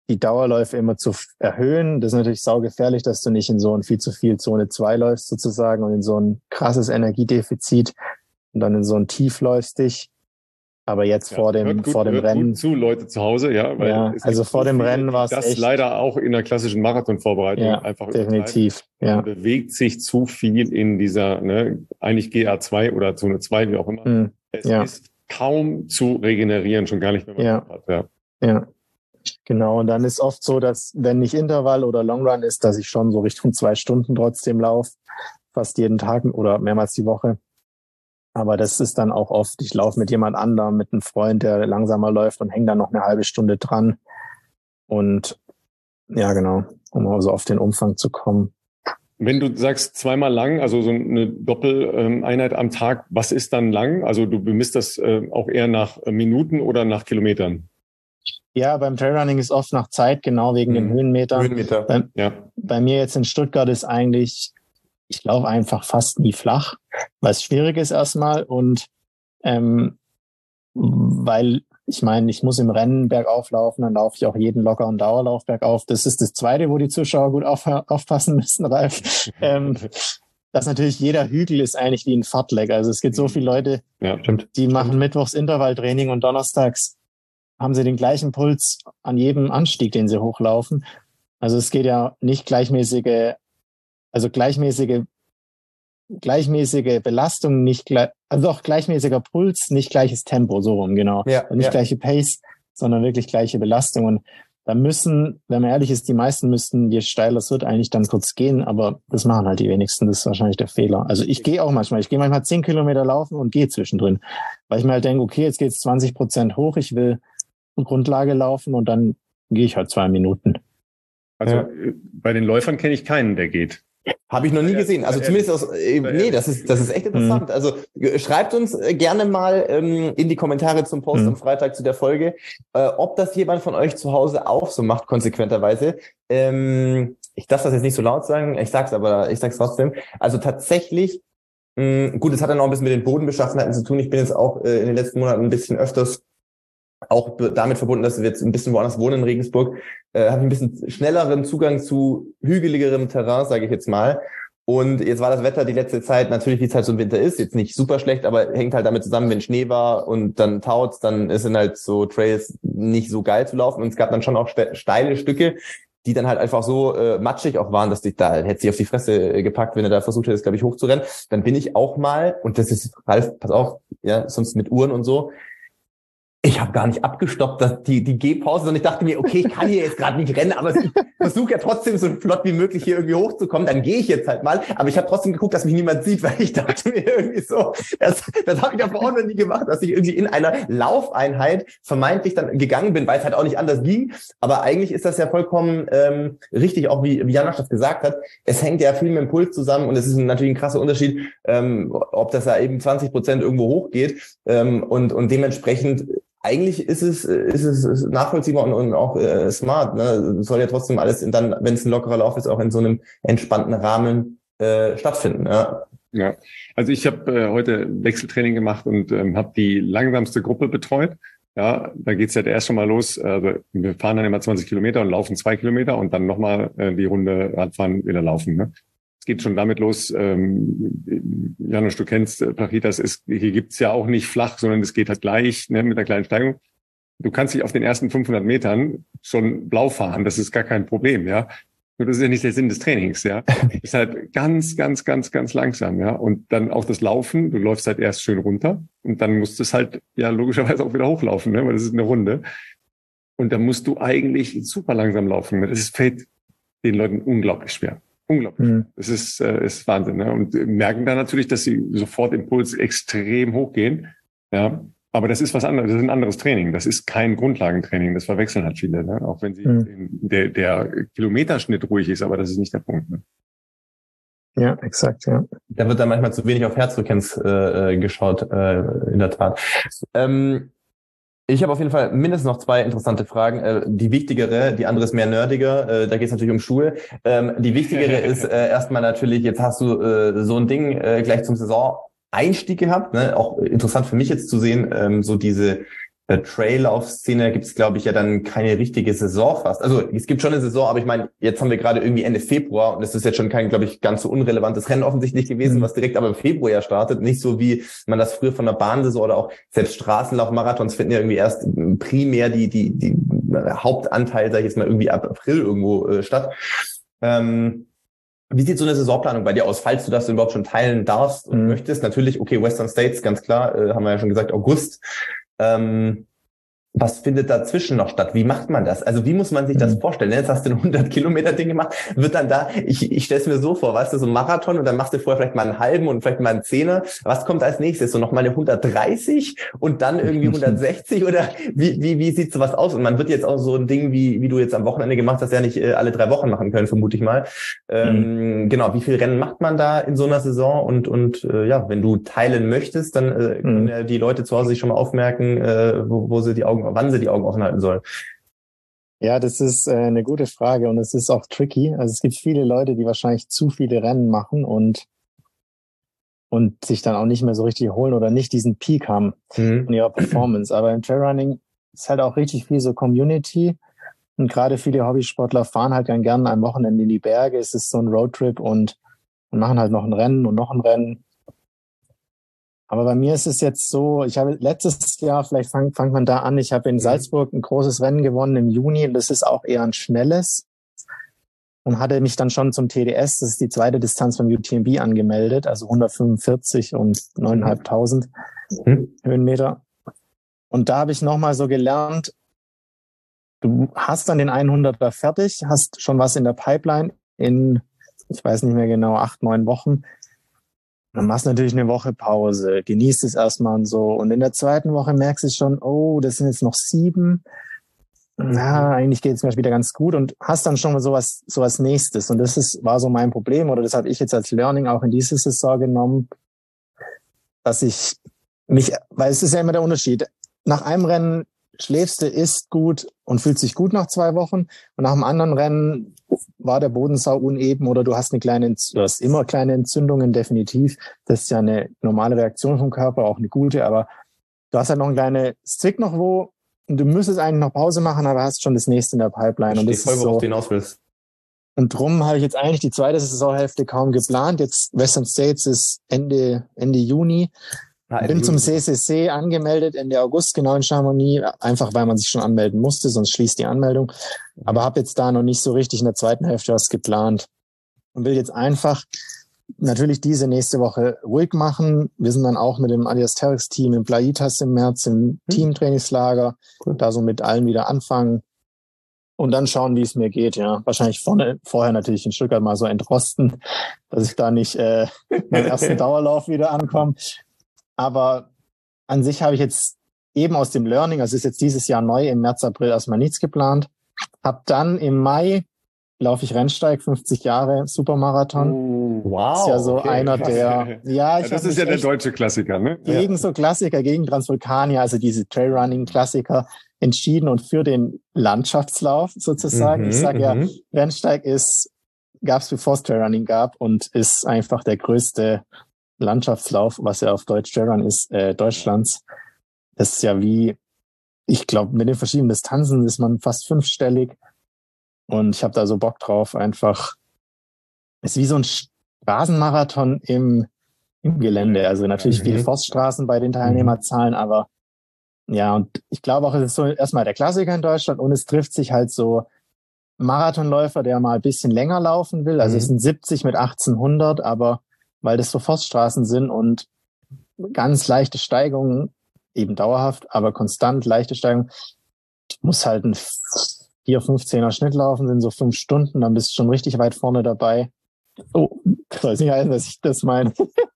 die Dauerläufe immer zu erhöhen. Das ist natürlich saugefährlich, dass du nicht in so ein viel zu viel Zone 2 läufst sozusagen und in so ein krasses Energiedefizit und dann in so ein Tief läufst dich. Aber jetzt vor dem Rennen. Gut zu Leute zu Hause, ja. Weil ja, also vor dem Rennen war es echt. Das leider auch in der klassischen Marathonvorbereitung einfach definitiv. Man bewegt sich zu viel in dieser, eigentlich GA2 oder Zone 2, wie auch immer. Es ist kaum zu regenerieren, schon gar nicht, wenn man hat. Ja, genau. Und dann ist oft so, dass, wenn nicht Intervall oder Longrun ist, dass ich schon so Richtung 2 Stunden trotzdem laufe. Fast jeden Tag oder mehrmals die Woche. Aber das ist dann auch oft, ich laufe mit jemand anderem, mit einem Freund, der langsamer läuft und hänge dann noch eine halbe Stunde dran. Und ja, genau, um also auf den Umfang zu kommen. Wenn du sagst zweimal lang, also so eine Doppeleinheit am Tag, was ist dann lang? Also du bemisst das auch eher nach Minuten oder nach Kilometern? Ja, beim Trailrunning ist oft nach Zeit, genau wegen den Höhenmetern. Bei mir jetzt in Stuttgart ist eigentlich, ich laufe einfach fast nie flach, weil es schwierig ist erstmal und weil ich meine, ich muss im Rennen bergauf laufen, dann laufe ich auch jeden lockeren Dauerlauf bergauf. Das ist das Zweite, wo die Zuschauer gut aufpassen müssen, Ralf. Dass natürlich jeder Hügel ist eigentlich wie ein Fartlek. Also es gibt so viele Leute, die machen mittwochs Intervalltraining und donnerstags haben sie den gleichen Puls an jedem Anstieg, den sie hochlaufen. Also es geht ja nicht gleichmäßige Belastung, also auch gleichmäßiger Puls, nicht gleiches Tempo, so rum, genau. Nicht gleiche Pace, sondern wirklich gleiche Belastung. Und da müssen, wenn man ehrlich ist, die meisten müssten, je steiler es wird, eigentlich dann kurz gehen, aber das machen halt die wenigsten, das ist wahrscheinlich der Fehler. Also ich gehe manchmal 10 Kilometer laufen und gehe zwischendrin, weil ich mir halt denke, okay, jetzt geht's 20% hoch, ich will eine Grundlage laufen und dann gehe ich halt 2 Minuten. Also bei den Läufern kenne ich keinen, der geht. Habe ich noch nie gesehen. Also zumindest das ist echt interessant. Also schreibt uns gerne mal in die Kommentare zum Post am Freitag zu der Folge, ob das jemand von euch zu Hause auch so macht, konsequenterweise. Ich darf das jetzt nicht so laut sagen, ich sag's trotzdem. Also tatsächlich, gut, es hat dann auch ein bisschen mit den Bodenbeschaffenheiten zu tun. Ich bin jetzt auch in den letzten Monaten ein bisschen öfters auch damit verbunden, dass wir jetzt ein bisschen woanders wohnen in Regensburg, habe ich ein bisschen schnelleren Zugang zu hügeligerem Terrain, sage ich jetzt mal. Und jetzt war das Wetter die letzte Zeit, natürlich wie es halt so im Winter ist, jetzt nicht super schlecht, aber hängt halt damit zusammen, wenn Schnee war und dann taut's, dann sind halt so Trails nicht so geil zu laufen. Und es gab dann schon auch steile Stücke, die dann halt einfach so matschig auch waren, dass dich da hätte sich auf die Fresse gepackt, wenn er da versucht hätte, glaube ich, hochzurennen. Dann bin ich auch mal, und das ist, Ralf, pass auf, ja, sonst mit Uhren und so, ich habe gar nicht abgestoppt, dass die Gehpause, sondern ich dachte mir, okay, ich kann hier jetzt gerade nicht rennen, aber ich versuche ja trotzdem so flott wie möglich hier irgendwie hochzukommen, dann gehe ich jetzt halt mal, aber ich habe trotzdem geguckt, dass mich niemand sieht, weil ich dachte mir irgendwie so, das habe ich ja vorhin noch nie gemacht, dass ich irgendwie in einer Laufeinheit vermeintlich dann gegangen bin, weil es halt auch nicht anders ging, aber eigentlich ist das ja vollkommen richtig, auch wie Janosch das gesagt hat, es hängt ja viel mit dem Puls zusammen und es ist natürlich ein krasser Unterschied, ob das ja eben 20% irgendwo hochgeht und dementsprechend eigentlich ist es nachvollziehbar und auch smart. Ne? Soll ja trotzdem alles dann, wenn es ein lockerer Lauf ist, auch in so einem entspannten Rahmen stattfinden. Ja, also ich habe heute Wechseltraining gemacht und habe die langsamste Gruppe betreut. Ja, da geht's ja erst schon mal los. Also wir fahren dann immer 20 Kilometer und laufen 2 Kilometer und dann nochmal die Runde Radfahren, wieder laufen. Ne? Geht schon damit los, Janusz, du kennst Plachitas, hier gibt's ja auch nicht flach, sondern es geht halt gleich mit einer kleinen Steigung. Du kannst dich auf den ersten 500 Metern schon blau fahren, das ist gar kein Problem, ja. Nur das ist ja nicht der Sinn des Trainings, ja. Ist halt ganz, ganz, ganz, ganz langsam, ja. Und dann auch das Laufen, du läufst halt erst schön runter und dann musst du es halt ja logischerweise auch wieder hochlaufen, ne, weil das ist eine Runde. Und dann musst du eigentlich super langsam laufen. Das fällt den Leuten unglaublich schwer. Unglaublich. Es ist Wahnsinn. Ne? Und merken dann natürlich, dass sie sofort Impuls extrem hochgehen. Ja, aber das ist was anderes. Das ist ein anderes Training. Das ist kein Grundlagentraining. Das verwechseln halt viele. Ne? Auch wenn sie der Kilometerschnitt ruhig ist, aber das ist nicht der Punkt. Ne? Ja, exakt, ja. Da wird dann manchmal zu wenig auf Herzfrequenz geschaut, in der Tat. Ich habe auf jeden Fall mindestens noch 2 interessante Fragen. Die wichtigere, die andere ist mehr nerdiger, da geht es natürlich um Schuhe. Die wichtigere ist erstmal natürlich, jetzt hast du so ein Ding gleich zum Saisoneinstieg gehabt. Ne? Auch interessant für mich jetzt zu sehen, so diese Traillauf-Szene gibt es, glaube ich, ja dann keine richtige Saison fast. Also es gibt schon eine Saison, aber ich meine, jetzt haben wir gerade irgendwie Ende Februar und es ist jetzt schon kein, glaube ich, ganz so unrelevantes Rennen offensichtlich gewesen, was direkt aber im Februar ja startet. Nicht so, wie man das früher von der Bahnsaison oder auch selbst Straßenlauf-Marathons finden ja irgendwie erst primär die Hauptanteil, sag ich jetzt mal, irgendwie ab April irgendwo statt. Wie sieht so eine Saisonplanung bei dir aus, falls du das überhaupt schon teilen darfst und möchtest? Natürlich, okay, Western States, ganz klar, haben wir ja schon gesagt, August. Was findet dazwischen noch statt? Wie macht man das? Also wie muss man sich das vorstellen? Jetzt hast du ein 100-Kilometer-Ding gemacht, wird dann da, ich stelle es mir so vor, weißt du, so ein Marathon und dann machst du vorher vielleicht mal einen halben und vielleicht mal einen Zehner. Was kommt als nächstes? So nochmal eine 130 und dann irgendwie 160 oder wie sieht sowas aus? Und man wird jetzt auch so ein Ding, wie du jetzt am Wochenende gemacht hast, ja nicht alle 3 Wochen machen können, vermute ich mal. Genau, wie viel Rennen macht man da in so einer Saison? Und ja, wenn du teilen möchtest, dann können ja die Leute zu Hause sich schon mal aufmerken, wann sie die Augen offen halten sollen. Ja, das ist eine gute Frage und es ist auch tricky. Also es gibt viele Leute, die wahrscheinlich zu viele Rennen machen und sich dann auch nicht mehr so richtig holen oder nicht diesen Peak haben in ihrer Performance. Aber im Trailrunning ist halt auch richtig viel so Community und gerade viele Hobbysportler fahren halt dann gerne am Wochenende in die Berge. Es ist so ein Roadtrip und machen halt noch ein Rennen und noch ein Rennen. Aber bei mir ist es jetzt so, ich habe letztes Jahr, vielleicht fangt man da an, ich habe in Salzburg ein großes Rennen gewonnen im Juni. Das ist auch eher ein schnelles und hatte mich dann schon zum TDS, das ist die zweite Distanz vom UTMB, angemeldet, also 145 und 9.500 Höhenmeter. Und da habe ich nochmal so gelernt, du hast dann den 100er fertig, hast schon was in der Pipeline in, ich weiß nicht mehr genau, 8-9 Wochen. Dann machst du natürlich eine Woche Pause, genießt es erstmal und so. Und in der zweiten Woche merkst du schon, oh, das sind jetzt noch 7. Na, eigentlich geht es mir wieder ganz gut und hast dann schon mal sowas Nächstes. Und war so mein Problem, oder das habe ich jetzt als Learning auch in diese Saison genommen, dass ich weil es ist ja immer der Unterschied. Nach einem Rennen schläfst du, isst gut und fühlst dich gut nach 2 Wochen. Und nach einem anderen Rennen war der Boden sau uneben oder du hast du hast immer kleine Entzündungen, definitiv. Das ist ja eine normale Reaktion vom Körper, auch eine gute, aber du hast halt noch ein kleines Zwick noch wo und du müsstest eigentlich noch Pause machen, aber hast schon das nächste in der Pipeline. Und das voll, ist worauf so. du hinaus willst. Und drum habe ich jetzt eigentlich die zweite Saisonhälfte kaum geplant. Jetzt Western States ist Ende Juni. Bin zum CCC angemeldet Ende August, genau in Chamonix, einfach weil man sich schon anmelden musste, sonst schließt die Anmeldung. Aber habe jetzt da noch nicht so richtig in der zweiten Hälfte was geplant und will jetzt einfach natürlich diese nächste Woche ruhig machen. Wir sind dann auch mit dem Adiasterix-Team in Plaitas im März im Teamtrainingslager, da so mit allen wieder anfangen und dann schauen, wie es mir geht. Ja, wahrscheinlich vorher natürlich in Stuttgart mal so entrosten, dass ich da nicht beim ersten Dauerlauf wieder ankomme. Aber an sich habe ich jetzt eben aus dem Learning, also ist jetzt dieses Jahr neu, im März, April erstmal nichts geplant. Hab dann im Mai laufe ich Rennsteig, 50 Jahre Supermarathon. Wow. Ist ja so einer der, das ist ja der deutsche Klassiker, ne? Gegen so Klassiker, gegen Transvulkanier, also diese Trailrunning-Klassiker entschieden und für den Landschaftslauf sozusagen. Ich sage ja, Rennsteig gab es bevor es Trailrunning gab und ist einfach der größte Landschaftslauf, was ja auf Deutsch Trailrun ist, Deutschlands. Das ist ja ich glaube, mit den verschiedenen Distanzen ist man fast 5-stellig. Und ich habe da so Bock drauf, einfach. Ist wie so ein Straßenmarathon im Gelände. Also natürlich viele Forststraßen bei den Teilnehmerzahlen, aber ja, und ich glaube auch, es ist so erstmal der Klassiker in Deutschland und es trifft sich halt so Marathonläufer, der mal ein bisschen länger laufen will. Also es sind 70 mit 1800, aber weil das so Forststraßen sind und ganz leichte Steigungen, eben dauerhaft, aber konstant leichte Steigungen, muss halt ein 4-15er Schnitt laufen, sind so 5 Stunden, dann bist du schon richtig weit vorne dabei. Oh, soll es nicht heißen, dass ich das meine.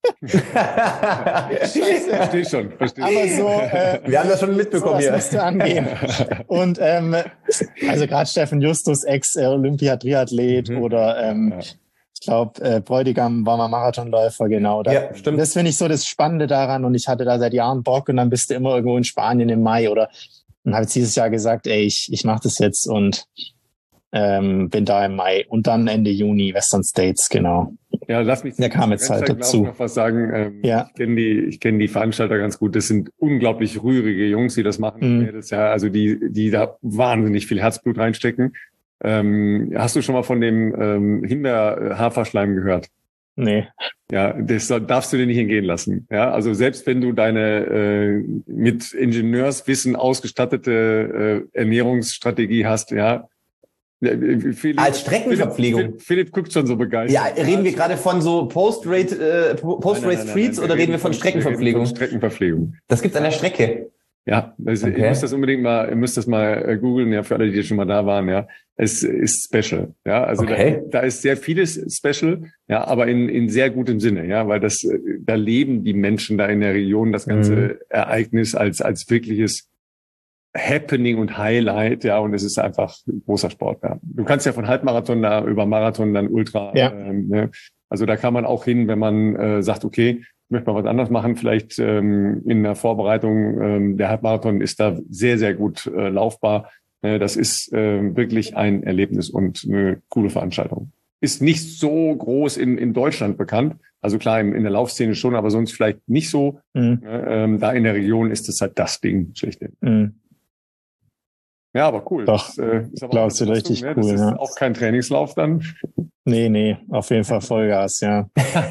Verstehe schon. Aber so, wir haben das schon mitbekommen hier. Das müsste angehen. Und also gerade Steffen Justus, Ex-Olympia-Triathlet oder ich glaube, Bräutigam war mal Marathonläufer, genau. Ja, stimmt. Das finde ich so das Spannende daran und ich hatte da seit Jahren Bock und dann bist du immer irgendwo in Spanien im Mai und habe jetzt dieses Jahr gesagt, ey, ich mache das jetzt und bin da im Mai und dann Ende Juni Western States, genau. Ja, lass mich Der kam jetzt halt dazu. noch was sagen. Ja. Ich kenn die Veranstalter ganz gut. Das sind unglaublich rührige Jungs, die das machen. Mädels, ja, also die da wahnsinnig viel Herzblut reinstecken. Hast du schon mal von dem Himbeer-Haferschleim gehört? Nee. Ja, das darfst du dir nicht entgehen lassen. Ja, also selbst wenn du deine mit Ingenieurswissen ausgestattete Ernährungsstrategie hast, ja. Als Streckenverpflegung. Philipp guckt schon so begeistert. Ja, reden wir gerade von so Post-Race Treats oder reden wir von Streckenverpflegung? Von Streckenverpflegung. Das gibt's an der Strecke. Ja, also okay. Ihr müsst das mal googeln, ja, für alle, die schon mal da waren, ja. Es ist special, ja. Also okay. Da ist sehr vieles special, ja, aber in sehr gutem Sinne, ja, weil da leben die Menschen da in der Region das ganze Ereignis als wirkliches Happening und Highlight, ja, und es ist einfach großer Sport, ja. Du kannst ja von Halbmarathon da über Marathon dann Ultra, ja. Ne? Also da kann man auch hin, wenn man sagt, okay, ich möchte mal was anderes machen, vielleicht in der Vorbereitung, der Halbmarathon ist da sehr, sehr gut laufbar. Das ist wirklich ein Erlebnis und eine coole Veranstaltung. Ist nicht so groß in Deutschland bekannt, also klar in der Laufszene schon, aber sonst vielleicht nicht so. Da in der Region ist es halt das Ding schlechthin. Ja, aber cool. Doch, ist aber glaubst du, richtig cool. Das ist ja. Auch kein Trainingslauf dann. Nee, auf jeden Fall Vollgas, ja.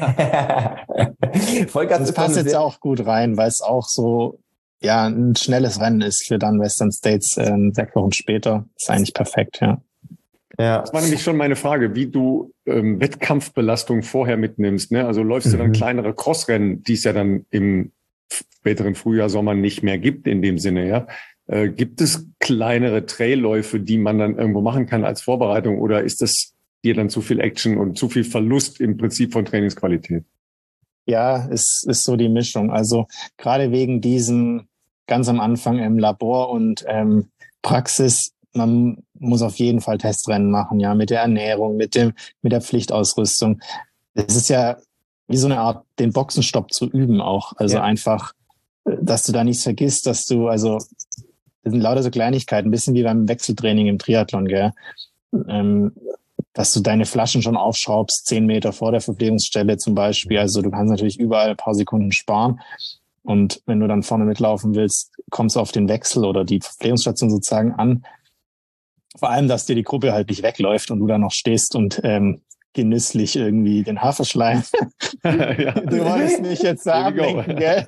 Vollgas das passt jetzt auch gut rein, weil es auch so, ja, ein schnelles Rennen ist für dann Western States 6 Wochen später. Ist eigentlich perfekt, ja. Ja. Das war nämlich schon meine Frage, wie du Wettkampfbelastung vorher mitnimmst. Ne? Also läufst du dann kleinere Crossrennen, die es ja dann im späteren Frühjahr, Sommer nicht mehr gibt in dem Sinne, ja? Gibt es kleinere Trailläufe, die man dann irgendwo machen kann als Vorbereitung, oder ist das dir dann zu viel Action und zu viel Verlust im Prinzip von Trainingsqualität? Ja, ist so die Mischung. Also gerade wegen diesen ganz am Anfang im Labor und Praxis, man muss auf jeden Fall Testrennen machen, ja, mit der Ernährung, mit der Pflichtausrüstung. Es ist ja wie so eine Art, den Boxenstopp zu üben auch. Also einfach, dass du da nichts vergisst, dass du, also das sind lauter so Kleinigkeiten, ein bisschen wie beim Wechseltraining im Triathlon, gell? Dass du deine Flaschen schon aufschraubst, 10 Meter vor der Verpflegungsstelle zum Beispiel. Also du kannst natürlich überall ein paar Sekunden sparen. Und wenn du dann vorne mitlaufen willst, kommst du auf den Wechsel oder die Verpflegungsstation sozusagen an. Vor allem, dass dir die Gruppe halt nicht wegläuft und du da noch stehst und genüsslich irgendwie den Haferschleim. Ja. Du wolltest mich jetzt ablenken, gell?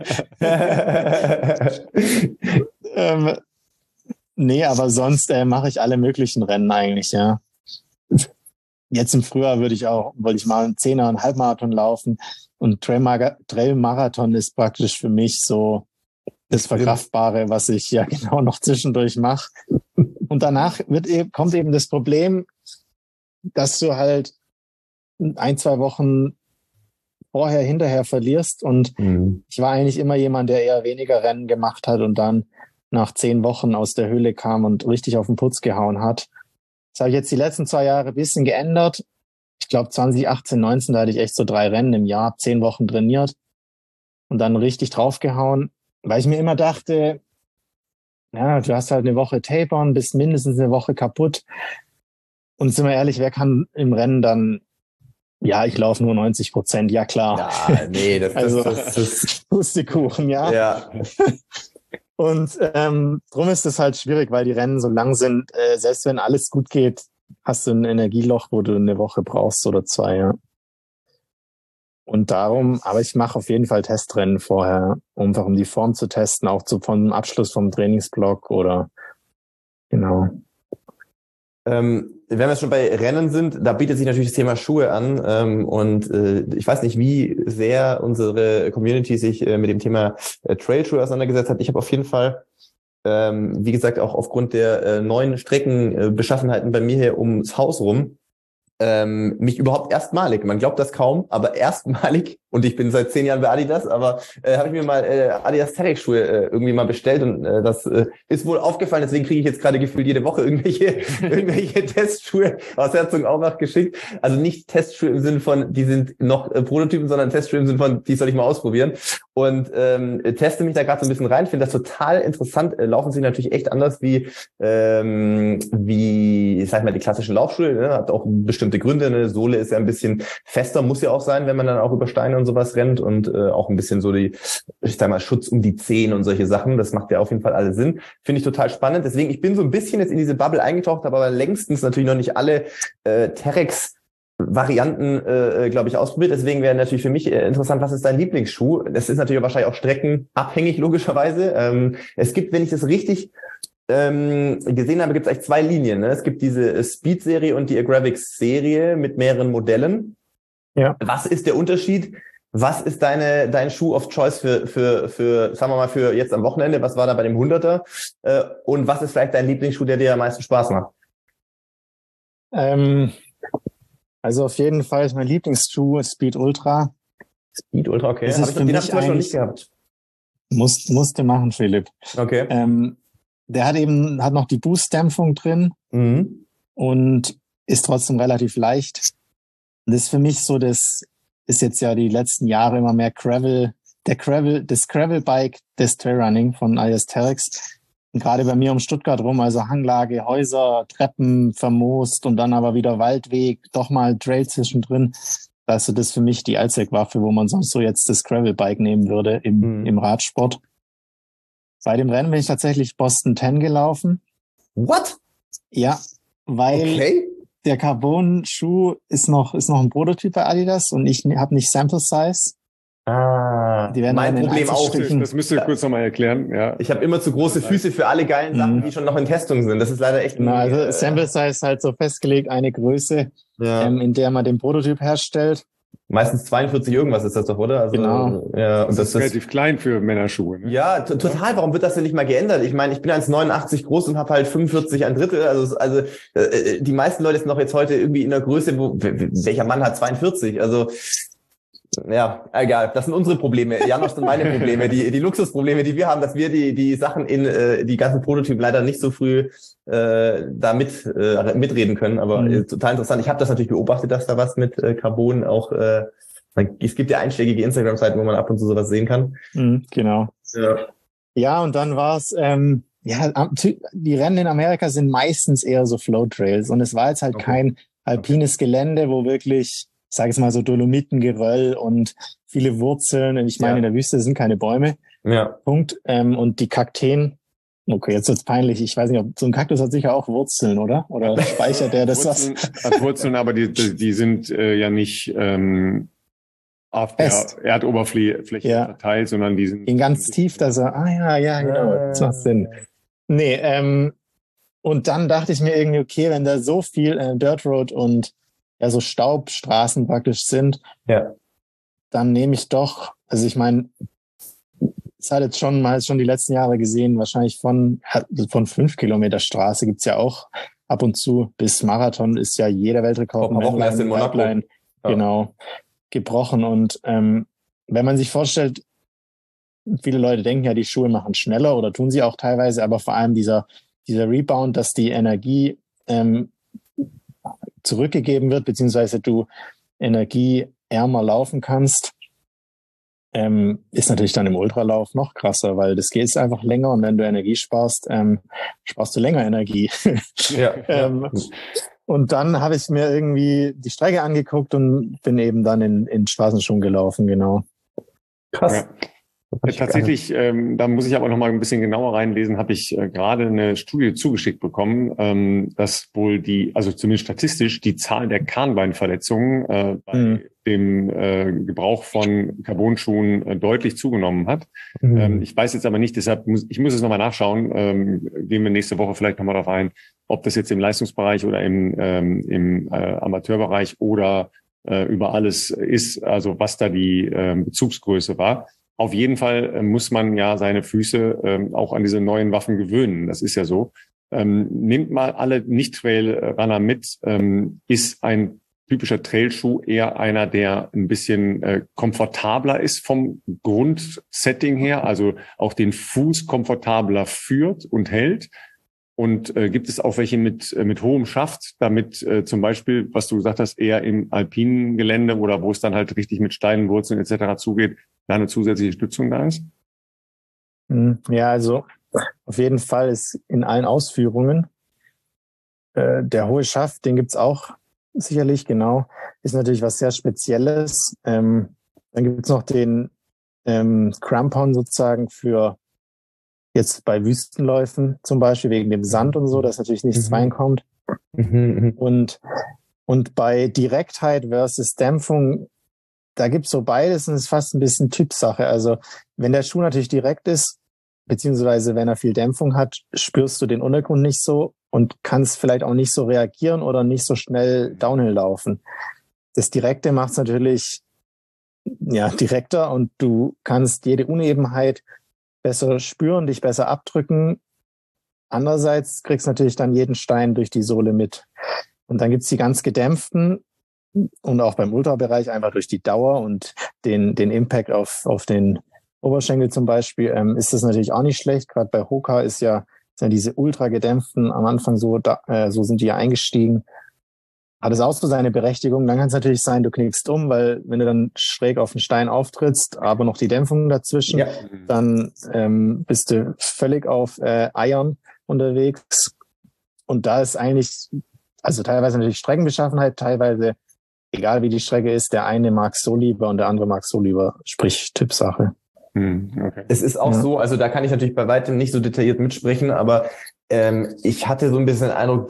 Nee, aber sonst mache ich alle möglichen Rennen eigentlich, ja. Jetzt im Frühjahr wollte ich mal einen 10er, einen Halbmarathon laufen, und Trailmarathon ist praktisch für mich so das Verkraftbare, was ich ja genau noch zwischendurch mache. Und danach kommt eben das Problem, dass du halt 1-2 Wochen hinterher verlierst, und ich war eigentlich immer jemand, der eher weniger Rennen gemacht hat und dann nach 10 Wochen aus der Höhle kam und richtig auf den Putz gehauen hat. Das habe ich jetzt die letzten 2 Jahre ein bisschen geändert. Ich glaube 2018, 19, da hatte ich echt so 3 Rennen im Jahr, 10 Wochen trainiert und dann richtig draufgehauen, weil ich mir immer dachte, ja, du hast halt eine Woche Tapern, bist mindestens eine Woche kaputt. Und sind wir ehrlich, wer kann im Rennen dann, ja, ich laufe nur 90%, ja klar. Ja, nee, das ist Pustekuchen, ja. Ja. Und drum ist es halt schwierig, weil die Rennen so lang sind. Selbst wenn alles gut geht, hast du ein Energieloch, wo du eine Woche brauchst oder 2, ja. Und darum, aber ich mache auf jeden Fall Testrennen vorher, einfach um die Form zu testen, auch vom Abschluss vom Trainingsblock oder genau. Wenn wir jetzt schon bei Rennen sind, da bietet sich natürlich das Thema Schuhe an, und ich weiß nicht, wie sehr unsere Community sich mit dem Thema Trailschuhe auseinandergesetzt hat. Ich habe auf jeden Fall, wie gesagt, auch aufgrund der neuen Streckenbeschaffenheiten bei mir hier ums Haus rum, mich überhaupt erstmalig, man glaubt das kaum, aber erstmalig und ich bin seit 10 Jahren bei Adidas, aber habe ich mir mal Adidas Terrex-Schuhe irgendwie mal bestellt und das ist wohl aufgefallen, deswegen kriege ich jetzt gerade gefühlt jede Woche irgendwelche Testschuhe aus Herzogenaurach geschickt. Also nicht Testschuhe im Sinne von, die sind noch Prototypen, sondern Testschuhe im Sinne von, die soll ich mal ausprobieren. Und teste mich da gerade so ein bisschen rein, finde das total interessant. Laufen sich natürlich echt anders wie ich sag mal, die klassischen Laufschuhe, ne? Hat auch bestimmte Gründe. Eine Sohle ist ja ein bisschen fester, muss ja auch sein, wenn man dann auch über Steine und sowas rennt und auch ein bisschen so ich sag mal, Schutz um die Zehen und solche Sachen. Das macht ja auf jeden Fall alle Sinn. Finde ich total spannend. Deswegen, ich bin so ein bisschen jetzt in diese Bubble eingetaucht, habe aber längstens natürlich noch nicht alle Terrex Varianten, glaube ich, ausprobiert. Deswegen wäre natürlich für mich interessant, was ist dein Lieblingsschuh? Das ist natürlich wahrscheinlich auch streckenabhängig, logischerweise. Es gibt, wenn ich das richtig gesehen habe, gibt es eigentlich 2 Linien. Ne? Es gibt diese Speed-Serie und die Agravics-Serie mit mehreren Modellen. Ja. Was ist der Unterschied? Was ist dein Schuh of Choice für sagen wir mal, für jetzt am Wochenende? Was war da bei dem 100er? Und was ist vielleicht dein Lieblingsschuh, der dir am meisten Spaß macht? Also auf jeden Fall ist mein Lieblingsschuh Speed Ultra. Speed Ultra, okay. Den habe ich zum Beispiel noch nicht gehabt. Musste machen, Philipp. Okay. Der hat noch die Boost-Dämpfung drin und ist trotzdem relativ leicht. Und das ist für mich so, das ist jetzt ja die letzten Jahre immer mehr das Gravel-Bike des Trailrunning von Adidas Terrex. Und gerade bei mir um Stuttgart rum, also Hanglage, Häuser, Treppen vermoost und dann aber wieder Waldweg, doch mal Trail zwischendrin. Also das ist für mich die Allzweckwaffe, wo man sonst so jetzt das Gravel-Bike nehmen würde im Radsport. Bei dem Rennen bin ich tatsächlich Boston 10 gelaufen. What? Ja, weil der Carbon-Schuh ist noch ein Prototyp bei Adidas und ich habe nicht Sample Size. Die werden mein Problem auch. Das müsst ihr kurz nochmal erklären. Ja. Ich habe immer zu große Füße für alle geilen Sachen, die schon noch in Testung sind. Das ist leider echt... also Sample Size ist halt so festgelegt, eine Größe, in der man den Prototyp herstellt. Meistens 42 irgendwas ist das doch, oder? Also, genau. Ja, und das ist relativ klein für Männerschuhe. Ne? Ja, total. Warum wird das denn nicht mal geändert? Ich meine, ich bin 1,89 groß und habe halt 45 ein Drittel. Also die meisten Leute sind doch jetzt heute irgendwie in der Größe, welcher Mann hat 42? Also ja, egal. Das sind unsere Probleme. Janos sind meine Probleme. Die Luxusprobleme, die wir haben, dass wir die Sachen in die ganzen Prototypen leider nicht so früh da mitreden können. Aber total interessant. Ich habe das natürlich beobachtet, dass da was mit Carbon auch es gibt ja einschlägige Instagram-Seiten, wo man ab und zu sowas sehen kann. Genau. Ja, und dann war es die Rennen in Amerika sind meistens eher so Flow-Trails und es war jetzt halt kein alpines Gelände, wo wirklich, ich sage es mal so, Dolomitengeröll und viele Wurzeln. Ich meine, in der Wüste sind keine Bäume. Ja. Punkt. Und die Kakteen, okay, jetzt wird's peinlich. Ich weiß nicht, ob so ein Kaktus hat sicher auch Wurzeln, oder? Oder speichert der das Wurzeln, hat Wurzeln, aber die sind ja nicht auf der Erdoberfläche verteilt, sondern die sind ganz tief, dass er, genau, das macht Sinn. Nee, und dann dachte ich mir irgendwie, okay, wenn da so viel Dirt Road und so Staubstraßen praktisch sind, dann nehme ich doch, also ich meine, es hat jetzt schon die letzten Jahre gesehen, wahrscheinlich von 5 Kilometer Straße gibt's ja auch ab und zu, bis Marathon ist ja jeder Weltrekord in Monaco. Genau, gebrochen. Und wenn man sich vorstellt, viele Leute denken ja, die Schuhe machen schneller oder tun sie auch teilweise, aber vor allem dieser Rebound, dass die Energie zurückgegeben wird, beziehungsweise du energieärmer laufen kannst, ist natürlich dann im Ultralauf noch krasser, weil das geht einfach länger und wenn du Energie sparst, sparst du länger Energie. Und dann habe ich mir irgendwie die Strecke angeguckt und bin eben dann in Straßenschuhen gelaufen, genau. Krass. Ja. Tatsächlich, da muss ich aber noch mal ein bisschen genauer reinlesen, habe ich gerade eine Studie zugeschickt bekommen, dass wohl also zumindest statistisch die Zahl der Kahnbeinverletzungen bei dem Gebrauch von Carbon-Schuhen deutlich zugenommen hat. Ich weiß jetzt aber nicht, deshalb muss ich es nochmal nachschauen, gehen wir nächste Woche vielleicht nochmal darauf ein, ob das jetzt im Leistungsbereich oder im Amateurbereich oder über alles ist, also was da die Bezugsgröße war. Auf jeden Fall muss man ja seine Füße auch an diese neuen Waffen gewöhnen. Das ist ja so. Nehmt mal alle Nicht-Trail-Runner mit. Ist ein typischer Trailschuh eher einer, der ein bisschen komfortabler ist vom Grundsetting her, also auch den Fuß komfortabler führt und hält? Und gibt es auch welche mit hohem Schaft, damit zum Beispiel, was du gesagt hast, eher im alpinen Gelände oder wo es dann halt richtig mit steilen Wurzeln etc. zugeht, da eine zusätzliche Stützung da ist? Ja, also auf jeden Fall ist in allen Ausführungen der hohe Schaft, den gibt's auch sicherlich, genau, ist natürlich was sehr Spezielles. Dann gibt's noch den Crampon sozusagen für jetzt bei Wüstenläufen zum Beispiel wegen dem Sand und so, dass natürlich nichts reinkommt. Und bei Direktheit versus Dämpfung, da gibt's so beides und es ist fast ein bisschen Typsache. Also wenn der Schuh natürlich direkt ist, beziehungsweise wenn er viel Dämpfung hat, spürst du den Untergrund nicht so und kannst vielleicht auch nicht so reagieren oder nicht so schnell Downhill laufen. Das Direkte macht es natürlich direkter und du kannst jede Unebenheit besser spüren, dich besser abdrücken. Andererseits kriegst du natürlich dann jeden Stein durch die Sohle mit. Und dann gibt's die ganz gedämpften und auch beim Ultrabereich einfach durch die Dauer und den Impact auf den Oberschenkel zum Beispiel, ist das natürlich auch nicht schlecht. Gerade bei Hoka sind ja diese ultra gedämpften am Anfang so sind die ja eingestiegen. Hat es auch so seine Berechtigung. Dann kann es natürlich sein, du knickst um, weil wenn du dann schräg auf den Stein auftrittst, aber noch die Dämpfung dazwischen, dann bist du völlig auf Eiern unterwegs. Und da ist eigentlich, also teilweise natürlich Streckenbeschaffenheit, teilweise, egal wie die Strecke ist, der eine mag so lieber und der andere mag so lieber, sprich Tippsache. Okay. Es ist auch so, also da kann ich natürlich bei weitem nicht so detailliert mitsprechen, aber ich hatte so ein bisschen den Eindruck,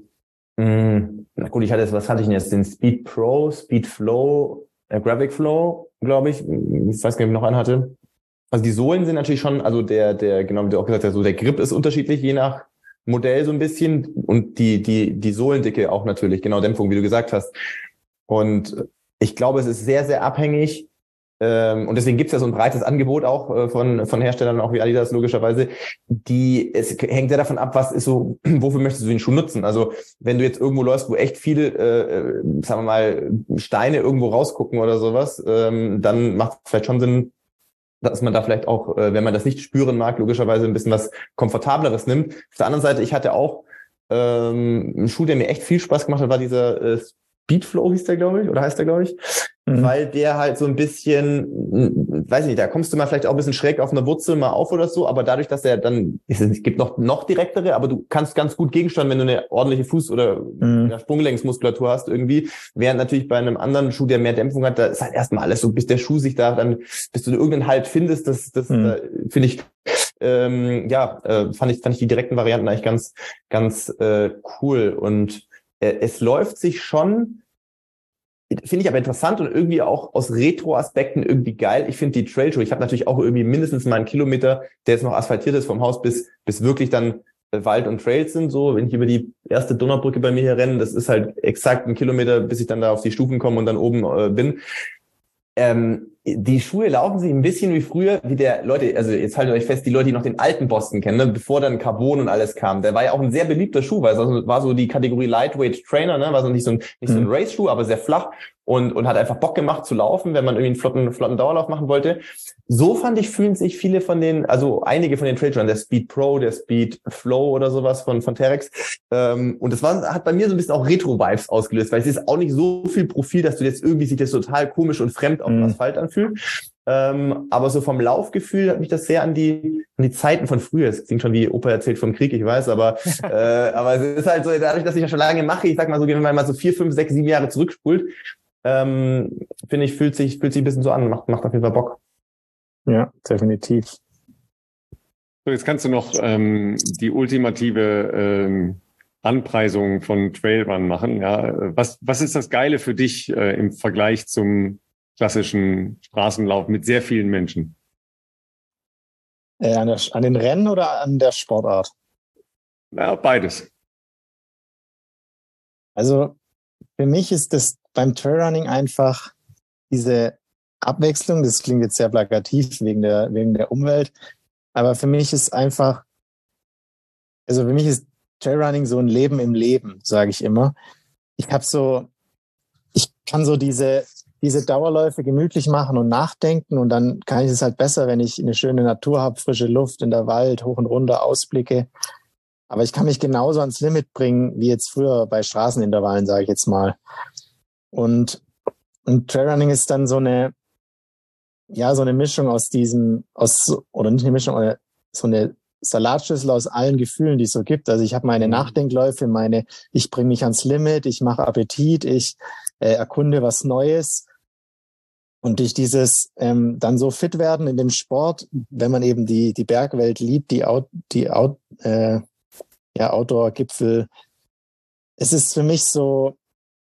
na gut, was hatte ich denn jetzt? Den Speed Pro, Speed Flow, Graphic Flow, glaube ich. Ich weiß gar nicht, ob ich noch einen hatte. Also die Sohlen sind natürlich schon, also genau wie du auch gesagt hast, so der Grip ist unterschiedlich, je nach Modell so ein bisschen. Und die Sohlendicke auch natürlich, genau, Dämpfung, wie du gesagt hast. Und ich glaube, es ist sehr, sehr abhängig. Und deswegen gibt es ja so ein breites Angebot auch von Herstellern, auch wie Adidas logischerweise. Es hängt sehr davon ab, was ist so, wofür möchtest du den Schuh nutzen? Also wenn du jetzt irgendwo läufst, wo echt viele, sagen wir mal, Steine irgendwo rausgucken oder sowas, dann macht es vielleicht schon Sinn, dass man da vielleicht auch, wenn man das nicht spüren mag, logischerweise ein bisschen was Komfortableres nimmt. Auf der anderen Seite, ich hatte auch einen Schuh, der mir echt viel Spaß gemacht hat, war dieser Speedflow hieß der, glaube ich, oder heißt der, glaube ich. Weil der halt so ein bisschen, weiß nicht, da kommst du mal vielleicht auch ein bisschen schräg auf einer Wurzel mal auf oder so, aber dadurch, dass er dann, es gibt noch direktere, aber du kannst ganz gut gegensteuern, wenn du eine ordentliche Fuß- oder Sprunggelenksmuskulatur hast irgendwie, während natürlich bei einem anderen Schuh, der mehr Dämpfung hat, da ist halt erstmal alles so, bis der Schuh sich da dann, bis du irgendeinen Halt findest, das finde ich, fand ich die direkten Varianten eigentlich ganz, ganz cool und es läuft sich schon, finde ich aber interessant und irgendwie auch aus Retro-Aspekten irgendwie geil. Ich finde die Trailschuhe, ich habe natürlich auch irgendwie mindestens mal einen Kilometer, der jetzt noch asphaltiert ist vom Haus bis wirklich dann Wald und Trails sind. So, wenn ich über die erste Donaubrücke bei mir hier renne, das ist halt exakt ein Kilometer, bis ich dann da auf die Stufen komme und dann oben bin. Die Schuhe laufen sich ein bisschen wie früher, wie der Leute, also jetzt haltet euch fest, die Leute, die noch den alten Boston kennen, ne, bevor dann Carbon und alles kam. Der war ja auch ein sehr beliebter Schuh, weil es war so die Kategorie Lightweight Trainer, ne, war so nicht so ein Race-Schuh, aber sehr flach und hat einfach Bock gemacht zu laufen, wenn man irgendwie einen flotten Dauerlauf machen wollte. So fand ich, fühlen sich viele von den, also einige von den Trailrunnern, der Speed Pro, der Speed Flow oder sowas von Terex. Und das hat bei mir so ein bisschen auch Retro-Vibes ausgelöst, weil es ist auch nicht so viel Profil, dass du jetzt irgendwie sich das total komisch und fremd auf dem Asphalt anfühlt. Aber so vom Laufgefühl hat mich das sehr an die Zeiten von früher. Es klingt schon wie Opa erzählt vom Krieg, ich weiß, aber es ist halt so, dadurch, dass ich ja schon lange mache, ich sag mal so, wenn man mal so 4, 5, 6, 7 Jahre zurückspult, finde ich, fühlt sich ein bisschen so an, macht auf jeden Fall Bock. Ja, definitiv. So, jetzt kannst du noch die ultimative Anpreisung von Trailrun machen. Ja, was ist das Geile für dich im Vergleich zum klassischen Straßenlauf mit sehr vielen Menschen? An den Rennen oder an der Sportart? Ja, beides. Also für mich ist das beim Trailrunning einfach diese Abwechslung. Das klingt jetzt sehr plakativ wegen der Umwelt, aber für mich ist einfach, also für mich ist Trailrunning so ein Leben im Leben, sage ich immer. Ich habe so kann so diese Dauerläufe gemütlich machen und nachdenken und dann kann ich es halt besser, wenn ich eine schöne Natur habe, frische Luft in der Wald, hoch und runter, Ausblicke. Aber ich kann mich genauso ans Limit bringen, wie jetzt früher bei Straßenintervallen, sage ich jetzt mal. Und Trailrunning ist dann so eine Mischung oder nicht eine Mischung, oder so eine Salatschüssel aus allen Gefühlen, die es so gibt. Also ich habe meine Nachdenkläufe, ich bringe mich ans Limit, ich mache Appetit, ich erkunde was Neues. Und durch dieses dann so fit werden in dem Sport, wenn man eben die Bergwelt liebt, die Outdoor-Gipfel, es ist für mich so,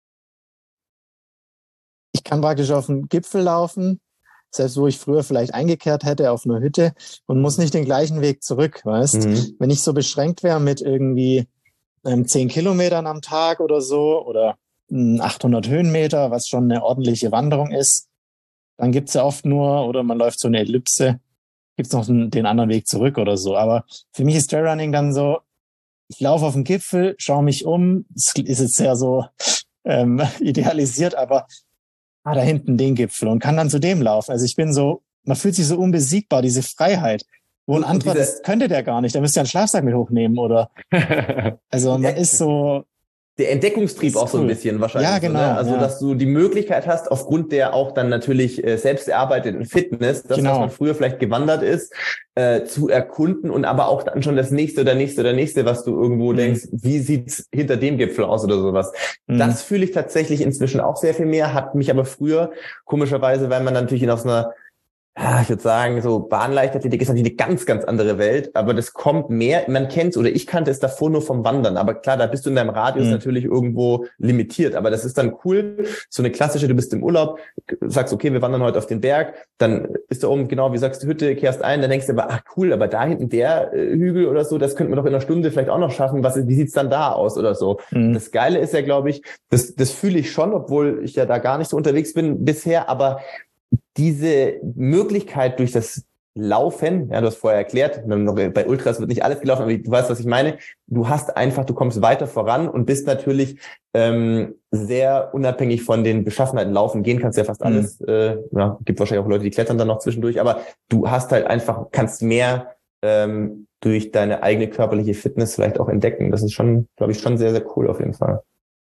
ich kann praktisch auf den Gipfel laufen, selbst wo ich früher vielleicht eingekehrt hätte auf einer Hütte und muss nicht den gleichen Weg zurück, weißt? Wenn ich so beschränkt wäre mit irgendwie 10 Kilometern am Tag oder so oder 800 Höhenmeter, was schon eine ordentliche Wanderung ist, dann gibt's ja oft nur, oder man läuft so eine Ellipse, gibt's noch den anderen Weg zurück oder so. Aber für mich ist Trailrunning dann so, ich laufe auf den Gipfel, schaue mich um, es ist jetzt sehr so idealisiert, aber da hinten den Gipfel und kann dann zu dem laufen. Also ich bin so, man fühlt sich so unbesiegbar, diese Freiheit. Wo ein anderer, das könnte der gar nicht, der müsste ja einen Schlafsack mit hochnehmen oder, also man ist so. Der Entdeckungstrieb auch so ein bisschen wahrscheinlich. Ja, genau. So, ne? Also, dass du die Möglichkeit hast, aufgrund der auch dann natürlich selbst erarbeiteten Fitness, das, was man früher vielleicht gewandert ist, zu erkunden und aber auch dann schon das nächste, was du irgendwo denkst, wie sieht's hinter dem Gipfel aus oder sowas. Das fühle ich tatsächlich inzwischen auch sehr viel mehr, hat mich aber früher, komischerweise, weil man natürlich aus einer, ich würde sagen, so Bahnleichtathletik ist natürlich eine ganz, ganz andere Welt, aber das kommt mehr, man kennt es oder ich kannte es davor nur vom Wandern, aber klar, da bist du in deinem Radius natürlich irgendwo limitiert, aber das ist dann cool, so eine klassische, du bist im Urlaub, sagst, okay, wir wandern heute auf den Berg, dann ist da oben, genau, wie sagst du, Hütte, kehrst ein, dann denkst du aber, ach cool, aber da hinten der Hügel oder so, das könnten wir doch in einer Stunde vielleicht auch noch schaffen, wie sieht's dann da aus oder so. Das Geile ist ja, glaube ich, das fühle ich schon, obwohl ich ja da gar nicht so unterwegs bin bisher, aber diese Möglichkeit durch das Laufen, ja, du hast vorher erklärt, bei Ultras wird nicht alles gelaufen, aber du weißt, was ich meine. Du kommst weiter voran und bist natürlich sehr unabhängig von den Beschaffenheiten. Laufen gehen kannst ja fast alles. Gibt wahrscheinlich auch Leute, die klettern dann noch zwischendurch, aber du hast halt einfach, kannst mehr durch deine eigene körperliche Fitness vielleicht auch entdecken. Das ist schon, glaube ich, schon sehr, sehr cool auf jeden Fall.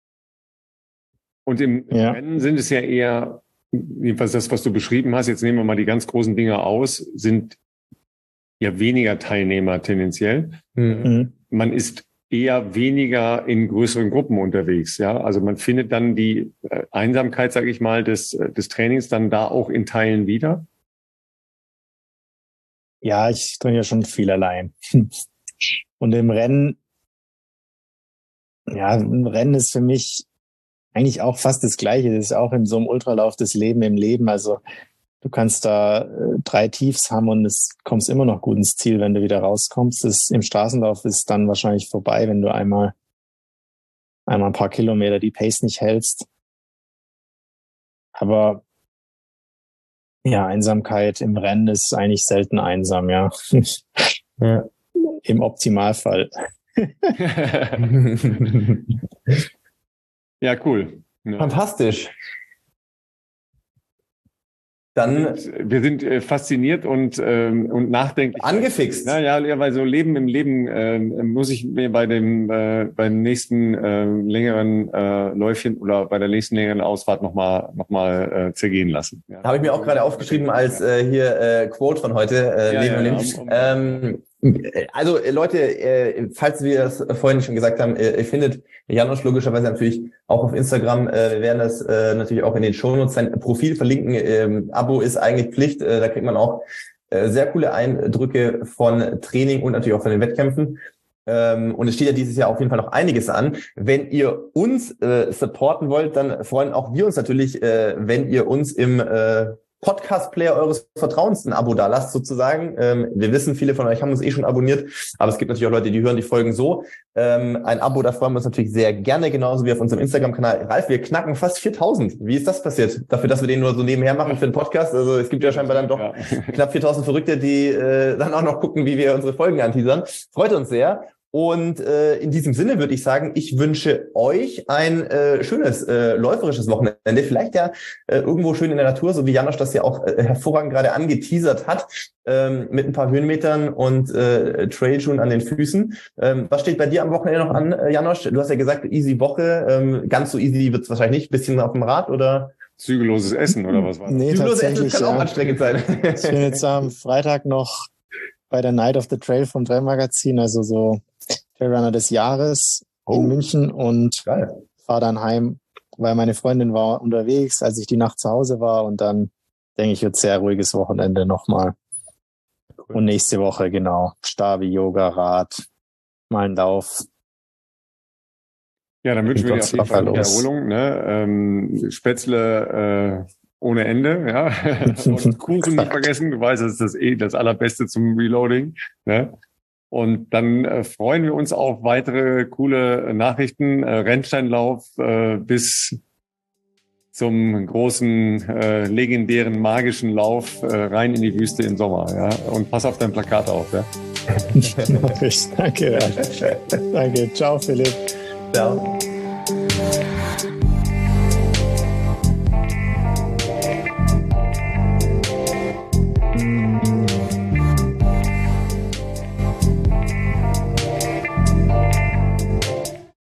Und im Rennen sind es ja eher, jedenfalls das, was du beschrieben hast, jetzt nehmen wir mal die ganz großen Dinger aus, sind ja weniger Teilnehmer tendenziell. Man ist eher weniger in größeren Gruppen unterwegs. Ja, also man findet dann die Einsamkeit, sage ich mal, des Trainings dann da auch in Teilen wieder. Ja, ich trainiere schon viel allein. Und im Rennen ist für mich eigentlich auch fast das Gleiche. Das ist auch in so einem Ultralauf das Leben im Leben. Also du kannst da 3 Tiefs haben und es kommst immer noch gut ins Ziel, wenn du wieder rauskommst. Im Straßenlauf ist dann wahrscheinlich vorbei, wenn du einmal ein paar Kilometer die Pace nicht hältst. Aber ja, Einsamkeit im Rennen ist eigentlich selten einsam, ja. Im Optimalfall. Ja, cool. Ja. Fantastisch. Dann wir sind fasziniert und nachdenklich. Angefixt. Ja, weil so Leben im Leben muss ich mir beim nächsten längeren Läufchen oder bei der nächsten längeren Ausfahrt noch mal zergehen lassen. Ja. Habe ich mir auch gerade aufgeschrieben als Quote von heute. Leben im Leben. Also Leute, falls wir das vorhin schon gesagt haben, ihr findet Janosch logischerweise natürlich auch auf Instagram. Wir werden das natürlich auch in den Shownotes sein Profil verlinken. Abo ist eigentlich Pflicht. Da kriegt man auch sehr coole Eindrücke von Training und natürlich auch von den Wettkämpfen. Und es steht ja dieses Jahr auf jeden Fall noch einiges an. Wenn ihr uns supporten wollt, dann freuen auch wir uns natürlich, wenn ihr uns im Podcast-Player eures Vertrauens ein Abo da lasst, sozusagen. Wir wissen, viele von euch haben uns schon abonniert, aber es gibt natürlich auch Leute, die hören die Folgen so. Ein Abo, da freuen wir uns natürlich sehr gerne, genauso wie auf unserem Instagram-Kanal. Ralf, wir knacken fast 4.000. Wie ist das passiert? Dafür, dass wir den nur so nebenher machen für den Podcast. Also es gibt ja scheinbar dann doch knapp 4.000 Verrückte, die dann auch noch gucken, wie wir unsere Folgen anteasern. Freut uns sehr. Und in diesem Sinne würde ich sagen, ich wünsche euch ein schönes läuferisches Wochenende. Vielleicht ja irgendwo schön in der Natur, so wie Janosch das ja auch hervorragend gerade angeteasert hat, mit ein paar Höhenmetern und Trailschuhen an den Füßen. Was steht bei dir am Wochenende noch an, Janosch? Du hast ja gesagt, easy Woche. Ganz so easy wird es wahrscheinlich nicht. Bisschen auf dem Rad oder? Zügelloses Essen oder was war das? Nee, Zügelloses Essen tatsächlich, kann auch anstrengend sein. Ich bin jetzt am Freitag noch bei der Night of the Trail vom Trailmagazin, also so Trailrunner des Jahres in München und fahre dann heim, weil meine Freundin war unterwegs, als ich die Nacht zu Hause war und dann denke ich, wird sehr ruhiges Wochenende nochmal. Cool. Und nächste Woche, genau, Stabi, Yoga, Rad, mal einen Lauf. Ja, dann wünschen wir dir auf jeden Fall gute Erholung, ne? Spätzle ohne Ende, ja. Und Kuchen nicht vergessen, du weißt, das ist das Allerbeste zum Reloading, ne? Und dann freuen wir uns auf weitere coole Nachrichten, Rennsteinlauf bis zum großen, legendären, magischen Lauf rein in die Wüste im Sommer. Ja? Und pass auf dein Plakat auf. Ja? Danke. Ja. Danke. Ciao, Philipp. Ciao.